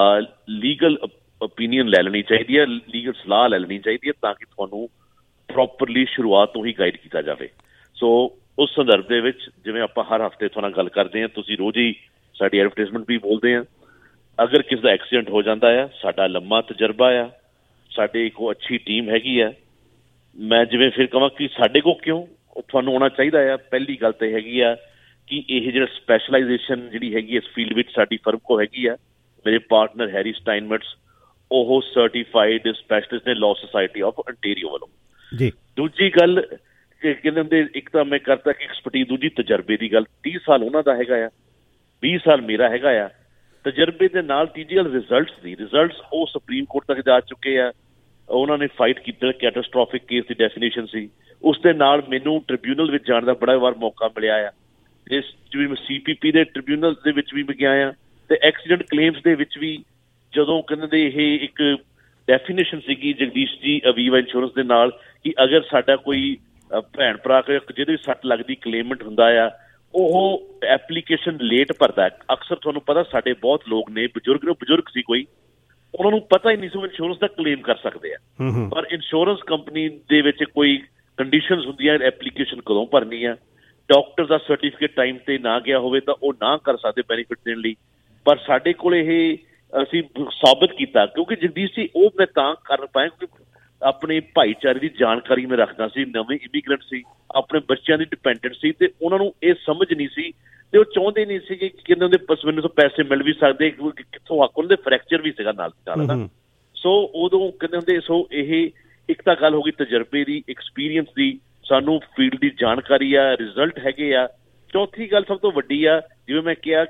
ਲੀਗਲ ਓਪੀਨੀਅਨ ਲੈ ਲੈਣੀ ਚਾਹੀਦੀ ਹੈ, ਲੀਗਲ ਸਲਾਹ ਲੈ ਲੈਣੀ ਚਾਹੀਦੀ ਹੈ, ਤਾਂ ਕਿ ਤੁਹਾਨੂੰ ਪ੍ਰੋਪਰਲੀ ਸ਼ੁਰੂਆਤ ਤੋਂ ਹੀ ਗਾਈਡ ਕੀਤਾ ਜਾਵੇ। ਸੋ ਉਸ ਸੰਦਰਭ ਦੇ ਵਿੱਚ ਜਿਵੇਂ ਆਪਾਂ ਹਰ ਹਫ਼ਤੇ ਤੁਹਾਡੇ ਨਾਲ ਗੱਲ ਕਰਦੇ ਹਾਂ, ਤੁਸੀਂ ਰੋਜ਼ ਹੀ ਸਾਡੀ ਐਡਵਰਟਾਈਜ਼ਮੈਂਟ ਵੀ ਬੋਲਦੇ ਹਾਂ। ਅਗਰ ਕਿਸੇ ਦਾ ਐਕਸੀਡੈਂਟ ਹੋ ਜਾਂਦਾ ਆ, ਸਾਡਾ ਲੰਮਾ ਤਜਰਬਾ ਆ, ਸਾਡੇ ਕੋਲ ਅੱਛੀ ਟੀਮ ਹੈਗੀ ਆ। ਮੈਂ ਜਿਵੇਂ ਫਿਰ ਕਹਾਂ ਕਿ ਸਾਡੇ ਕੋਲ ਕਿਉਂ ਤੁਹਾਨੂੰ ਆਉਣਾ ਚਾਹੀਦਾ ਆ, ਪਹਿਲੀ ਗੱਲ ਤਾਂ ਹੈਗੀ ਆ ਕਿ ਇਹ ਜਿਹੜਾ ਸਪੈਸ਼ਲਾਈਜੇਸ਼ਨ ਜਿਹੜੀ ਹੈਗੀ ਇਸ ਫੀਲਡ ਵਿੱਚ ਸਾਡੀ ਫਰਮ ਕੋਲ ਹੈਗੀ ਆ। ਮੇਰੇ ਪਾਰਟਨਰ ਹੈਰੀ ਸਟਾਈਨਮਟਸ ਉਹ ਸਰਟੀਫਾਈਡ ਸਪੈਸ਼ਲਿਸਟ ਨੇ ਲਾਅ ਸੁਸਾਇਟੀ ਆਫ ਅੰਟੇਰੀਓ ਵੱਲੋਂ ਜੀ। ਦੂਜੀ ਗੱਲ ਕਹਿੰਦੇ ਹੁੰਦੇ, ਇੱਕ ਤਾਂ ਮੈਂ ਕਰਤਾ ਕਿ ਐਕਸਪਰਟੀਜ਼, ਦੂਜੀ ਤਜਰਬੇ ਦੀ ਗੱਲ। ਤੀਹ ਸਾਲ ਉਹਨਾਂ ਦਾ ਹੈਗਾ ਆ, ਵੀਹ ਸਾਲ ਮੇਰਾ ਹੈਗਾ ਆ ਤਜਰਬੇ ਦੇ ਨਾਲ। ਤੀਜੀ ਗੱਲ ਰਿਜ਼ਲਟਸ ਦੀ, ਰਿਜ਼ਲਟਸ ਉਹ ਸੁਪਰੀਮ ਕੋਰਟ ਤੱਕ ਜਾ ਚੁੱਕੇ ਆ। ਉਹਨਾਂ ਨੇ ਫਾਈਟ ਕੀਤਾ, ਕੈਟਾਸਟ੍ਰੋਫਿਕ ਕੇਸ ਦੀ ਡੈਫੀਨੇਸ਼ਨ ਸੀ। ਉਸ ਦੇ ਨਾਲ ਮੈਨੂੰ ਟ੍ਰਿਬਿਊਨਲ ਵਿੱਚ ਜਾਣ ਦਾ ਬੜਾ ਵਾਰ ਮੌਕਾ ਮਿਲਿਆ ਆ। ਇਸ 'ਚ ਵੀ ਮੈਂ ਸੀ ਪੀ ਪੀ ਦੇ ਟ੍ਰਿਬਿਊਨਲ ਦੇ ਵਿੱਚ ਵੀ ਮੈਂ ਗਿਆ ਆ, ਅਤੇ ਐਕਸੀਡੈਂਟ ਕਲੇਮਸ ਦੇ ਵਿੱਚ ਵੀ ਜਦੋਂ ਕਹਿੰਦੇ ਇਹ ਇੱਕ ਡੈਫੀਨੇਸ਼ਨ ਸੀਗੀ ਜਗਦੀਸ਼ ਜੀ ਅਵੀਵਾ ਇੰਸ਼ੋਰੈਂਸ ਦੇ ਨਾਲ ਕਿ ਅਗਰ ਸਾਡਾ ਕੋਈ ਭੈਣ ਭਰਾ ਜਿਹਦੇ ਵੀ ਸੱਟ ਲੱਗਦੀ ਕਲੇਮੈਂਟ ਹੁੰਦਾ ਆ, ਉਹ ਐਪਲੀਕੇਸ਼ਨ ਲੇਟ ਭਰਦਾ। ਅਕਸਰ ਤੁਹਾਨੂੰ ਪਤਾ ਸਾਡੇ ਬਹੁਤ ਲੋਕ ਨੇ, ਬਜ਼ੁਰਗ ਨੂੰ ਬਜ਼ੁਰਗ ਸੀ ਕੋਈ, ਉਹਨਾਂ ਨੂੰ ਪਤਾ ਹੀ ਨਹੀਂ ਸੀ ਉਹ ਇੰਸ਼ੋਰੈਂਸ ਦਾ ਕਲੇਮ ਕਰ ਸਕਦੇ ਆ। ਪਰ ਇੰਸ਼ੋਰੈਂਸ ਕੰਪਨੀ ਦੇ ਵਿੱਚ ਕੋਈ ਕੰਡੀਸ਼ਨਸ ਹੁੰਦੀਆਂ ਐਪਲੀਕੇਸ਼ਨ ਕਦੋਂ ਭਰਨੀ ਆ। ਡਾਕਟਰ ਦਾ ਸਰਟੀਫਿਕੇਟ ਟਾਈਮ ਤੇ ਨਾ ਗਿਆ ਹੋਵੇ ਤਾਂ ਉਹ ਨਾ ਕਰ ਸਕਦੇ ਬੈਨੀਫਿਟ ਦੇਣ ਲਈ। ਪਰ ਸਾਡੇ ਕੋਲ ਇਹ ਅਸੀਂ ਸਾਬਤ ਕੀਤਾ, ਕਿਉਂਕਿ ਜਗਦੀਸ਼ ਜੀ ਉਹ ਮੈਂ ਤਾਂ ਕਰ ਪਾਇਆ ਕਿਉਂਕਿ ਆਪਣੇ ਭਾਈਚਾਰੇ ਦੀ ਜਾਣਕਾਰੀ ਮੈਂ ਰੱਖਦਾ ਸੀ। ਨਵੇਂ ਇਮੀਗ੍ਰੈਂਟ ਸੀ, ਆਪਣੇ ਬੱਚਿਆਂ ਦੀ ਡਿਪੈਂਡੈਂਟ ਸੀ, ਤੇ ਉਹਨਾਂ ਨੂੰ ਇਹ ਸਮਝ ਨਹੀਂ ਸੀ ਤੇ ਉਹ ਚਾਹੁੰਦੇ ਨਹੀਂ ਸੀਗੇ ਕਿ ਕਹਿੰਦੇ ਹੁੰਦੇ ਬਸ ਮੈਨੂੰ ਤੋਂ ਪੈਸੇ ਮਿਲ ਵੀ ਸਕਦੇ, ਕਿੱਥੋਂ ਹੱਕ ਉਹਨਾਂ ਦੇ ਫ੍ਰੈਕਚਰ ਵੀ ਸੀਗਾ ਨਾਲ ਨਾਲ ਨਾ। ਸੋ ਉਦੋਂ ਕਹਿੰਦੇ ਹੁੰਦੇ, ਸੋ ਇਹ ਇੱਕ ਤਾਂ ਗੱਲ ਹੋ ਗਈ ਤਜਰਬੇ ਦੀ, ਐਕਸਪੀਰੀਅੰਸ ਦੀ, ਸਾਨੂੰ ਫੀਲਡ ਦੀ ਜਾਣਕਾਰੀ ਆ, ਰਿਜ਼ਲਟ ਹੈਗੇ ਆ। ਚੌਥੀ ਗੱਲ ਸਭ ਤੋਂ ਵੱਡੀ ਆ, ਜਿਵੇਂ ਮੈਂ ਕਿਹਾ ਕਿ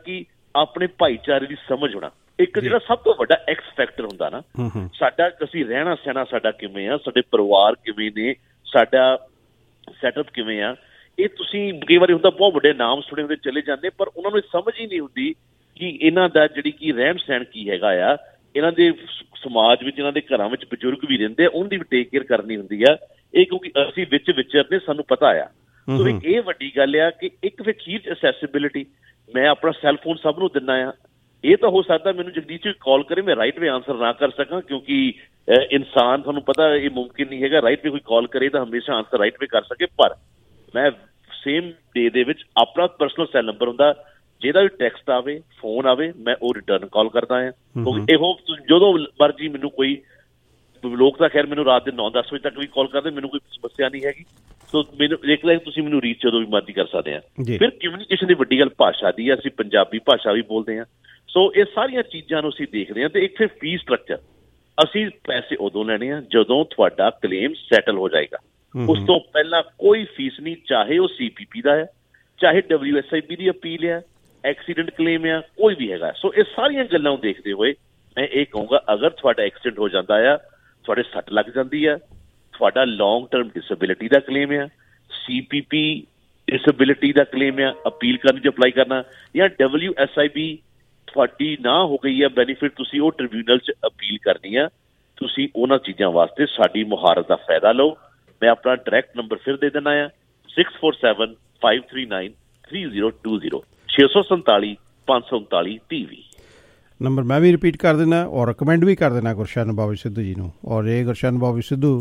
ਆਪਣੇ ਭਾਈਚਾਰੇ ਦੀ ਸਮਝ ਹੋਣਾ। ਇੱਕ ਜਿਹੜਾ ਸਭ ਤੋਂ ਵੱਡਾ ਐਕਸ ਫੈਕਟਰ ਹੁੰਦਾ ਨਾ, ਸਾਡਾ ਅਸੀਂ ਰਹਿਣਾ ਸਹਿਣਾ ਸਾਡਾ ਕਿਵੇਂ ਆ, ਸਾਡੇ ਪਰਿਵਾਰ ਕਿਵੇਂ ਨੇ, ਸਾਡਾ ਸੈਟਅਪ ਕਿਵੇਂ ਆ, ਇਹ ਤੁਸੀਂ ਕਈ ਵਾਰੀ ਹੁੰਦਾ ਬਹੁਤ ਵੱਡੇ ਨਾਮ ਸੁਣੇ ਹੁੰਦੇ ਚਲੇ ਜਾਂਦੇ, ਪਰ ਉਹਨਾਂ ਨੂੰ ਸਮਝ ਹੀ ਨਹੀਂ ਹੁੰਦੀ ਕਿ ਇਹਨਾਂ ਦਾ ਜਿਹੜੀ ਕਿ ਰਹਿਣ ਸਹਿਣ ਕੀ ਹੈਗਾ ਆ। ਇਹਨਾਂ ਦੇ ਸਮਾਜ ਵਿੱਚ, ਇਹਨਾਂ ਦੇ ਘਰਾਂ ਵਿੱਚ ਬਜ਼ੁਰਗ ਵੀ ਰਹਿੰਦੇ ਆ, ਉਹਦੀ ਵੀ ਟੇਕ ਕੇਅਰ ਕਰਨੀ ਹੁੰਦੀ ਆ। ਇਹ ਕਿਉਂਕਿ ਅਸੀਂ ਵਿੱਚ ਵਿਚਰਦੇ ਸਾਨੂੰ ਪਤਾ ਆ। ਸੋ ਇਹ ਵੱਡੀ ਗੱਲ ਆ ਕਿ ਇੱਕ ਫਿਰ ਚੀਜ਼ ਅਸੈਸਿਬਿਲਿਟੀ, ਮੈਂ ਆਪਣਾ ਸੈੱਲ ਫੋਨ ਸਭ ਨੂੰ ਦਿੰਦਾ ਆ। ਇਹ ਤਾਂ ਹੋ ਸਕਦਾ ਮੈਨੂੰ ਜਗਦੀਸ਼ ਜੀ ਕਾਲ ਕਰੇ, ਮੈਂ ਰਾਈਟ ਵੇ ਆਨਸਰ ਨਾ ਕਰ ਸਕਾਂ, ਕਿਉਂਕਿ ਇਨਸਾਨ ਤੁਹਾਨੂੰ ਪਤਾ ਇਹ ਮੁਮਕਿਨ ਨਹੀਂ ਹੈਗਾ ਰਾਈਟ ਵੇ ਕੋਈ ਕਾਲ ਕਰੇ ਤਾਂ ਹਮੇਸ਼ਾ ਆਨਸਰ ਰਾਈਟ ਵੇ ਕਰ ਸਕੇ। ਪਰ ਮੈਂ ਸੇਮ ਡੇ ਦੇ ਵਿੱਚ ਆਪਣਾ ਪਰਸਨਲ ਸੈੱਲ ਨੰਬਰ ਹੁੰਦਾ, ਜਿਹਦਾ ਵੀ ਟੈਕਸਟ ਆਵੇ, ਫੋਨ ਆਵੇ, ਮੈਂ ਉਹ ਰਿਟਰਨ ਕਾਲ ਕਰਦਾ ਹਾਂ। ਕਿਉਂਕਿ ਇਹੋ ਜਦੋਂ ਮਰਜੀ ਮੈਨੂੰ ਕੋਈ ਲੋਕ ਤਾਂ ਖੈਰ ਮੈਨੂੰ ਰਾਤ ਦੇ ਨੌ ਦਸ ਵਜੇ ਤੱਕ ਵੀ ਕਾਲ ਕਰਦੇ, ਮੈਨੂੰ ਕੋਈ ਸਮੱਸਿਆ ਨਹੀਂ ਹੈਗੀ। ਸੋ ਮੈਨੂੰ ਇੱਕ ਤਾਂ ਤੁਸੀਂ ਮੈਨੂੰ ਰੀਚ ਜਦੋਂ ਵੀ ਮਰਜ਼ੀ ਕਰ ਸਕਦੇ ਆ। ਫਿਰ ਕਮਿਊਨੀਕੇਸ਼ਨ ਦੀ ਵੱਡੀ ਗੱਲ ਭਾਸ਼ਾ ਦੀ ਆ, ਅਸੀਂ ਪੰਜਾਬੀ ਭਾਸ਼ਾ ਵੀ ਬੋਲਦੇ ਹਾਂ। ਸੋ ਇਹ ਸਾਰੀਆਂ ਚੀਜ਼ਾਂ ਨੂੰ ਅਸੀਂ ਦੇਖਦੇ ਹਾਂ। ਤੇ ਇੱਕ ਫਿਰ ਫੀਸ ਸਟਰਕਚਰ, ਅਸੀਂ ਪੈਸੇ ਉਦੋਂ ਲੈਣੇ ਆ ਜਦੋਂ ਤੁਹਾਡਾ ਕਲੇਮ ਸੈਟਲ ਹੋ ਜਾਏਗਾ। ਉਸ ਤੋਂ ਪਹਿਲਾਂ ਕੋਈ ਫੀਸ ਨਹੀਂ, ਚਾਹੇ ਉਹ ਸੀ ਪੀ ਪੀ ਦਾ ਹੈ, ਚਾਹੇ ਡਬਲਿਊ ਐਸ ਆਈ ਬੀ ਦੀ ਅਪੀਲ ਹੈ, ਐਕਸੀਡੈਂਟ ਕਲੇਮ ਆ, ਕੋਈ ਵੀ ਹੈਗਾ। ਸੋ ਇਹ ਸਾਰੀਆਂ ਗੱਲਾਂ ਨੂੰ ਦੇਖਦੇ ਹੋਏ ਮੈਂ ਇਹ ਕਹੂੰਗਾ, ਅਗਰ ਤੁਹਾਡਾ ਐਕਸੀਡੈਂਟ ਹੋ ਜਾਂਦਾ ਆ, ਤੁਹਾਡੇ ਸੱਟ ਲੱਗ ਜਾਂਦੀ ਆ, ਤੁਹਾਡਾ ਲੌਂਗ ਟਰਮ ਡਿਸੇਬਿਲਿਟੀ ਦਾ ਕਲੇਮ ਆ, ਸੀ ਪੀ ਪੀ ਡਿਸੇਬਿਲਿਟੀ ਦਾ ਕਲੇਮ ਆ, ਅਪੀਲ ਕਰਨ 'ਚ ਅਪਲਾਈ ਕਰਨਾ, ਜਾਂ ਡਬਲਿਊ ਐਸ ਆਈ ਬੀ ਤੁਹਾਡੀ ਨਾ ਹੋ ਗਈ ਆ ਬੈਨੀਫਿਟ, ਤੁਸੀਂ ਉਹ ਟ੍ਰਿਬਿਊਨਲ 'ਚ ਅਪੀਲ ਕਰਨੀ ਆ। ਤੁਸੀਂ ਉਹਨਾਂ ਚੀਜ਼ਾਂ ਵਾਸਤੇ ਸਾਡੀ ਮੁਹਾਰਤ ਦਾ ਫਾਇਦਾ ਲਓ। ਮੈਂ ਆਪਣਾ ਡਾਇਰੈਕਟ ਨੰਬਰ ਫਿਰ ਦੇ ਦਿੰਦਾ ਆ, six four seven five three nine three zero two zero, ਛੇ ਸੌ ਸੰਤਾਲੀ ਪੰਜ ਸੌ ਉਨਤਾਲੀ ਤੀਹ ਵੀਹ। ਨੰਬਰ ਮੈਂ ਵੀ ਰਿਪੀਟ ਕਰ ਦੇਣਾ ਔਰ ਰਿਕਮੈਂਡ ਵੀ ਕਰ ਦੇਣਾ ਗੁਰਸ਼ਨ ਬਾਬੂ ਸਿੱਧੂ ਜੀ ਨੂੰ। ਔਰ ਇਹ ਗੁਰਸ਼ਨ ਬਾਬੂ ਸਿੱਧੂ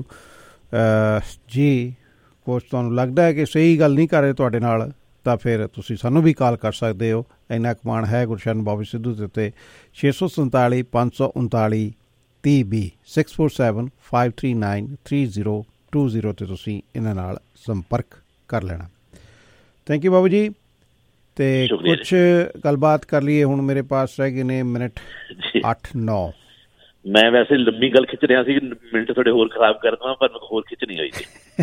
ਜੀ ਕੁਛ ਤੁਹਾਨੂੰ ਲੱਗਦਾ ਹੈ ਕਿ ਸਹੀ ਗੱਲ ਨਹੀਂ ਕਰ ਰਹੇ ਤੁਹਾਡੇ ਨਾਲ, ਤਾਂ ਫਿਰ ਤੁਸੀਂ ਸਾਨੂੰ ਵੀ ਕਾਲ ਕਰ ਸਕਦੇ ਹੋ। ਇੰਨਾ ਕਮਾਨ ਹੈ ਗੁਰਸ਼ਨ ਬਾਬੂ ਸਿੱਧੂ ਦੇ ਉੱਤੇ, ਛੇ ਸੌ ਸੰਤਾਲੀ ਪੰਜ ਸੌ ਉਨਤਾਲੀ ਤੀਹ ਵੀਹ, six four seven five three nine three zero two zero 'ਤੇ ਤੁਸੀਂ ਇਹਨਾਂ ਨਾਲ ਸੰਪਰਕ ਕਰ ਲੈਣਾ। ਥੈਂਕ ਯੂ ਬਾਬੂ ਜੀ। ਤੇ ਕੁਛ ਗੱਲਬਾਤ ਕਰ ਲਈਏ ਹੁਣ, ਮੇਰੇ ਪਾਸ ਰਹਿ ਗਏ ਨੇ ਮਿੰਟ ਅੱਠ ਨੌ। ਮੈਂ ਵੈਸੇ ਲੰਮੀ ਗੱਲ ਖਿੱਚ ਰਿਹਾ ਸੀ, ਮਿੰਟ ਥੋੜੇ ਹੋਰ ਖਰਾਬ ਕਰ ਦਵਾਂ, ਪਰ ਮੈਂ ਹੋਰ ਖਿੱਚਣੀ ਹੋਈ ਸੀ।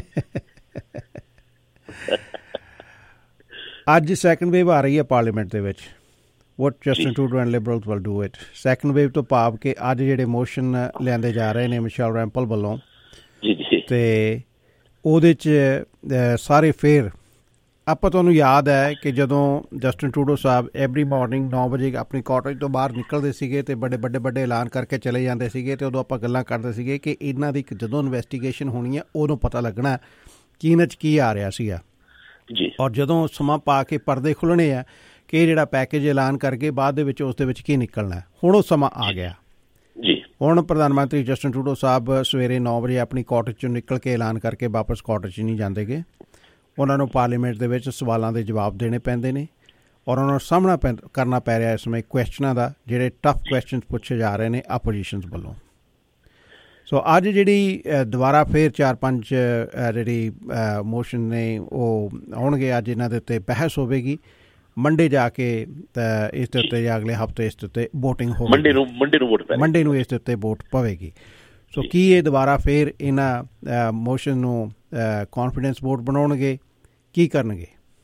ਅੱਜ ਸੈਕੰਡ ਵੇਵ ਆ ਰਹੀ ਹੈ ਪਾਰਲੀਮੈਂਟ ਦੇ ਵਿੱਚ। What Justin Trudeau and liberals will do it. Second wave ਤੋਂ ਭਾਵ ਕਿ ਅੱਜ ਜਿਹੜੇ ਮੋਸ਼ਨ ਲਿਆਂਦੇ ਜਾ ਰਹੇ ਨੇ ਮਿਸ਼ੇਲ ਰੈਂਪਲ ਵੱਲੋਂ, ਤੇ ਉਹਦੇ 'ਚ ਸਾਰੇ ਫੇਰ ਆਪਾਂ ਤੁਹਾਨੂੰ ਯਾਦ ਹੈ ਕਿ ਜਦੋਂ ਜਸਟਿਨ ਟਰੂਡੋ ਸਾਹਿਬ ਐਵਰੀ ਮਾਰਨਿੰਗ ਨੌ ਵਜੇ ਆਪਣੀ ਕਾਟੇਜ ਤੋਂ ਬਾਹਰ ਨਿਕਲਦੇ ਸੀਗੇ ਅਤੇ ਬੜੇ ਵੱਡੇ ਵੱਡੇ ਐਲਾਨ ਕਰਕੇ ਚਲੇ ਜਾਂਦੇ ਸੀਗੇ, ਅਤੇ ਉਦੋਂ ਆਪਾਂ ਗੱਲਾਂ ਕਰਦੇ ਸੀਗੇ ਕਿ ਇਹਨਾਂ ਦੀ ਜਦੋਂ ਇਨਵੈਸਟੀਗੇਸ਼ਨ ਹੋਣੀ ਹੈ ਉਦੋਂ ਪਤਾ ਲੱਗਣਾ ਕਿ ਇਹਨਾਂ 'ਚ ਕੀ ਆ ਰਿਹਾ ਸੀਗਾ ਜੀ। ਔਰ ਜਦੋਂ ਸਮਾਂ ਪਾ ਕੇ ਪਰਦੇ ਖੁੱਲ੍ਹਣੇ ਆ ਕਿ ਇਹ ਜਿਹੜਾ ਪੈਕੇਜ ਐਲਾਨ ਕਰਕੇ ਬਾਅਦ ਦੇ ਵਿੱਚ ਉਸ ਦੇ ਵਿੱਚ ਕੀ ਨਿਕਲਣਾ, ਹੁਣ ਉਹ ਸਮਾਂ ਆ ਗਿਆ ਜੀ। ਹੁਣ ਪ੍ਰਧਾਨ ਮੰਤਰੀ ਜਸਟਿਨ ਟਰੂਡੋ ਸਾਹਿਬ ਸਵੇਰੇ ਨੌ ਵਜੇ ਆਪਣੀ ਕਾਟੇਜ 'ਚੋਂ ਨਿਕਲ ਕੇ ਐਲਾਨ ਕਰਕੇ ਵਾਪਸ ਕਾਟੇਜ 'ਚ ਨਹੀਂ ਜਾਂਦੇ ਗੇ। ਉਹਨਾਂ ਨੂੰ ਪਾਰਲੀਮੈਂਟ ਦੇ ਵਿੱਚ ਸਵਾਲਾਂ ਦੇ ਜਵਾਬ ਦੇਣੇ ਪੈਂਦੇ ਨੇ ਔਰ ਉਹਨਾਂ ਨੂੰ ਸਾਹਮਣਾ ਪੈ ਕਰਨਾ ਪੈ ਰਿਹਾ ਇਸ ਸਮੇਂ ਕੁਐਸਚਨਾਂ ਦਾ, ਜਿਹੜੇ ਟਫ ਕੁਐਸਚਨ ਪੁੱਛੇ ਜਾ ਰਹੇ ਨੇ ਆਪੋਜੀਸ਼ਨਸ ਵੱਲੋਂ। ਸੋ ਅੱਜ ਜਿਹੜੀ ਦੁਬਾਰਾ ਫਿਰ ਚਾਰ ਪੰਜ ਜਿਹੜੀ ਮੋਸ਼ਨ ਨੇ ਉਹ ਆਉਣਗੇ, ਅੱਜ ਇਹਨਾਂ ਦੇ ਉੱਤੇ ਬਹਿਸ ਹੋਵੇਗੀ। ਮੰਡੇ ਜਾ ਕੇ ਇਸ ਦੇ ਉੱਤੇ ਜਾਂ ਅਗਲੇ ਹਫ਼ਤੇ ਇਸ ਦੇ ਉੱਤੇ ਵੋਟਿੰਗ ਹੋਵੇਗੀ। ਮੰਡੇ ਨੂੰ ਮੰਡੇ ਨੂੰ ਵੋਟ ਪੈ ਮੰਡੇ ਨੂੰ ਇਸ ਦੇ ਉੱਤੇ ਵੋਟ ਪਵੇਗੀ। ਸੋ ਕੀ ਇਹ ਦੁਬਾਰਾ ਫਿਰ ਇਹਨਾਂ ਮੋਸ਼ਨ ਨੂੰ ਕੌਨਫੀਡੈਂਸ ਵੋਟ ਬਣਾਉਣਗੇ, ਕੀ ਕਰਨਗੇ?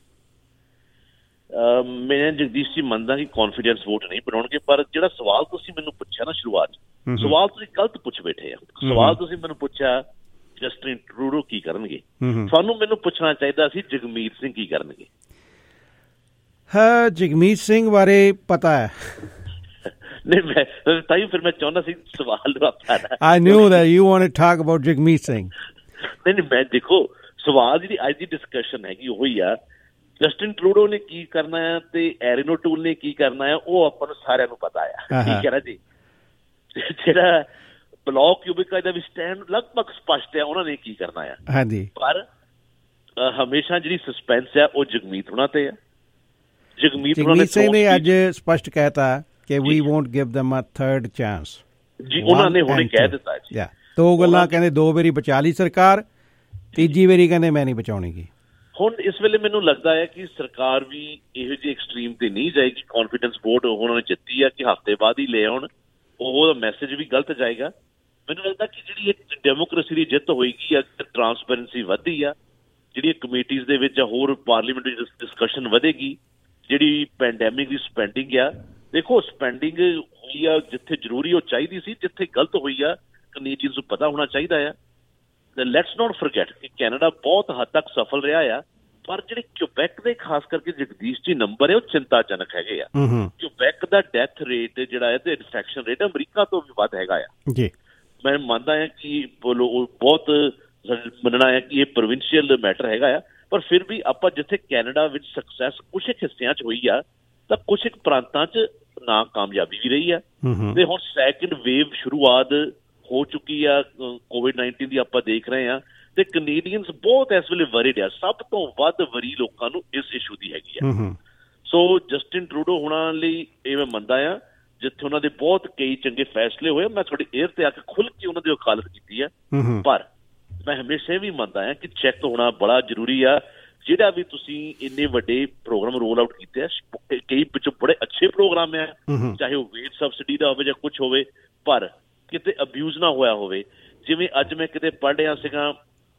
ਮੈਂ ਜਗਦੀਸ਼ ਜੀ ਮੰਨਦਾ ਕਿ ਕੌਨਫੀਡੈਂਸ ਵੋਟ ਨਹੀਂ ਬਣਾਉਣਗੇ, ਪਰ ਜਿਹੜਾ ਸਵਾਲ ਤੁਸੀਂ ਮੈਨੂੰ ਪੁੱਛਿਆ ਨਾ ਸ਼ੁਰੂਆਤ 'ਚ, ਸਵਾਲ ਤੁਸੀਂ ਗਲਤ ਪੁੱਛ ਬੈਠੇ ਆ। ਸਵਾਲ ਤੁਸੀਂ ਮੈਨੂੰ ਪੁੱਛਿਆ ਜਸਟਿਨ ਟਰੂਡੋ ਕੀ ਕਰਨਗੇ, ਤੁਹਾਨੂੰ ਮੈਨੂੰ ਪੁੱਛਣਾ ਚਾਹੀਦਾ ਸੀ ਜਗਮੀਤ ਸਿੰਘ ਕੀ ਕਰਨਗੇ। ਹਾਂ, ਜਗਮੀਤ ਸਿੰਘ ਬਾਰੇ ਪਤਾ ਹੈ। ਨਹੀਂ, ਮੈਂ ਤਾਂ ਹੀ ਫਿਰ ਮੈਂ ਚਾਹੁੰਦਾ ਸੀ ਸਵਾਲ ਨੂੰ ਆਪਾਂ I knew that you want to talk about Jagmeet Singh. ਨਹੀਂ ਨਹੀਂ, ਮੈਂ ਦੇਖੋ ਸਵਾਲ ਜਿਹੜੀ ਅੱਜ ਦੀ ਡਿਸਕਸ਼ਨ ਹੈਗੀ ਉਹੀ ਆ, ਜਸਟਿਨ ਟਰੂਡੋ ਨੇ ਕੀ ਕਰਨਾ ਹੈ ਤੇ ਐਰਨ ਓਟੂਲ ਨੇ ਕੀ ਕਰਨਾ ਹੈ, ਉਹ ਆਪਾਂ ਨੂੰ ਸਾਰਿਆਂ ਨੂੰ ਪਤਾ ਆ। ਠੀਕ ਹੈ ਨਾ ਜੀ। ਜਿਹੜਾ ਬਲਾਕ ਯੂਬਿਕਾ ਦਾ ਵੀ ਸਟੈਂਡ ਲਗਭਗ ਸਪਸ਼ਟ ਹੈ ਉਹਨਾਂ ਨੇ ਕੀ ਕਰਨਾ ਆ। ਹਾਂਜੀ, ਪਰ ਹਮੇਸ਼ਾ ਜਿਹੜੀ ਸਸਪੈਂਸ ਹੈ ਉਹ ਜਗਮੀਤ ਹੋਣਾ ਤੇ ਆ। ਜਗਮੀਤ ਜਗਮੀਤ ਸਿੰਘ ਨੇ ਅੱਜ ਸਪਸ਼ਟ ਕਹਿਤਾ ਕਿ we won't give them a third chance ਜੀ, ਉਹਨਾਂ ਨੇ ਹੁਣੇ ਕਹਿ ਦਿੱਤਾ ਜੀ। ਦੋ ਗੱਲਾਂ ਕਹਿੰਦੇ, ਦੋ ਵਾਰੀ ਬਚਾ ਲਈ ਸਰਕਾਰ, ਤੀਜੀ ਵਾਰੀ ਕਹਿੰਦੇ ਮੈਂ ਨਹੀਂ ਬਚਾਉਣੀਗੀ। ਹੁਣ ਇਸ ਵੇਲੇ ਮੈਨੂੰ ਲੱਗਦਾ ਹੈ ਕਿ ਸਰਕਾਰ ਵੀ ਇਹੋ ਜਿਹੀ ਐਕਸਟਰੀਮ ਤੇ ਨਹੀਂ ਜਾਏਗੀ। ਕੌਨਫੀਡੈਂਸ ਵੋਟ ਉਹਨਾਂ ਨੇ ਜਿੱਤੀ ਆ ਕਿ ਹਫ਼ਤੇ ਬਾਅਦ ਹੀ ਲੈ ਆਉਣ, ਉਹਦਾ ਮੈਸੇਜ ਵੀ ਗਲਤ ਜਾਏਗਾ। ਮੈਨੂੰ ਲੱਗਦਾ ਕਿ ਜਿਹੜੀ ਇੱਕ ਡੈਮੋਕ੍ਰੇਸੀ ਦੀ ਜਿੱਤ ਹੋਏਗੀ, ਟਰਾਂਸਪੇਰੈਂਸੀ ਵੱਧਦੀ ਆ, ਜਿਹੜੀ ਕਮੇਟੀਜ਼ ਦੇ ਵਿੱਚ ਹੋਰ ਪਾਰਲੀਮੈਂਟ ਵਿੱਚ ਡਿਸਕਸ਼ਨ ਵਧੇਗੀ, ਜਿਹੜੀ ਪੈਂਡੈਮਿਕ ਦੀ ਸਪੈਂਡਿੰਗ ਆ ਦੇਖੋ ਸਪੈਂਡਿੰਗ ਹੋਈ ਆ ਜਿੱਥੇ ਜ਼ਰੂਰੀ ਉਹ ਚਾਹੀਦੀ ਸੀ, ਜਿੱਥੇ ਗਲਤ ਹੋਈ ਆ ਕੈਨੇਡੀਅਨਸ ਨੂੰ ਪਤਾ ਹੋਣਾ ਚਾਹੀਦਾ ਆ। ਲੈਟਸ ਨੋਟ ਫੋਰਗੇਟ ਕਿ ਕੈਨੇਡਾ ਬਹੁਤ ਹੱਦ ਤੱਕ ਸਫਲ ਰਿਹਾ ਆ, ਪਰ ਜਿਹੜੇ ਕਿਊਬੈਕ ਦੇ ਖਾਸ ਕਰਕੇ ਜਗਦੀਸ਼ ਜੀ ਨੰਬਰ ਹੈ ਉਹ ਚਿੰਤਾਜਨਕ ਹੈਗੇ ਆ। ਕਿਊਬੈਕ ਦਾ ਡੈਥ ਰੇਟ ਜਿਹੜਾ ਹੈ ਤੇ ਇਨਫੈਕਸ਼ਨ ਰੇਟ ਅਮਰੀਕਾ ਤੋਂ ਵੀ ਵੱਧ ਹੈਗਾ ਆ। ਜੀ ਮੈਂ ਮੰਨਦਾ ਹਾਂ ਕਿ ਬੋਲੋ ਬਹੁਤ ਮੰਨਣਾ ਹੈ ਕਿ ਇਹ ਪ੍ਰੋਵਿੰਸ਼ੀਅਲ ਮੈਟਰ ਹੈਗਾ ਆ, ਪਰ ਫਿਰ ਵੀ ਆਪਾਂ ਜਿੱਥੇ ਕੈਨੇਡਾ ਵਿੱਚ ਸਕਸੈਸ ਕੁਛ ਇੱਕ ਹਿੱਸਿਆਂ 'ਚ ਹੋਈ ਆ ਤਾਂ ਕੁਛ ਇੱਕ ਪ੍ਰਾਂਤਾਂ 'ਚ ਨਾ ਕਾਮਯਾਬੀ ਵੀ ਰਹੀ ਆ। ਤੇ ਹੁਣ ਸੈਕਿੰਡ ਵੇਵ ਸ਼ੁਰੂਆਤ ਹੋ ਚੁੱਕੀ ਆ ਕੋਵਿਡ ਨਾਈਨਟੀਨ ਦੀ, ਆਪਾਂ ਦੇਖ ਰਹੇ ਹਾਂ ਤੇ ਕੈਨੇਡੀਅਨਸ ਬਹੁਤ ਇਸ ਵੇਲੇ ਵਰੀਡ ਆ। ਸਭ ਤੋਂ ਵੱਧ ਵਰੀ ਲੋਕਾਂ ਨੂੰ ਇਸ ਇਸ਼ੂ ਦੀ ਹੈਗੀ ਆ। ਸੋ ਜਸਟਿਨ ਟਰੂਡੋ ਹੋਣਾ ਲਈ ਇਹ ਮੈਂ ਮੰਨਦਾ ਆ, ਜਿੱਥੇ ਉਹਨਾਂ ਦੇ ਬਹੁਤ ਕਈ ਚੰਗੇ ਫੈਸਲੇ ਹੋਏ, ਮੈਂ ਤੁਹਾਡੀ ਏਅਰ ਤੇ ਆ ਕੇ ਖੁੱਲ੍ਹ ਕੇ ਉਹਨਾਂ ਦੀ ਵਕਾਲਤ ਕੀਤੀ ਆ, ਪਰ ਮੈਂ ਹਮੇਸ਼ਾ ਵੀ ਮੰਨਦਾ ਹਾਂ ਕਿ ਚੈੱਕ ਹੋਣਾ ਬੜਾ ਜ਼ਰੂਰੀ ਆ। ਜਿਹੜਾ ਵੀ ਤੁਸੀਂ ਇੰਨੇ ਵੱਡੇ ਪ੍ਰੋਗਰਾਮ ਰੋਲ ਆਊਟ ਕੀਤੇ ਆ, ਕਈ ਵਿੱਚੋਂ ਬੜੇ ਅੱਛੇ ਪ੍ਰੋਗਰਾਮ ਆ, ਚਾਹੇ ਉਹ ਵੇਟ ਸਬਸਿਡੀ ਦਾ ਹੋਵੇ ਜਾਂ ਕੁਛ ਹੋਵੇ, ਪਰ ਕਿਤੇ ਅਬਿਊਜ਼ ਨਾ ਹੋਇਆ ਹੋਵੇ। ਜਿਵੇਂ ਅੱਜ ਮੈਂ ਕਿਤੇ ਪੜ੍ਹ ਰਿਹਾ ਸੀਗਾ,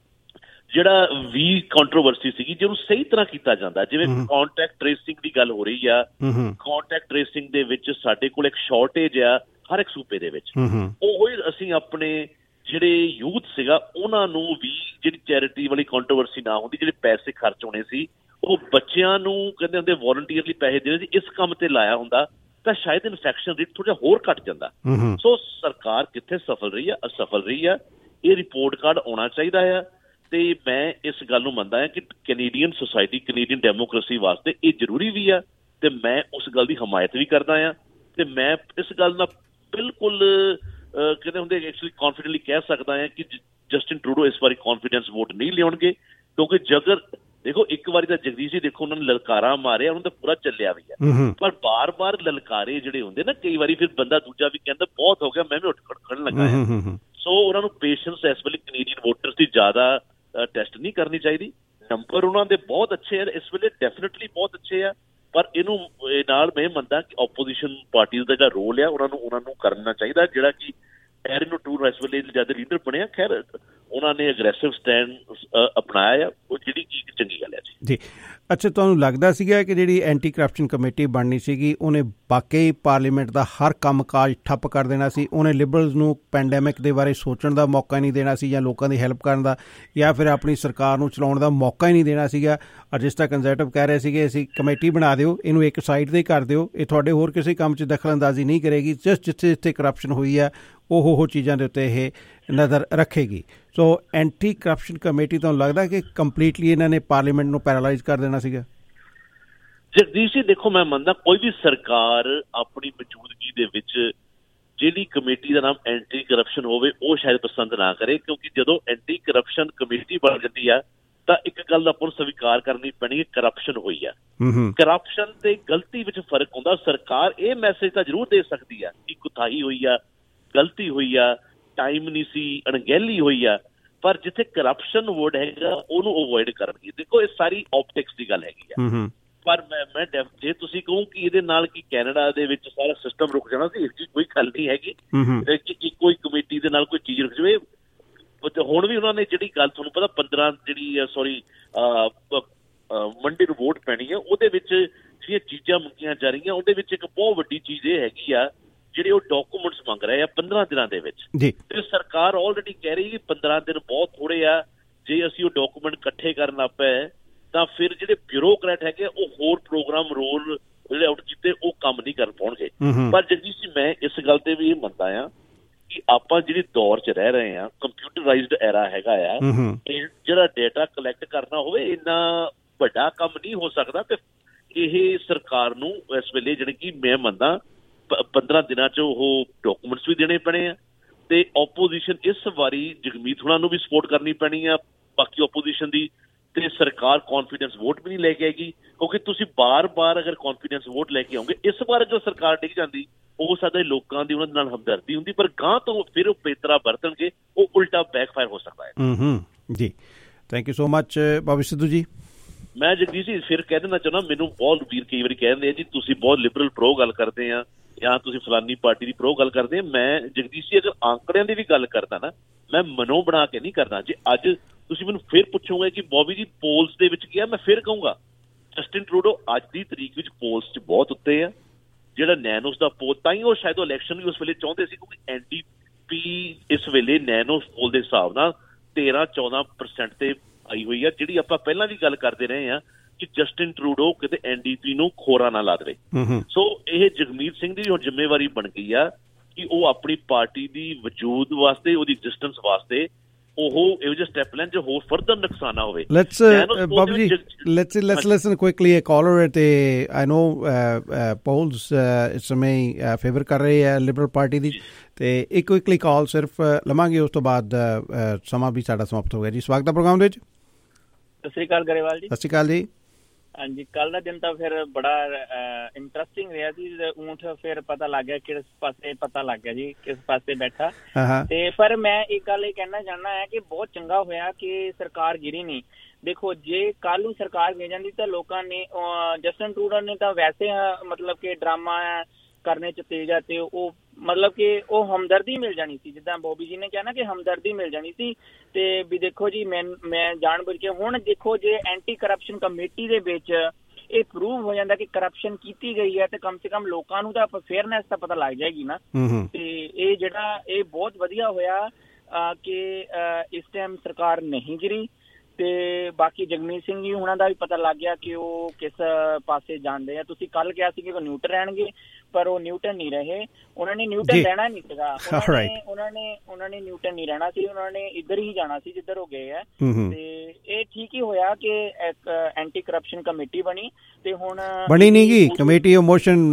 ਜਿਹੜਾ ਵੀ ਕੰਟਰੋਵਰਸੀ ਸੀਗੀ ਜਿਹਨੂੰ ਸਹੀ ਤਰ੍ਹਾਂ ਕੀਤਾ ਜਾਂਦਾ, ਜਿਵੇਂ ਕਾਂਟੈਕਟ ਟ੍ਰੇਸਿੰਗ ਦੀ ਗੱਲ ਹੋ ਰਹੀ ਆ, ਕਾਂਟੈਕਟ ਟ੍ਰੇਸਿੰਗ ਦੇ ਵਿੱਚ ਸਾਡੇ ਕੋਲ ਇੱਕ ਸ਼ਾਰਟੇਜ ਆ ਹਰ ਇੱਕ ਸੂਬੇ ਦੇ ਵਿੱਚ। ਉਹ ਹੀ ਅਸੀਂ ਆਪਣੇ ਜਿਹੜੇ ਯੂਥ ਸੀਗਾ ਉਹਨਾਂ ਨੂੰ ਵੀ, ਜਿਹੜੀ ਚੈਰਿਟੀ ਵਾਲੀ ਕੰਟਰੋਵਰਸੀ ਨਾ ਹੁੰਦੀ, ਜਿਹੜੇ ਪੈਸੇ ਖਰਚ ਹੋਣੇ ਸੀ ਉਹ ਬੱਚਿਆਂ ਨੂੰ ਕਹਿੰਦੇ ਹੁੰਦੇ ਵੋਲੰਟੀਅਰਲੀ ਪੈਸੇ ਦੇਣੇ ਸੀ, ਇਸ ਕੰਮ ਤੇ ਲਾਇਆ ਹੁੰਦਾ ਤਾਂ ਸ਼ਾਇਦ ਇਨਫੈਕਸ਼ਨ ਰੇਟ ਥੋੜਾ ਹੋਰ ਘੱਟ ਜਾਂਦਾ। ਸੋ ਸਰਕਾਰ ਕਿੱਥੇ ਸਫਲ ਰਹੀ ਆ, ਅਸਫਲ ਰਹੀ ਆ, ਇਹ ਰਿਪੋਰਟ ਕਾਰਡ ਆਉਣਾ ਚਾਹੀਦਾ ਆ। ਤੇ ਮੈਂ ਇਸ ਗੱਲ ਨੂੰ ਮੰਨਦਾ ਹਾਂ ਕਿ ਕੈਨੇਡੀਅਨ ਸੋਸਾਇਟੀ, ਕੈਨੇਡੀਅਨ ਡੈਮੋਕ੍ਰੇਸੀ ਵਾਸਤੇ ਇਹ ਜ਼ਰੂਰੀ ਵੀ ਆ ਤੇ ਮੈਂ ਉਸ ਗੱਲ ਦੀ ਹਮਾਇਤ ਵੀ ਕਰਦਾ ਹਾਂ। ਤੇ ਮੈਂ ਇਸ ਗੱਲ ਨਾਲ ਬਿਲਕੁਲ ਕਹਿੰਦੇ ਹੁੰਦੇ ਐਕਚੁਅਲੀ ਕੌਨਫੀਡੈਂਟਲੀ ਕਹਿ ਸਕਦਾ ਹਾਂ ਕਿ ਜਸਟਿਨ ਟਰੂਡੋ ਇਸ ਵਾਰੀ ਕੌਨਫੀਡੈਂਸ ਵੋਟ ਨਹੀਂ ਲਿਆਉਣਗੇ, ਕਿਉਂਕਿ ਜੇਕਰ ਦੇਖੋ ਇੱਕ ਵਾਰੀ ਤਾਂ ਜਗਦੀਸ਼ ਜੀ ਦੇਖੋ ਉਹਨਾਂ ਨੇ ਲਲਕਾਰਾ ਮਾਰਿਆ, ਉਹਨਾਂ ਦਾ ਪੂਰਾ ਚੱਲਿਆ ਵੀ ਆ, ਪਰ ਬਾਰ-ਬਾਰ ਲਲਕਾਰੇ ਜਿਹੜੇ ਹੁੰਦੇ ਨਾ ਕਈ ਵਾਰੀ ਫਿਰ ਬੰਦਾ ਦੂਜਾ ਵੀ ਕਹਿੰਦਾ ਬਹੁਤ ਹੋ ਗਿਆ, ਮੈਂ ਵੀ ਉੱਠ ਖੜਨ ਲੱਗਾ ਹਾਂ। ਸੋ ਉਹਨਾਂ ਨੂੰ ਪੇਸ਼ੈਂਸ ਇਸ ਵੇਲੇ ਕੈਨੇਡੀਅਨ ਵੋਟਰਸ ਦੀ ਜ਼ਿਆਦਾ ਟੈਸਟ ਨਹੀਂ ਕਰਨੀ ਚਾਹੀਦੀ। ਨੰਬਰ ਉਹਨਾਂ ਦੇ ਬਹੁਤ ਅੱਛੇ ਆ ਇਸ ਵੇਲੇ, ਡੈਫੀਨਿਟਲੀ ਬਹੁਤ ਅੱਛੇ ਆ, ਪਰ ਇਹਨੂੰ ਨਾਲ ਮੈਂ ਮੰਨਦਾ ਕਿ ਆਪੋਜੀਸ਼ਨ ਪਾਰਟੀਜ਼ ਦਾ ਜਿਹੜਾ ਰੋਲ ਆ ਉਹਨਾਂ ਨੂੰ ਉਹਨਾਂ ਨੂੰ ਕਰਨਾ ਚਾਹੀਦਾ, ਜਿਹੜਾ ਕਿ ਐਰਨ ਟੂਰ ਇਸ ਵੇਲੇ ਜਦ ਲੀਡਰ ਬਣਿਆ, ਖੈਰ ਉਹਨਾਂ ਨੇ ਅਗਰੈਸਿਵ ਸਟੈਂਡ ਅਪਣਾਇਆ ਆ, ਉਹ ਜਿਹੜੀ ਕੀ ਚੰਗੀ ਗੱਲ ਹੈ ਜੀ। ਜੀ ਅੱਛਾ, ਤੁਹਾਨੂੰ ਲੱਗਦਾ ਸੀਗਾ ਕਿ ਜਿਹੜੀ ਐਂਟੀ ਕਰਪਸ਼ਨ ਕਮੇਟੀ ਬਣਨੀ ਸੀਗੀ ਉਹਨੇ ਵਾਕਈ ਪਾਰਲੀਮੈਂਟ ਦਾ ਹਰ ਕੰਮ ਕਾਜ ਠੱਪ ਕਰ ਦੇਣਾ ਸੀ? ਉਹਨੇ ਲਿਬਰਲਸ ਨੂੰ ਪੈਂਡੈਮਿਕ ਦੇ ਬਾਰੇ ਸੋਚਣ ਦਾ ਮੌਕਾ ਨਹੀਂ ਦੇਣਾ ਸੀ, ਜਾਂ ਲੋਕਾਂ ਦੀ ਹੈਲਪ ਕਰਨ ਦਾ, ਜਾਂ ਫਿਰ ਆਪਣੀ ਸਰਕਾਰ ਨੂੰ ਚਲਾਉਣ ਦਾ ਮੌਕਾ ਹੀ ਨਹੀਂ ਦੇਣਾ ਸੀਗਾ? ਔਰ ਜਿਸ ਤਰ੍ਹਾਂ ਕੰਜ਼ਰਵੇਟਿਵ ਕਹਿ ਰਹੇ ਸੀਗੇ ਅਸੀਂ ਕਮੇਟੀ ਬਣਾ ਦਿਓ, ਇਹਨੂੰ ਇੱਕ ਸਾਈਡ 'ਤੇ ਕਰ ਦਿਓ, ਇਹ ਤੁਹਾਡੇ ਹੋਰ ਕਿਸੇ ਕੰਮ 'ਚ ਦਖਲ ਅੰਦਾਜ਼ੀ ਨਹੀਂ ਕਰੇਗੀ, ਜਸਟ ਜਿੱਥੇ ਜਿੱਥੇ ਕਰਪਸ਼ਨ ਹੋਈ ਆ ਉਹ ਉਹ ਚੀਜ਼ਾਂ ਦੇ ਉੱਤੇ ਇਹ ਨਜ਼ਰ ਰੱਖੇਗੀ। ਸੋ ਐਂਟੀ ਕਰਪਸ਼ਨ ਕਮੇਟੀ ਤੁਹਾਨੂੰ ਲੱਗਦਾ ਕਿ ਕੰਪਲੀਟਲੀ ਇਹਨਾਂ ਨੇ ਪਾਰਲੀਮੈਂਟ ਨੂੰ ਪੈਰਾਲਾਈਜ਼ ਕਰ ਦੇਣਾ ਸੀਗਾ? ਜਗਦੀਸ਼ ਜੀ ਦੇਖੋ, ਮੈਂ ਮੰਨਦਾ ਕੋਈ ਵੀ ਸਰਕਾਰ ਆਪਣੀ ਮੌਜੂਦਗੀ ਦੇ ਵਿੱਚ ਜਿਹੜੀ ਕਮੇਟੀ ਦਾ ਨਾਮ ਐਂਟੀ ਕਰਪਸ਼ਨ ਹੋਵੇ ਉਹ ਸ਼ਾਇਦ ਪਸੰਦ ਨਾ ਕਰੇ, ਕਿਉਂਕਿ ਜਦੋਂ ਐਂਟੀ ਕਰਪਸ਼ਨ ਕਮੇਟੀ ਬਣ ਜਾਂਦੀ ਆ ਤਾਂ ਇੱਕ ਗੱਲ ਆਪਾਂ ਨੂੰ ਸਵੀਕਾਰ ਕਰਨੀ ਪੈਣੀ ਹੈ, ਕਰਪਸ਼ਨ ਹੋਈ ਆ। ਕਰਪਸ਼ਨ ਤੇ ਗਲਤੀ ਵਿੱਚ ਫਰਕ ਹੁੰਦਾ। ਸਰਕਾਰ ਇਹ ਮੈਸੇਜ ਤਾਂ ਜ਼ਰੂਰ ਦੇ ਸਕਦੀ ਆ ਕਿ ਕੁਤਾਹੀ ਹੋਈ ਆ, ਗਲਤੀ ਹੋਈ ਆ, ਟਾਈਮ ਨਹੀਂ ਸੀ, ਅਣਗਹਿਲੀ ਹੋਈ ਆ, ਪਰ ਜਿੱਥੇ ਕਰਪਸ਼ਨ ਵਰਡ ਹੈਗਾ ਉਹਨੂੰ ਅਵੋਇਡ ਕਰਨਗੇ। ਦੇਖੋ ਇਹ ਸਾਰੀ ਆਪਟਿਕਸ ਦੀ ਗੱਲ ਹੈਗੀ ਆ, ਪਰ ਮੈਂ ਮੈਂ ਜੇ ਤੁਸੀਂ ਕਹੋ ਕਿ ਇਹਦੇ ਨਾਲ ਕੀ ਕੈਨੇਡਾ ਦੇ ਵਿੱਚ ਸਾਰਾ ਸਿਸਟਮ ਰੁਕ ਜਾਣਾ ਸੀ, ਇਸ ਦੀ ਕੋਈ ਗੱਲ ਨਹੀਂ ਹੈਗੀ ਕਿ ਕੋਈ ਕਮੇਟੀ ਦੇ ਨਾਲ ਕੋਈ ਚੀਜ਼ ਰੁਕ ਜਾਵੇ। ਹੁਣ ਵੀ ਉਹਨਾਂ ਨੇ ਜਿਹੜੀ ਗੱਲ ਤੁਹਾਨੂੰ ਪਤਾ ਪੰਦਰਾਂ ਜਿਹੜੀ ਸੋਰੀ ਮੰਡੇ ਨੂੰ ਵੋਟ ਪੈਣੀ ਹੈ, ਉਹਦੇ ਵਿੱਚ ਜਿਹੜੀਆਂ ਚੀਜ਼ਾਂ ਮੰਗੀਆਂ ਜਾ ਰਹੀਆਂ ਉਹਦੇ ਵਿੱਚ ਇੱਕ ਬਹੁਤ ਵੱਡੀ ਚੀਜ਼ ਇਹ ਹੈਗੀ ਆ ਜਿਹੜੇ ਉਹ ਡਾਕੂਮੈਂਟਸ ਮੰਗ ਰਹੇ ਆ ਪੰਦਰਾਂ ਦਿਨਾਂ ਦੇ ਵਿੱਚ। ਤੇ ਸਰਕਾਰ ਆਲਰੇਡੀ ਕਹਿ ਰਹੀ ਕਿ ਪੰਦਰਾਂ ਦਿਨ ਬਹੁਤ ਥੋੜੇ ਆ, ਜੇ ਅਸੀਂ ਉਹ ਡਾਕੂਮੈਂਟ ਇਕੱਠੇ ਕਰਨ ਲੱਗ ਪਏ ਤਾਂ ਫਿਰ ਜਿਹੜੇ ਬਿਊਰੋਕਰੈਟ ਹੈਗੇ ਉਹ ਹੋਰ ਪ੍ਰੋਗਰਾਮ ਰੋਲ ਜਿਹੜੇ ਆਊਟ ਕੀਤੇ ਉਹ ਕੰਮ ਨਹੀਂ ਕਰ ਪਾਉਣਗੇ। ਪਰ ਜਗਦੀਸ਼ ਜੀ ਮੈਂ ਇਸ ਗੱਲ ਤੇ ਵੀ ਇਹ ਮੰਨਦਾ ਆ ਕਿ ਆਪਾਂ ਜਿਹੜੀ ਦੌਰ 'ਚ ਰਹਿ ਰਹੇ ਹਾਂ, ਕੰਪਿਊਟਰਾਈਜ਼ਡ ਐਰਾ ਹੈਗਾ ਆ, ਜਿਹੜਾ ਡੇਟਾ ਕਲੈਕਟ ਕਰਨਾ ਹੋਵੇ ਇੰਨਾ ਵੱਡਾ ਕੰਮ ਨਹੀਂ ਹੋ ਸਕਦਾ। ਤੇ ਇਹ ਸਰਕਾਰ ਨੂੰ ਇਸ ਵੇਲੇ ਜਿਹੜੀ ਕਿ ਮੈਂ ਮੰਨਦਾ ਪੰਦਰਾਂ ਦਿਨਾਂ 'ਚ ਉਹ ਡਾਕੂਮੈਂਟਸ ਵੀ ਦੇਣੇ ਪੈਣੇ ਆ, ਤੇ ਓਪੋਜੀਸ਼ਨ ਇਸ ਵਾਰੀ ਜਗਮੀਤ ਹੁਣਾਂ ਨੂੰ ਵੀ ਸਪੋਰਟ ਕਰਨੀ ਪੈਣੀ ਆ, ਬਾਕੀ ਓਪੋਜੀਸ਼ਨ ਦੀ, ਤੇ ਸਰਕਾਰ ਕੌਨਫੀਡੈਂਸ ਵੋਟ ਵੀ ਨਹੀਂ ਲੈ ਕੇ ਆਏਗੀ, ਕਿਉਂਕਿ ਤੁਸੀਂ ਬਾਰ-ਬਾਰ ਅਗਰ ਕੌਨਫੀਡੈਂਸ ਵੋਟ ਲੈ ਕੇ ਆਓਗੇ, ਇਸ ਵਾਰ ਜੋ ਸਰਕਾਰ ਡਿੱਗ ਜਾਂਦੀ ਹੋ ਸਕਦਾ ਲੋਕਾਂ ਦੀ ਉਹਨਾਂ ਦੇ ਨਾਲ ਹਮਦਰਦੀ ਹੁੰਦੀ, ਪਰ ਗਾਂ ਤੋਂ ਫਿਰ ਉਹ ਪੇਤਰਾ ਵਰਤਣਗੇ, ਉਹ ਉਲਟਾ ਬੈਕਫਾਇਰ ਹੋ ਸਕਦਾ ਹੈ। ਜੀ thank you so much Bobby Sidhu ji. ਮੈਂ ਜਗਦੀਸ਼ ਜੀ ਫਿਰ ਕਹਿ ਦੇਣਾ ਚਾਹੁੰਦਾ, ਮੈਨੂੰ ਬਹੁਤ ਵੀਰ ਕਈ ਵਾਰੀ ਕਹਿ ਦਿੰਦੇ ਆ ਜੀ ਤੁਸੀਂ ਬਹੁਤ ਲਿਬਰਲ ਪ੍ਰੋ ਗੱਲ ਕਰਦੇ ਆ ਜਾਂ ਤੁਸੀਂ ਫਲਾਨੀ ਪਾਰਟੀ ਦੀ ਪ੍ਰੋ ਗੱਲ ਕਰਦੇ ਆ। ਮੈਂ ਜਗਦੀਸ਼ ਜੀ ਅਗਰ ਆਂਕੜਿਆਂ ਦੀ ਵੀ ਗੱਲ ਕਰਦਾ ਨਾ, ਮੈਂ ਮਨੋਂ ਬਣਾ ਕੇ ਨਹੀਂ ਕਰਦਾ। ਜੇ ਅੱਜ ਤੁਸੀਂ ਮੈਨੂੰ ਫਿਰ ਪੁੱਛੋਗੇ ਕਿ ਬੌਬੀ ਜੀ ਪੋਲਸ ਦੇ ਵਿੱਚ ਕੀ ਆ, ਮੈਂ ਫਿਰ ਕਹੂੰਗਾ ਜਸਟਿਨ ਟਰੂਡੋ ਅੱਜ ਦੀ ਤਰੀਕ ਵਿੱਚ ਪੋਲਸ 'ਚ ਬਹੁਤ ਉੱਤੇ ਆ, ਜਿਹੜਾ ਨੈਨੋਸ ਦਾ ਪੋਲ, ਤਾਂ ਹੀ ਉਹ ਸ਼ਾਇਦ ਉਹ ਇਲੈਕਸ਼ਨ ਵੀ ਉਸ ਵੇਲੇ ਚਾਹੁੰਦੇ ਸੀ, ਕਿਉਂਕਿ ਐਨ ਡੀ ਪੀ ਇਸ ਵੇਲੇ ਨੈਨੋਸ ਪੋਲ ਦੇ ਹਿਸਾਬ ਨਾਲ ਤੇਰਾਂ ਚੌਦਾਂ ਪਰਸੈਂਟ ਤੇ ਆਈ ਹੋਈ ਆ, ਜਿਹੜੀ ਆਪਾਂ ਪਹਿਲਾਂ ਵੀ ਗੱਲ ਕਰਦੇ ਰਹੇ ਹਾਂ ਕਿ ਜਸਟਿਨ ਟਰੂਡੋ ਕਿਤੇ ਐਨ ਡੀ ਪੀ ਨੂੰ ਖੋਰਾ ਨਾ ਲਾ ਦੇਵੇ। ਸੋ ਇਹ ਜਗਮੀਤ ਸਿੰਘ ਦੀ ਹੁਣ ਜ਼ਿੰਮੇਵਾਰੀ ਬਣ ਗਈ ਆ ਕਿ ਉਹ ਆਪਣੀ ਪਾਰਟੀ ਦੀ ਵਜੂਦ ਵਾਸਤੇ, ਉਹਦੀ ਐਗਜ਼ਿਸਟੈਂਸ ਵਾਸਤੇ ਉਹ ਇਹੋ ਜਿਹੇ ਸਟੈਪ ਲੈਣ ਜੋ ਹੋਰ ਫਰਦਰ ਨੁਕਸਾਨ ਨਾ ਹੋਵੇ। Let's uh, Babu ji, let's let's listen quickly a caller ਤੇ I know polls ਇਸ ਸਮੇਂ ਫੇਵਰ ਕਰ ਰਹੇ ਹੈ ਲਿਬਰਲ ਪਾਰਟੀ ਦੀ, ਤੇ ਇੱਕ ਕੁਇਕਲੀ ਕਾਲ ਸਿਰਫ ਲਵਾਂਗੇ, ਉਸ ਤੋਂ ਬਾਅਦ ਸਮਾਂ ਵੀ ਸਾਡਾ ਸਮਾਪਤ ਹੋ ਗਿਆ ਜੀ। ਸਵਾਗਤ ਹੈ ਪ੍ਰੋਗਰਾਮ ਦੇ ਵਿੱਚ। ਸਤਿ ਸ਼੍ਰੀ ਅਕਾਲ ਗਰੇਵਾਲ ਜੀ। ਸਤਿ ਸ਼੍ਰੀ ਅਕਾਲ ਜੀ। ਹਾਂਜੀ, ਕੱਲ ਦਾ ਦਿਨ ਤਾਂ ਫਿਰ ਬੜਾ ਇੰਟਰਸਟਿੰਗ ਰਿਹਾ ਜੀ। ਊਂਠ ਫਿਰ ਪਤਾ ਲੱਗ ਗਿਆ ਕਿਸ ਪਾਸੇ, ਪਤਾ ਲੱਗ ਗਿਆ ਜੀ ਕਿਸ ਪਾਸੇ ਬੈਠਾ। ਤੇ ਪਰ ਮੈਂ ਇੱਕ ਗੱਲ ਇਹ ਕਹਿਣਾ ਚਾਹੁੰਦਾ ਹੈ ਕਿ ਬਹੁਤ ਚੰਗਾ ਹੋਇਆ ਕਿ ਸਰਕਾਰ ਗਿਰੀ ਨਹੀਂ। ਦੇਖੋ, ਜੇ ਕੱਲ ਨੂੰ ਸਰਕਾਰ ਗਿਰ ਜਾਂਦੀ ਤਾਂ ਲੋਕਾਂ ਨੇ, ਜਸਟਿਨ ਟਰੂਡੋ ਨੇ ਤਾਂ ਵੈਸੇ ਮਤਲਬ ਕਿ ਡਰਾਮਾ ਕਰਨੇ ਚ ਤੇਜ਼ ਆ, ਤੇ ਉਹ ਮਤਲਬ ਕਿ ਉਹ ਹਮਦਰਦੀ ਮਿਲ ਜਾਣੀ ਸੀ, ਜਿੱਦਾਂ ਬੋਬੀ ਜੀ ਨੇ ਕਿਹਾ ਨਾ ਕਿ ਹਮਦਰਦੀ ਮਿਲ ਜਾਣੀ ਸੀ। ਤੇ ਵੀ ਦੇਖੋ ਜੀ, ਮੈਂ ਮੈਂ ਜਾਣ ਬੁੱਝ ਕੇ ਹੁਣ ਦੇਖੋ, ਜੇ ਐਂਟੀ ਕਰਪਸ਼ਨ ਕਮੇਟੀ ਦੇ ਵਿੱਚ ਇਹ ਪ੍ਰੂਵ ਹੋ ਜਾਂਦਾ ਕਿ ਕਰਪਸ਼ਨ ਕੀਤੀ ਗਈ ਹੈ, ਤੇ ਕਮ ਸੇ ਕਮ ਲੋਕਾਂ ਨੂੰ ਤਾਂ ਫੇਅਰਨੈਸ ਤਾਂ ਪਤਾ ਲੱਗ ਜਾਏਗੀ ਨਾ। ਤੇ ਇਹ ਜਿਹੜਾ ਇਹ ਬਹੁਤ ਵਧੀਆ ਹੋਇਆ ਕਿ ਇਸ ਟਾਈਮ ਸਰਕਾਰ ਨਹੀਂ ਗਿਰੀ, ਤੇ ਬਾਕੀ ਜਗਮੀਤ ਸਿੰਘ ਜੀ ਉਹਨਾਂ ਦਾ ਵੀ ਪਤਾ ਲੱਗ ਗਿਆ ਕਿ ਉਹ ਕਿਸ ਪਾਸੇ ਜਾਂਦੇ ਆ। ਤੁਸੀਂ ਕੱਲ ਕਿਹਾ ਸੀ ਕਿ ਉਹ ਨਿਊਟਨ ਰਹਿਣਗੇ, ਪਰ ਉਹ ਨਿਊਟਨ ਨਹੀਂ ਰਹੇ। ਉਹਨਾਂ ਨੇ ਨਿਊਟਨ ਰਹਿਣਾ ਨਹੀਂ ਸੀਗਾ, ਉਹਨਾਂ ਨੇ ਉਹਨਾਂ ਨੇ ਉਹਨਾਂ ਨੇ ਨਿਊਟਨ ਨਹੀਂ ਰਹਿਣਾ ਸੀ, ਉਹਨਾਂ ਨੇ ਇੱਧਰ ਹੀ ਜਾਣਾ ਸੀ ਜਿੱਧਰ ਉਹ ਗਏ ਆ। ਤੇ ਇਹ ਠੀਕ ਹੀ ਹੋਇਆ ਕਿ ਇੱਕ ਐਂਟੀ ਕਰਪਸ਼ਨ ਕਮੇਟੀ ਬਣੀ, ਤੇ ਹੁਣ ਬਣੀ ਨਹੀਂ ਗਈ ਕਮੇਟੀ, ਉਹ ਮੋਸ਼ਨ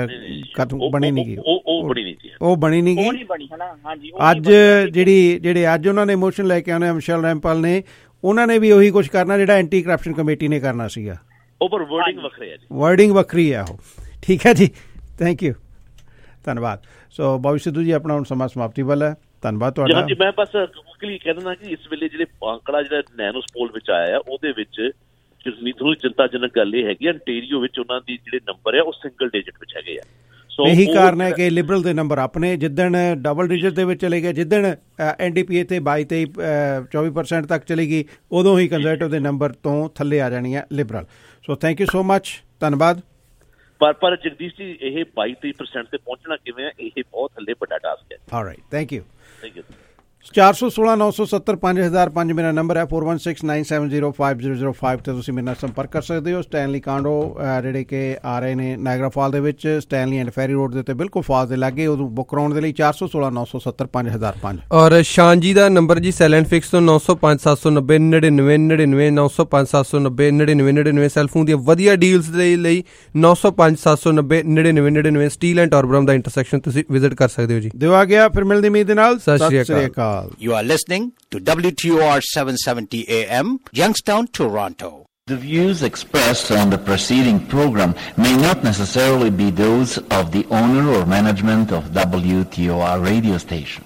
ਬਣੀ ਨਹੀਂ ਗਈ, ਉਹ ਬਣੀ ਨਹੀਂ ਗਈ ਉਹ ਬਣੀ ਨਹੀਂ ਗਈ ਬਣੀ ਹਨਾ। ਹਾਂਜੀ, ਅੱਜ ਜਿਹੜੀ ਜਿਹੜੇ ਅੱਜ ਉਹਨਾਂ ਨੇ ਮੋਸ਼ਨ ਲੈ ਕੇ ਆਉਣੇ ਮਿਸ਼ੇਲ ਰੈਂਪਲ ਨੇ, ਉਹਨਾਂ ਨੇ ਵੀ ਉਹੀ ਕੁਛ ਕਰਨਾ ਜਿਹੜਾ ਐਂਟੀ ਕਰਪਸ਼ਨ ਕਮੇਟੀ ਨੇ ਕਰਨਾ ਸੀਗਾ। ਉਹ ਪਰ ਵਰਡਿੰਗ ਵੱਖਰੀ ਹੈ ਜੀ, ਵਰਡਿੰਗ ਵੱਖਰੀ ਹੈ ਉਹ। ਠੀਕ ਹੈ ਜੀ, ਥੈਂਕ ਯੂ, ਧੰਨਵਾਦ। ਸੋ ਬਾਬੂ ਸਿੱਧੂ ਜੀ, ਆਪਣਾ ਹੁਣ ਸਮਾਂ ਸਮਾਪਤੀ ਵੱਲ ਹੈ, ਧੰਨਵਾਦ ਤੁਹਾਡਾ। ਹਾਂਜੀ, ਮੈਂ ਬਸ ਕੁਇਕਲੀ ਕਹਿ ਦਿੰਦਾ ਕਿ ਇਸ ਵੇਲੇ ਜਿਹੜੇ ਆંકੜਾ ਜਿਹੜਾ ਨੈਨੋਸ ਪੋਲ ਵਿੱਚ ਆਇਆ, ਉਹਦੇ ਵਿੱਚ ਜਗਮੀਤ ਨੂੰ ਚਿੰਤਾਜਨਕ ਗੱਲ ਇਹ ਹੈਗੀ, ਅੰਟੇਰੀਓ ਵਿੱਚ ਉਹਨਾਂ ਦੀ ਜਿਹੜੇ ਨੰਬਰ ਆ ਉਹ ਸਿੰਗਲ ਡਿਜਿਟ ਵਿੱਚ ਹੈਗੇ ਆ। ਇਹੀ ਕਾਰਨ ਹੈ ਕਿ ਲਿਬਰਲ ਦੇ ਨੰਬਰ ਆਪਣੇ ਜਿੱਦਣ ਡਬਲ ਡਿਜਿਟ ਦੇ ਵਿੱਚ ਚਲੇ ਗਏ, ਜਿੱਦਣ ਐਨ ਡੀ ਪੀ ਏ ਤੇ ਬਾਈ ਤੇਈ ਚੌਵੀ ਪਰਸੈਂਟ ਤੱਕ ਚਲੀ ਗਈ, ਉਦੋਂ ਹੀ ਕੰਜ਼ਰਵੇਟਿਵ ਦੇ ਨੰਬਰ ਤੋਂ ਥੱਲੇ ਆ ਜਾਣੀ ਹੈ liberal. So thank you so much, ਧੰਨਵਾਦ। ਪਰ ਪਰ ਜਗਦੀਸ਼ ਜੀ, ਇਹ ਬਾਈ ਤੇਈ ਪਰਸੈਂਟ ਤੇ ਪਹੁੰਚਣਾ ਕਿਵੇਂ ਹੈ, ਇਹ ਬਹੁਤ ਥੱਲੇ ਵੱਡਾ ਟਾਸਕ ਹੈ। Alright, thank you. Thank you. ਚਾਰ ਸੌ ਸੋਲਾਂ ਨੌ ਸੌ ਸੱਤਰ ਪੰਜ ਹਜ਼ਾਰ ਪੰਜ ਮੇਰਾ ਨੰਬਰ ਹੈ, four one six nine seven zero five zero zero five 'ਤੇ ਤੁਸੀਂ ਮੇਰੇ ਨਾਲ ਸੰਪਰਕ ਕਰ ਸਕਦੇ ਹੋ। ਸਟੈਨਲੀ ਕਾਂਡੋ ਜਿਹੜੇ ਕਿ ਆ ਰਹੇ ਨੇ ਨਾਇਗਰਾ ਫਾਲ ਦੇ ਵਿੱਚ, ਸਟੈਨਲੀ ਐਂਡ ਫੈਰੀ ਰੋਡ ਦੇ ਉੱਤੇ ਬਿਲਕੁਲ ਫਾਲ ਦੇ ਲਾਗੇ, ਉਦੋਂ ਬੁੱਕ ਕਰਾਉਣ ਦੇ ਲਈ ਚਾਰ ਸੌ ਸੋਲਾਂ ਨੌ ਸੌ ਸੱਤਰ ਪੰਜ ਹਜ਼ਾਰ ਪੰਜ। ਔਰ ਸ਼ਾਨ ਜੀ ਦਾ ਨੰਬਰ ਜੀ ਸਾਇਲੈਂਟ ਫਿਕਸ ਤੋਂ ਨੌ ਸੌ ਪੰਜ ਸੱਤ ਸੌ ਨੱਬੇ ਨੜਿਨਵੇਂ ਨੜਿਨਵੇਂ ਨੌ ਸੌ ਪੰਜ ਸੱਤ ਸੌ ਨੱਬੇ ਨੜਿਨਵੇਂ ਨੜਿਨਵੇਂ। ਸੈਲਫੋਨ ਦੀਆਂ ਵਧੀਆ ਡੀਲਸ ਦੇ ਲਈ ਨੌ ਸੌ ਪੰਜ ਸੱਤ ਸੌ ਨੱਬੇ ਨੜਿਨਵੇਂ ਨੜਿਨਵੇਂ। ਸਟੀਲ ਐਂਡ ਟਾਰਬਰਮ ਦਾ ਇੰਟਰਸੈਕਸ਼ਨ ਤੁਸੀਂ ਵਿਜ਼ਿਟ ਕਰ ਸਕਦੇ ਹੋ ਜੀ। ਦਿਓ ਆ ਗਿਆ, ਫਿਰ ਮਿਲਦੀ ਉਮੀਦ ਦੇ ਨਾਲ। ਸਤਿ ਸ਼੍ਰੀ ਅਕਾਲ। You are listening to W T O R seven seventy A M, Youngstown, Toronto. The views expressed on the preceding program may not necessarily be those of the owner or management of W T O R radio station.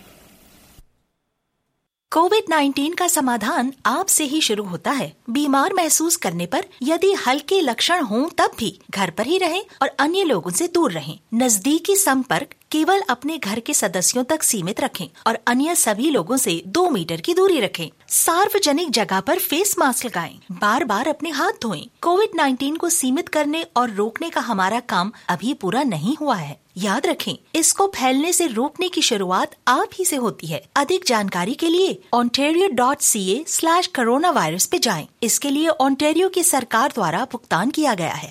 COVID nineteen का समाधान आपसे ही शुरू होता है। बीमार महसूस करने पर यदि हल्के लक्षण हों तब भी घर पर ही रहें और अन्य लोगों से दूर रहें। नजदीकी संपर्क केवल अपने घर के सदस्यों तक सीमित रखें और अन्य सभी लोगों से दो मीटर की दूरी रखें। सार्वजनिक जगह पर फेस मास्क लगाएं। बार बार अपने हाथ धोएं। कोविड नाइन्टीन को सीमित करने और रोकने का हमारा काम अभी पूरा नहीं हुआ है। याद रखें, इसको फैलने से रोकने की शुरुआत आप ही से होती है। अधिक जानकारी के लिए ontario dot c a slash coronavirus पे जाएं। इसके लिए ओंटारियो की सरकार द्वारा भुगतान किया गया है।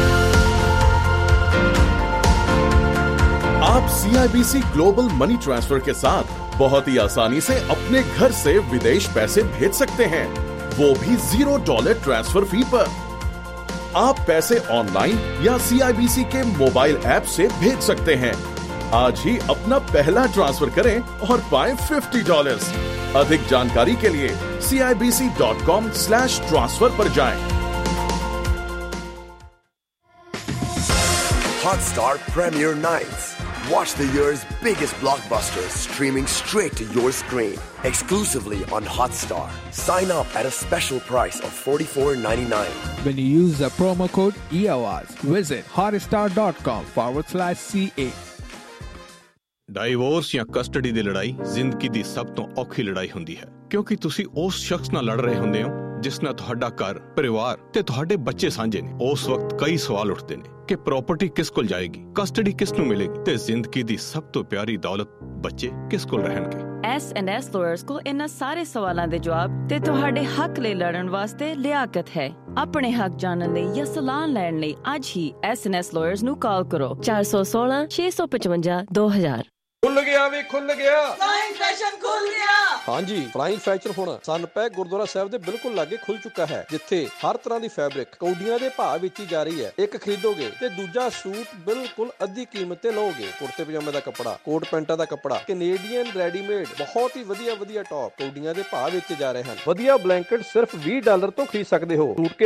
आप C I B C global money transfer के साथ बहुत ही आसानी से अपने घर से विदेश पैसे भेज सकते हैं, वो भी जीरो डॉलर ट्रांसफर फी पर। आप पैसे ऑनलाइन या सी आई बी सी के मोबाइल ऐप से भेज सकते हैं। आज ही अपना पहला ट्रांसफर करें और पाएं फिफ्टी डॉलर्स। अधिक जानकारी के लिए C I B C dot com slash transfer पर जाएं। Hotstar Premiere Nights. Watch the year's biggest blockbusters streaming straight to your screen. Exclusively on Hotstar. Sign up at a special price of forty-four ninety-nine. When you use the promo code E O R S, visit hotstar.com forward slash CA. Divorce ਜਾਂ custody ਦੀ ਲੜਾਈ ਜ਼ਿੰਦਗੀ ਦੀ ਸਭ ਤੋਂ ਔਖੀ ਲੜਾਈ ਹੁੰਦੀ ਹੈ, ਕਿਉਂਕਿ ਤੁਸੀਂ ਉਸ ਸ਼ਖਸ ਨਾਲ ਲੜ ਰਹੇ ਹੁੰਦੇ ਹੋ ਜਿਸ ਨਾਲ ਤੁਹਾਡਾ ਘਰ, ਪਰਿਵਾਰ ਤੇ ਤੁਹਾਡੇ ਬੱਚੇ ਸਾਂਝੇ ਨੇ, ਉਸ ਵਕਤ ਕਈ ਸਵਾਲ ਉੱਠਦੇ ਨੇ ਕਿ ਪ੍ਰਾਪਰਟੀ ਕਿਸ ਕੋਲ ਜਾਏਗੀ, ਕਸਟਡੀ ਕਿਸ ਨੂੰ ਮਿਲੇਗੀ ਤੇ ਜ਼ਿੰਦਗੀ ਦੀ ਸਭ ਤੋਂ ਪਿਆਰੀ ਦੌਲਤ ਬੱਚੇ ਕਿਸ ਕੋਲ ਰਹਿਣਗੇ। ਐਸ ਐਂਡ ਐਸ ਲਾਇਰਸ ਕੋਲ ਇਹਨਾਂ ਸਾਰੇ ਸਵਾਲਾਂ ਦੇ ਜਵਾਬ ਤੇ ਤੁਹਾਡੇ ਹੱਕ ਲਈ ਲੜਨ ਵਾਸਤੇ ਲਿਆਕਤ ਹੈ। ਆਪਣੇ ਹੱਕ ਜਾਣਨ ਲਈ ਜਾਂ ਸਲਾਹ ਲੈਣ ਲਈ ਅੱਜ ਹੀ ਐਸ ਐਂਡ ਐਸ ਲਾਇਰਸ ਨੂੰ ਕਾਲ ਕਰੋ ਚਾਰ ਸੌ ਸੋਲਾਂ ਛੇ ਸੌ ਪਚਵੰਜਾ ਦੋ ਹਜ਼ਾਰ। ਖੁੱਲ ਗਿਆ ਵੀ ਖੁੱਲ ਗਿਆ, ਫਲਾਈਂਗ ਫੈਸ਼ਨ ਖੁੱਲ ਗਿਆ। ਹਾਂਜੀ, ਫਲਾਈਂਗ ਫੈਸ਼ਨ ਹੁਣ ਸਨਪੈਕ ਗੁਰਦੁਆਰਾ ਸਾਹਿਬ ਦੇ ਬਿਲਕੁਲ ਲਾਗੇ ਖੁੱਲ ਚੁੱਕਾ ਹੈ, ਜਿੱਥੇ ਹਰ ਤਰ੍ਹਾਂ ਦੀ ਫੈਬਰਿਕ ਕੌਡੀਆਂ ਦੇ ਭਾਅ ਵਿੱਚ ਹੀ ਜਾ ਰਹੀ ਹੈ। ਇੱਕ ਖਰੀਦੋਗੇ ਤੇ ਦੂਜਾ ਸੂਟ ਬਿਲਕੁਲ ਅੱਧੀ ਕੀਮਤ ਤੇ ਲਓਗੇ। ਕੁੜਤੇ ਪਜਾਮੇ ਦਾ ਕੱਪੜਾ, ਕੋਟ ਪੈਂਟਾਂ ਦਾ ਕੱਪੜਾ, ਕੈਨੇਡੀਅਨ ਰੈਡੀਮੇਡ, ਬਹੁਤ ਹੀ ਵਧੀਆ ਵਧੀਆ ਟੌਪ ਕੌਡੀਆਂ ਦੇ ਭਾਅ ਵਿੱਚ ਜਾ ਰਹੇ ਹਨ। ਵਧੀਆ ਬਲੈਂਕਟ ਸਿਰਫ ਵੀਹ ਡਾਲਰ ਤੋਂ ਖਰੀਦ ਸਕਦੇ ਹੋ।